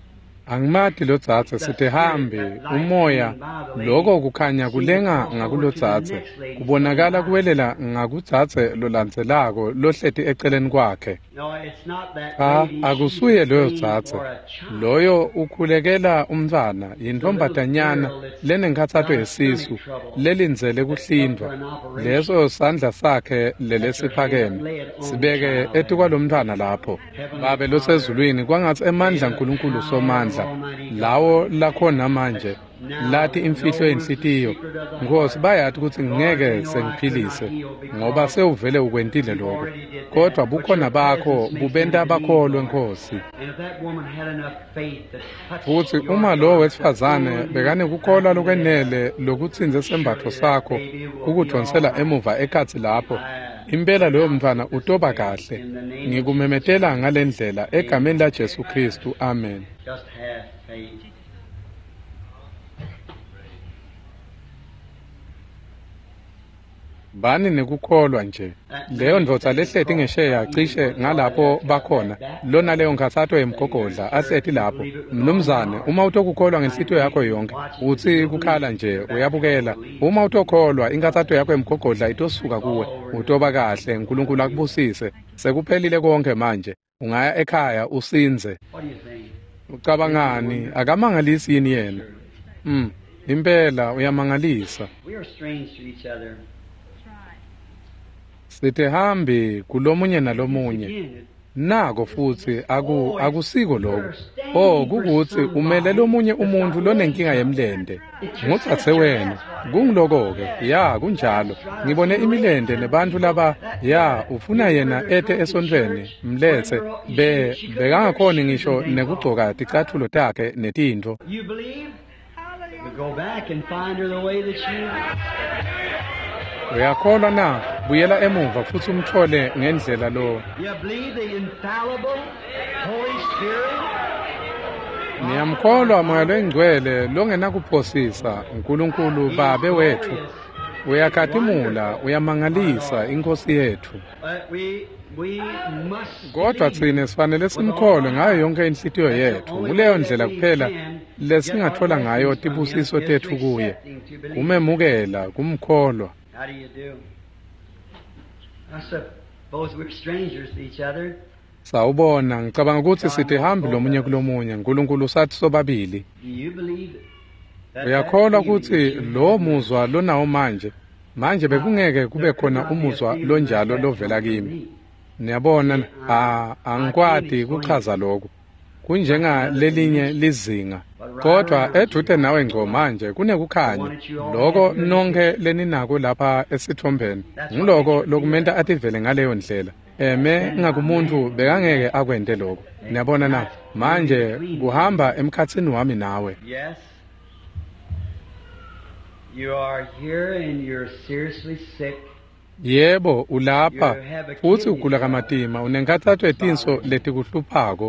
Angimati lo dzadze sithi hambe umoya lokho kukhanya kulenga ngakulo dzadze kubonakala kuwelela ngakudzadze lolandzelako lohleti eceleni kwakhe. Cha akusuye loyo dzadze loyo ukhulekela umntfwana yintombatanyana lenenkhatsato yesisu lelindzele kuhlindwa leso sandla sakhe lelesiphakeme sibeke etikwalo mntfwana lapho. Babe losezulwini kwangathi emandla uNkulunkulu somandla lawo lakhona manje lathi imfihlo yenhlitiyo Nkosi bayathi ukuthi ngeke sengiphilise ngoba sewuvele ukwentile lokho kodwa bukhona bakho bubenta abakholwe Nkosi. Futhi uma lo wesifazane bekane kukholwa lokwenele lokutsinze sembatho sakho ukudonsela emuva ekhathi lapho impela loyo mntwana utoba kahle ngikumemetela ngalendlela egameni la Jesu Kristu amen. Bani nekukholwa nje leyo ndvodza lehleti ngesheya cishe ngalapho bakhona lona leyo nkatsato yemgogodla asethi lapho mnumzane uma utokukholwa ngenhlitiyo yakho yonke uthi kukhala nje uyabukela uma utokholwa inkatsato yakho yemgogodla itosuka kuwe utoba kahle uNkulunkulu akubusise sekuphelile konke manje ungaya ekhaya usinze. Ucabangani akamangalisi yini yena? Impela uyamangalisa. Sithi hambi kulomunye nalomunye nako futhi akusiko lokho kukuthi umele lomunye umuntu lonenkinga yemlende ngutsatse wena kungiloko-ke ya kunjalo ngibone imilende nebantu laba ya ufuna yena ete esontweni mlethe bekangakhoni ngisho nekugcoka ticathulo takhe netintfo. Uyakholwa na buyela emuva futhi umthole ngendlela lo. Niyamkholwa moya lengcwele longenakuphosisa uNkulunkulu babe wethu uyakhathimula uyamangalisa inkosi yethu. Kodwa thina sifanele simkholwe ngayo yonke inhlitiyo yethu kuleyo ndlela kuphela lesingathola ngayo tibusiso tethu kuye kumemukela kumkholwa. How do you do? I suppose we're strangers to each other. Sawubona ngicabanga ukuthi sithi hambi lomunye kulomunye uNkulunkulu sathi sobabili. Do you believe that? Uyakholwa ukuthi lo muzwa lonawo manje bekungeke kube khona umuzwa lonjalo lovela kimi. Niyabona angikwadi kuchaza lokho. Kunjenga lelinye lizinga kodwa edude nawe ngco manje kunekukhanya lokho nonke leninako lapha esithombeni ngiloko lokumenta ativele ngaleyo ndlela ngakumuntu bekangeke akwente lokho. Niyabona na manje kuhamba emkhatsini wami nawe. Yes, you are here and you're seriously sick. Yebo ulapha futhi ugula kamatima unenkathato etinso letikuhluphako.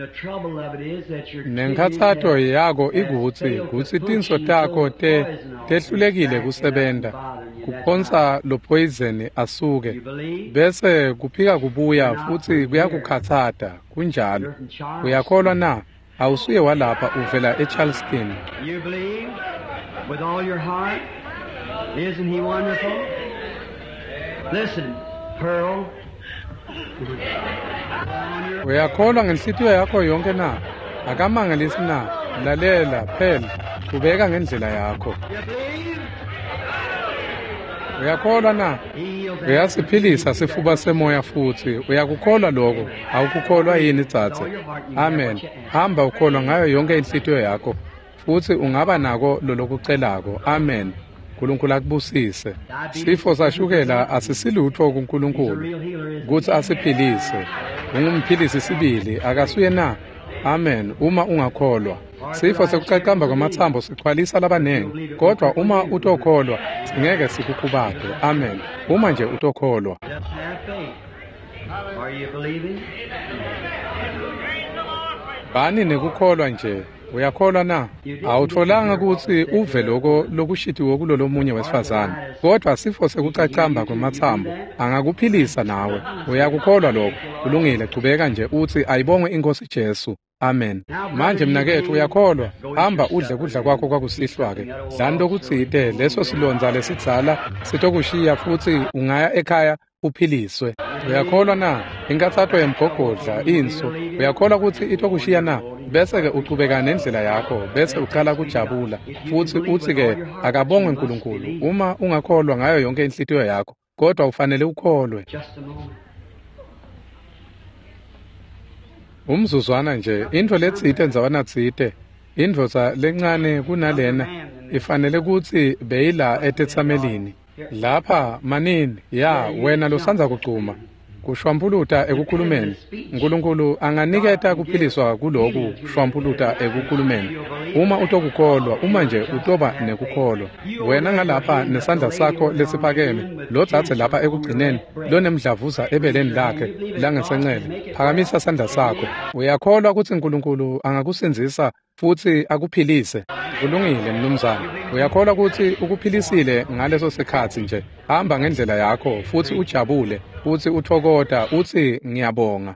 Nenkathato yako ikuthi tinso takho tehlulekile kusebenta kuphonsa lo poison asuke bese kuphika kubuya futhi kuyakukhathata kunjalo. Uyakholwa na awusuye walapha uvela eCharleston? You believe with all your heart? Isn't he wonderful? Listen, Pearl. Uyakholwa ngenhlitiyo yakho yonke na akamangalisi na lalela phela kubeka ngendlela yakho. Uyakholwa na uyasiphilisa sifuba semoya futhi uyakukholwa lokho awukukholwa yini dzadze? Amen. Hamba ukholwa ngayo yonke inhlitiyo yakho futhi ungaba nako lokucelako. Amen. uNkulunkulu akubusise. Sifo sashukela asisilutho kuNkulunkulu ukuthi asiphilise. Ungumphilisi sibili akasuye na. Amen. Uma ungakholwa sifo sekucacamba kwamathambo sichwalisa labanengi kodwa uma utokholwa singeke sikukhubate. Amen. Uma nje utokholwa. Are you believing? Bani nekukholwa nje uyakholwa na awutholanga ukuthi uve lokushitiwe kulolo munye wesifazane kodwa sifo sekucacamba kwamathambo angakuphilisa nawe uyakukholwa lokho kulungile chubeka nje uthi ayibonge inkosi Jesu. Amen. Manje mnakethu uyakholwa, hamba udle kudla kwakho kwakusihlwa-ke. Dlani lokutsite leso silonza lesitsala sitokushiya futhi ungaya ekhaya uphiliswe. Uyakholwa na inkathatho yemgogodla inso, uyakholwa ukuthi itokushiya na? Bese-ke uchubeka nendlela yakho bese uqala kujabula futhi uthi-ke akabongwe uNkulunkulu. Uma ungakholwa ngayo yonke inhlitiyo yakho, kodwa ufanele ukholwe. Umzuzwana nje, into letsite enzawana tsite, indvodza lencane kunalena, ifanele kutsi beyila etetsamelini. Lapha manini, ya, wena losanza kucuma, kushwampuluta ekukhulumeni. uNkulunkulu anganiketa kuphiliswa kuloku shwampuluta ekukhulumeni. Uma utokukholwa, uma nje utoba nekukholwa. Wena ngalapha nesandla sakho lesiphakeme, lotsatse lapha ekugcineni, lonemdlavuza ebeleni lakhe, langesenxele. Phakamisa sandla sakho. Uyakholwa ukuthi uNkulunkulu angakusindisa futhi akuphilise. Kulungile mnumzana. Uyakholwa ukuthi ukuphilisile ngaleso sikhathi nje. Hamba ngendlela yakho futhi ujabule, futhi uthokoda, uthi ngiyabonga.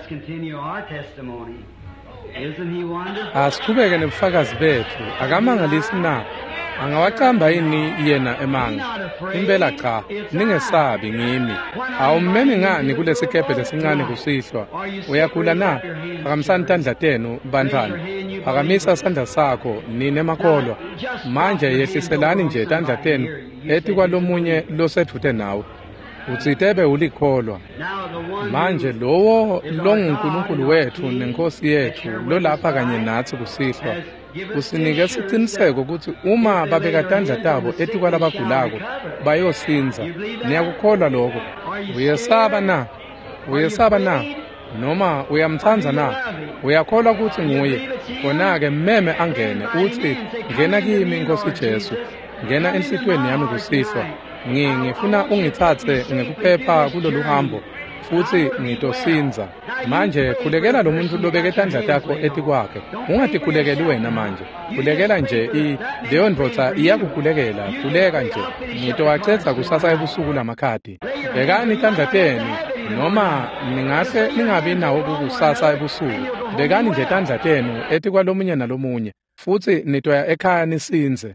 Asiqhubeke nebufakazi bethu. Akamangalisi na? Angawacamba yini yena emanga? Impela cha, ningesabi ngimi. Awummemi ngani kulesikebhe lesincane kusihlwa? Uyagula na? Phakamisani tandla tenu bantwana. Phakamisa sandla sakho nine makholwa. Manje yehliselani nje tandla tenu ethi kwalomunye losedvute nawe. Utsitebe ulikholwa. Manje lowo longuNkulunkulu wethu nenkosi yethu lo lapha kanye nathi kusihlwa. Usinike isiqiniseko ukuthi uma babeka tandla tabo ethi kwalabagulako bayosinza. Niyakukholwa lokho? Uyesaba na? Uyesaba na? Noma uyamthanza na? Uyakholwa ukuthi nguye? Khona-ke mmeme angene uthi ngena kimi Nkosi Jesu. Ngena enhlitweni yami kusihlwa. Ngifuna ungithathe ngekuphepha kulolu hambo futhi ngitosinza. Manje khulekela lo muntu lobeke tandla takho ethi kwakhe. Ungatikhulekeli wena manje. Khulekela nje leyo ndvodza iyakukhulekela. Khuleka nje. Ngitowacetha kusasa ebusuku lamakhadi. Bekani tandla tenu noma ningahle ningabi nawo kusasa ebusuku. Bekani nje tandla tenu ethi kwalomunye nalomunye futhi nitoya ekhaya nisinze.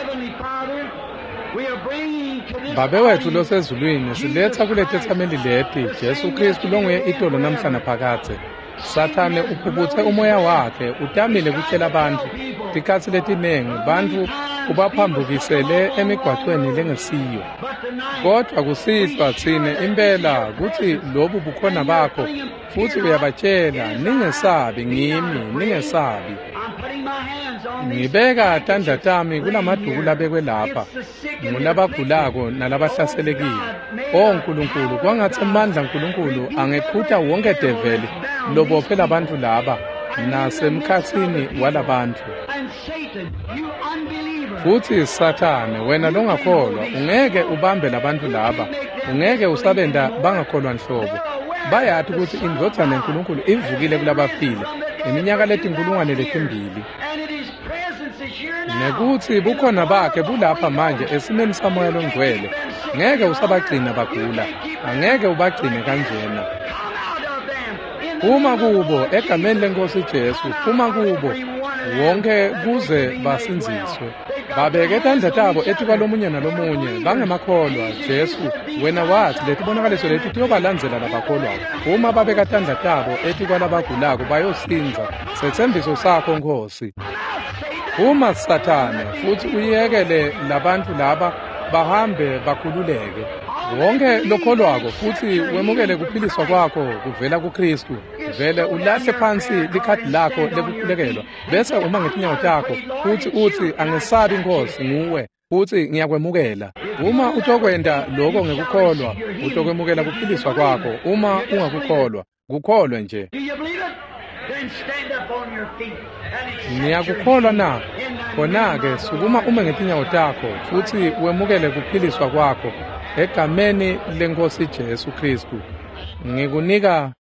Babe wethu losezulwini siletha kule tetsameli leti Jesu Kristu longuye itolo namhla naphakade. Sathane uphubuthe umoya wakhe utamile kuthela abantu. Tikhathi letinengi bantu kubaphambukisele emigwaqweni lengesiyo. Kodwa kusihlwa thine impela kuthi lobu bukhona bakho futhi uyabatshela ningesabi ngimi ningesabi. Ngibeka tandla tami kulamaduku labekwe lapha ngulabagulako nalabahlaselekile. Nkulunkulu kwangathi amandla uNkulunkulu angeqhutha wonke develi lobophela abantu laba nasemkhathini walabantu. Futhi Sathane wena longakholwa ungeke ubambe labantu laba, ungeke usabenda bangakholwa nhlobo. Bayathi ukuthi indvodza neNkulunkulu ivukile kulabafile iminyaka letinkulungwane lezimbili. Nekuthi bukhona bakhe bulapha manje esimeni samoya longcwele. Ngeke usabagcina bagula, angeke ubagcine kanjena. Uma kubo egameni leNkosi Jesu, uma kubo wonke kuze basinziswe. Babeke tandla tabo ethi kwalomunye nalomunye bangemakholwa. Jesu wena wathi letibonakaliso leti tiyobalandzela labakholwayo. Uma babeka tandla tabo ethi kwalabagulako bayosinza. Sethembiso sakho Nkosi. Uma Sathane futhi uyekele labantu laba bahambe bakhululeke. Wonke lokholwako futhi wemukele kuphiliswa kwakho kuvela kuKristu. Vele ulahle phansi likhadi lakho lekukhulekelwa. Bese uma ngetinyawo takho futhi uthi angesabi Nkosi nguwe futhi ngiyakwemukela. Uma utokwenda lokho ngekukholwa utokwemukela kuphiliswa kwakho. Uma ungakukholwa kukholwe nje. Ngiyakukholwa na? Khona-ke sukuma ume ngetinyawo takho futhi wemukele kuphiliswa kwakho egameni leNkosi Jesu Kristu. Ngikunika